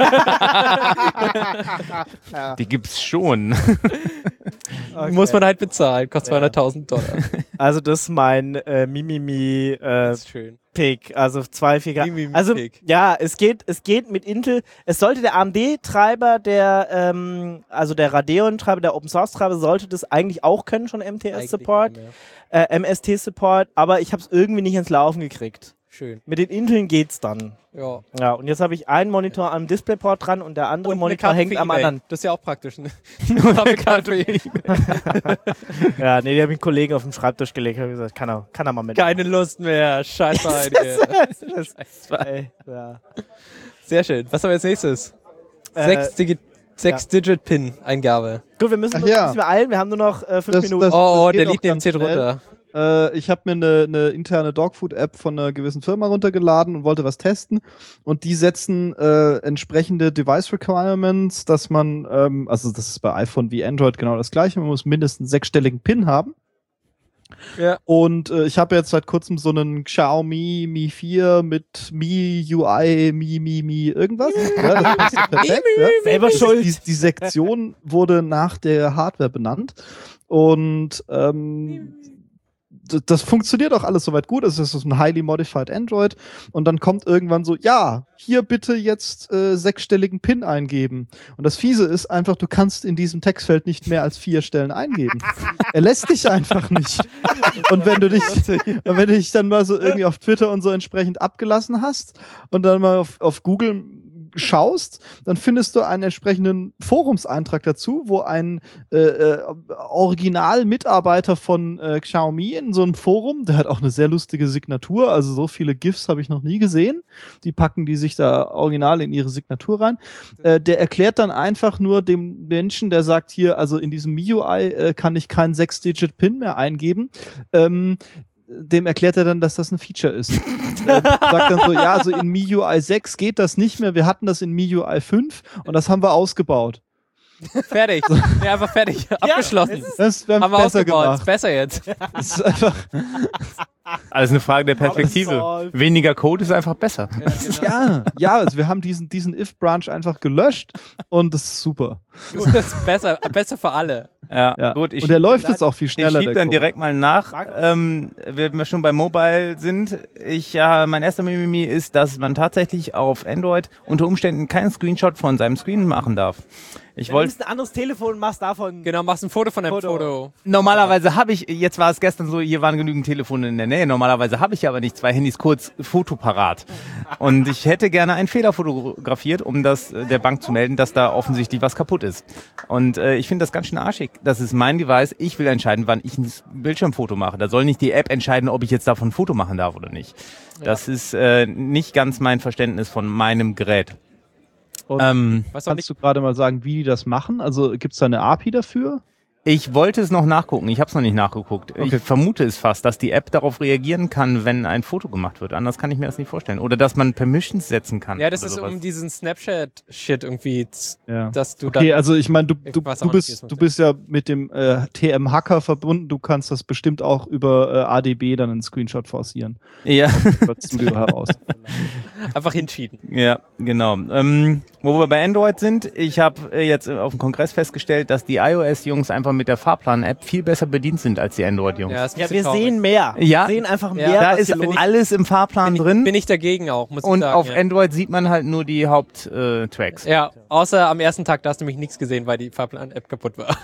die gibt's schon. okay. Muss man halt bezahlen. Kostet zweihunderttausend Dollar. Also das ist mein äh, Mimimi äh, Das ist schön. Pick, also zwei vier K. Mimimi Also Pick. ja, es geht, es geht mit Intel. Es sollte der A M D-Treiber, der ähm, also der Radeon-Treiber, der Open-Source-Treiber, sollte das eigentlich auch können, schon M T S-Support, Eigentlich nicht mehr. äh, M S T-Support, aber ich habe es irgendwie nicht ins Laufen gekriegt. Schön. Mit den Inteln geht's dann. Ja. Ja, und jetzt habe ich einen Monitor am Displayport dran und der andere Und eine Monitor Karte hängt für am eBay. anderen. Das ist ja auch praktisch. Ne? Nur eine Karte für eBay. Ja, nee, die habe ich einen Kollegen auf den Schreibtisch gelegt, habe gesagt, kann er, kann er mal mit. Keine Lust mehr. Scheiße. Das, ey, ja. Sehr schön. Was haben wir als nächstes? Äh, Sechs Digi- Sechs-Digit-Pin-Eingabe. Gut, wir müssen Ach uns ja. ein bisschen beeilen, wir haben nur noch äh, fünf Das- Minuten. das- Oh, oh, geht der auch liegt neben ganz C schnell. drunter. Äh, ich habe mir eine ne interne Dogfood-App von einer gewissen Firma runtergeladen und wollte was testen. Und die setzen äh, entsprechende Device-Requirements, dass man, ähm, also das ist bei iPhone wie Android genau das gleiche, man muss mindestens einen sechsstelligen PIN haben. Ja. Und äh, ich habe jetzt seit kurzem so einen Xiaomi Mi vier mit Mi U I, Mi, Mi, Mi, irgendwas. Ja, das passt perfekt. Ja. Selber schuld. Die, die Sektion wurde nach der Hardware benannt. Und ähm, d- das funktioniert auch alles soweit gut. Es ist ein highly modified Android. Und dann kommt irgendwann so, ja, hier bitte jetzt äh, sechsstelligen PIN eingeben. Und das Fiese ist einfach, du kannst in diesem Textfeld nicht mehr als vier Stellen eingeben. Er lässt dich einfach nicht. Und wenn du dich, und wenn du dich dann mal so irgendwie auf Twitter und so entsprechend abgelassen hast und dann mal auf, auf Google schaust, dann findest du einen entsprechenden Forumseintrag dazu, wo ein äh, äh, Original-Mitarbeiter von äh, Xiaomi in so einem Forum, der hat auch eine sehr lustige Signatur, also so viele GIFs habe ich noch nie gesehen, die packen die sich da original in ihre Signatur rein, äh, der erklärt dann einfach nur dem Menschen, der sagt hier, also in diesem M I U I äh, kann ich keinen sechs-Digit-Pin mehr eingeben, ähm, dem erklärt er dann, dass das ein Feature ist. Er sagt dann so, ja, also in M I U I sechs geht das nicht mehr, wir hatten das in M I U I fünf und das haben wir ausgebaut. Fertig. Ja, einfach fertig. Abgeschlossen. Das wäre Haben wir besser ausgebaut. Ist gemacht. besser jetzt. Das ist einfach Alles eine Frage der Perspektive. solved. Weniger Code ist einfach besser. Ja, ja, also wir haben diesen, diesen if-Branch einfach gelöscht und das ist super. Das ist besser, besser für alle. Ja, Ja. gut. Ich und der schieb- läuft jetzt auch viel Ich schneller. schiebe der dann Code. direkt mal nach, ähm, wenn wir schon bei Mobile sind. Ich, ja, mein erster Mimimi ist, dass man tatsächlich auf Android unter Umständen keinen Screenshot von seinem Screen machen darf. Ich Du wollte nimmst ein anderes Telefon und machst davon. Genau, machst ein Foto von deinem Foto. Foto. Normalerweise habe ich, jetzt war es gestern so, hier waren genügend Telefone in der Nähe, normalerweise habe ich aber nicht zwei Handys kurz fotoparat. Und ich hätte gerne einen Fehler fotografiert, um das äh, der Bank zu melden, dass da offensichtlich was kaputt ist. Und äh, ich finde das ganz schön arschig. Das ist mein Device, ich will entscheiden, wann ich ein Bildschirmfoto mache. Da soll nicht die App entscheiden, ob ich jetzt davon ein Foto machen darf oder nicht. Das ist äh, nicht ganz mein Verständnis von meinem Gerät. Und Ähm, Weißt du auch nicht, kannst du gerade mal sagen, wie die das machen? Also gibt es da eine A P I dafür? Ich wollte es noch nachgucken, ich habe es noch nicht nachgeguckt. Okay. Ich vermute es fast, dass die App darauf reagieren kann, wenn ein Foto gemacht wird. Anders kann ich mir das nicht vorstellen. Oder dass man Permissions setzen kann. ja, das oder ist sowas. um diesen Snapchat-Shit irgendwie, z- Ja. dass du Okay, dann... also ich meine, du, Ich du, weiß auch du, nicht, wie es bist, du bist ja mit dem äh, T M-Hacker verbunden. Du kannst das bestimmt auch über äh, A D B dann einen Screenshot forcieren. Ja, Das Studio heraus. einfach hinschieben. ja, genau. Ähm, wo wir bei Android sind, ich habe äh, jetzt auf dem Kongress festgestellt, dass die iOS-Jungs einfach mit der Fahrplan-App viel besser bedient sind als die Android-Jungs. Ja, ist ein Ja, bisschen wir traurig. sehen mehr. Ja. Wir sehen einfach Ja. mehr. Da was ist hier los alles im Fahrplan bin, drin ich, bin ich dagegen auch, muss und ich sagen. auf ja. Android sieht man halt nur die Haupttracks. Ja, außer am ersten Tag, da hast du nämlich nichts gesehen, weil die Fahrplan-App kaputt war.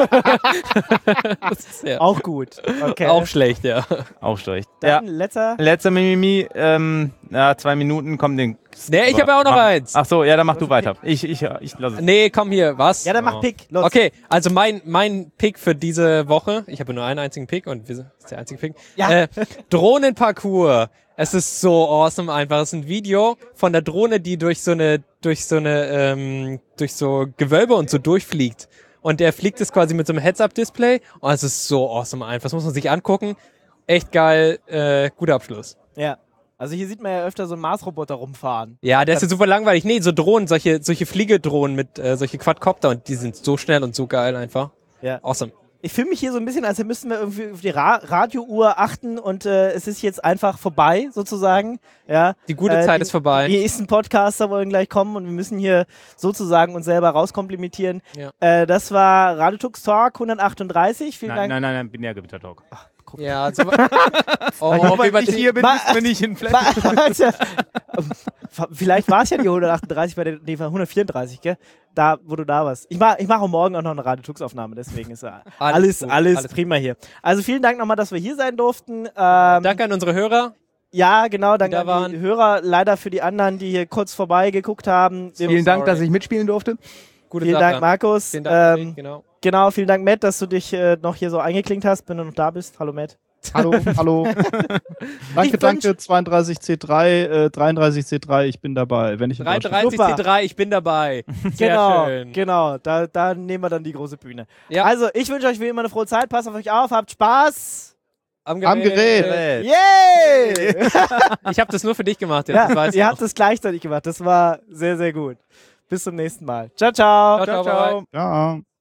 Das ist ja Auch gut. Okay. auch schlecht, ja. Auch schlecht. Ja. Dann letzter. Letzter Mimimi, ähm, ja, zwei Minuten, komm, den... Nee, ich habe ja auch noch Mach- eins. Ach so, ja, dann mach du weiter. Ich, ich, ich lasse es. Nee, komm hier, was? Ja, dann mach Oh. Pick. Los. Okay, also mein, mein Pick für diese Woche, ich habe nur einen einzigen Pick und wir sind das ist der einzige Pick. Ja. Äh, Drohnenparcours. Es ist so awesome einfach. Es ist ein Video von der Drohne, die durch so eine, durch so eine, ähm, durch so Gewölbe und so durchfliegt. Und der fliegt es quasi mit so einem Heads-Up-Display. Und es ist so awesome einfach. Das muss man sich angucken. Echt geil, äh, guter Abschluss. Ja. Also hier sieht man ja öfter so einen Mars-Roboter rumfahren. Ja, der ist ja super langweilig. Nee, so Drohnen, solche, solche Fliegedrohnen mit, äh, solche Quadcopter und die sind so schnell und so geil einfach. Ja. Awesome. Ich fühle mich hier so ein bisschen, als müssten wir irgendwie auf die Ra Radiouhr achten und äh, es ist jetzt einfach vorbei, sozusagen. Ja. Die gute Äh, Zeit die- ist vorbei. Die nächsten Podcaster wollen gleich kommen und wir müssen hier sozusagen uns selber rauskomplimentieren. Ja. Äh, das war Radiotux Talk hundertachtunddreißig. Vielen Nein, Dank. nein, nein, nein, Binärgewitter-Talk. Ja, so, oh, Nur weil wie man ich hier bin, Ma- müssen wir nicht in Flash. Warte. Vielleicht war es ja die hundertachtunddreißig bei der nee, war hundertvierunddreißig, gell? Da, wo du da warst. Ich mache ich mach auch morgen auch noch eine Radiotux-Aufnahme, deswegen ist ja alles, gut, alles, alles prima hier. Also vielen Dank nochmal, dass wir hier sein durften. Ähm, Danke an unsere Hörer. Ja, genau, danke da an waren. die Hörer, leider für die anderen, die hier kurz vorbei geguckt haben. Wir- Vielen Dank, sorry. dass ich mitspielen durfte. Gute Vielen Sache. Dank, Markus. Vielen Dank, ähm, genau. Genau, vielen Dank, Matt, dass du dich äh, noch hier so eingeklinkt hast, wenn du noch da bist. Hallo, Matt. Hallo, hallo. danke, Ich danke, zweiunddreißig C drei, äh, dreiunddreißig C drei, ich bin dabei. Wenn ich in Deutschland dreiunddreißig Super. C drei, ich bin dabei. Sehr Genau, schön. genau. Da, da nehmen wir dann die große Bühne. Ja. Also, ich wünsche euch wie immer eine frohe Zeit. Passt auf euch auf, habt Spaß. Am Am Gerät. Yay! Ich habe das nur für dich gemacht. Jetzt, ja, das weiß ihr ich habt auch. es gleichzeitig gemacht. Das war sehr, sehr gut. Bis zum nächsten Mal. Ciao, ciao. Ciao, ciao, bye, bye. Ja.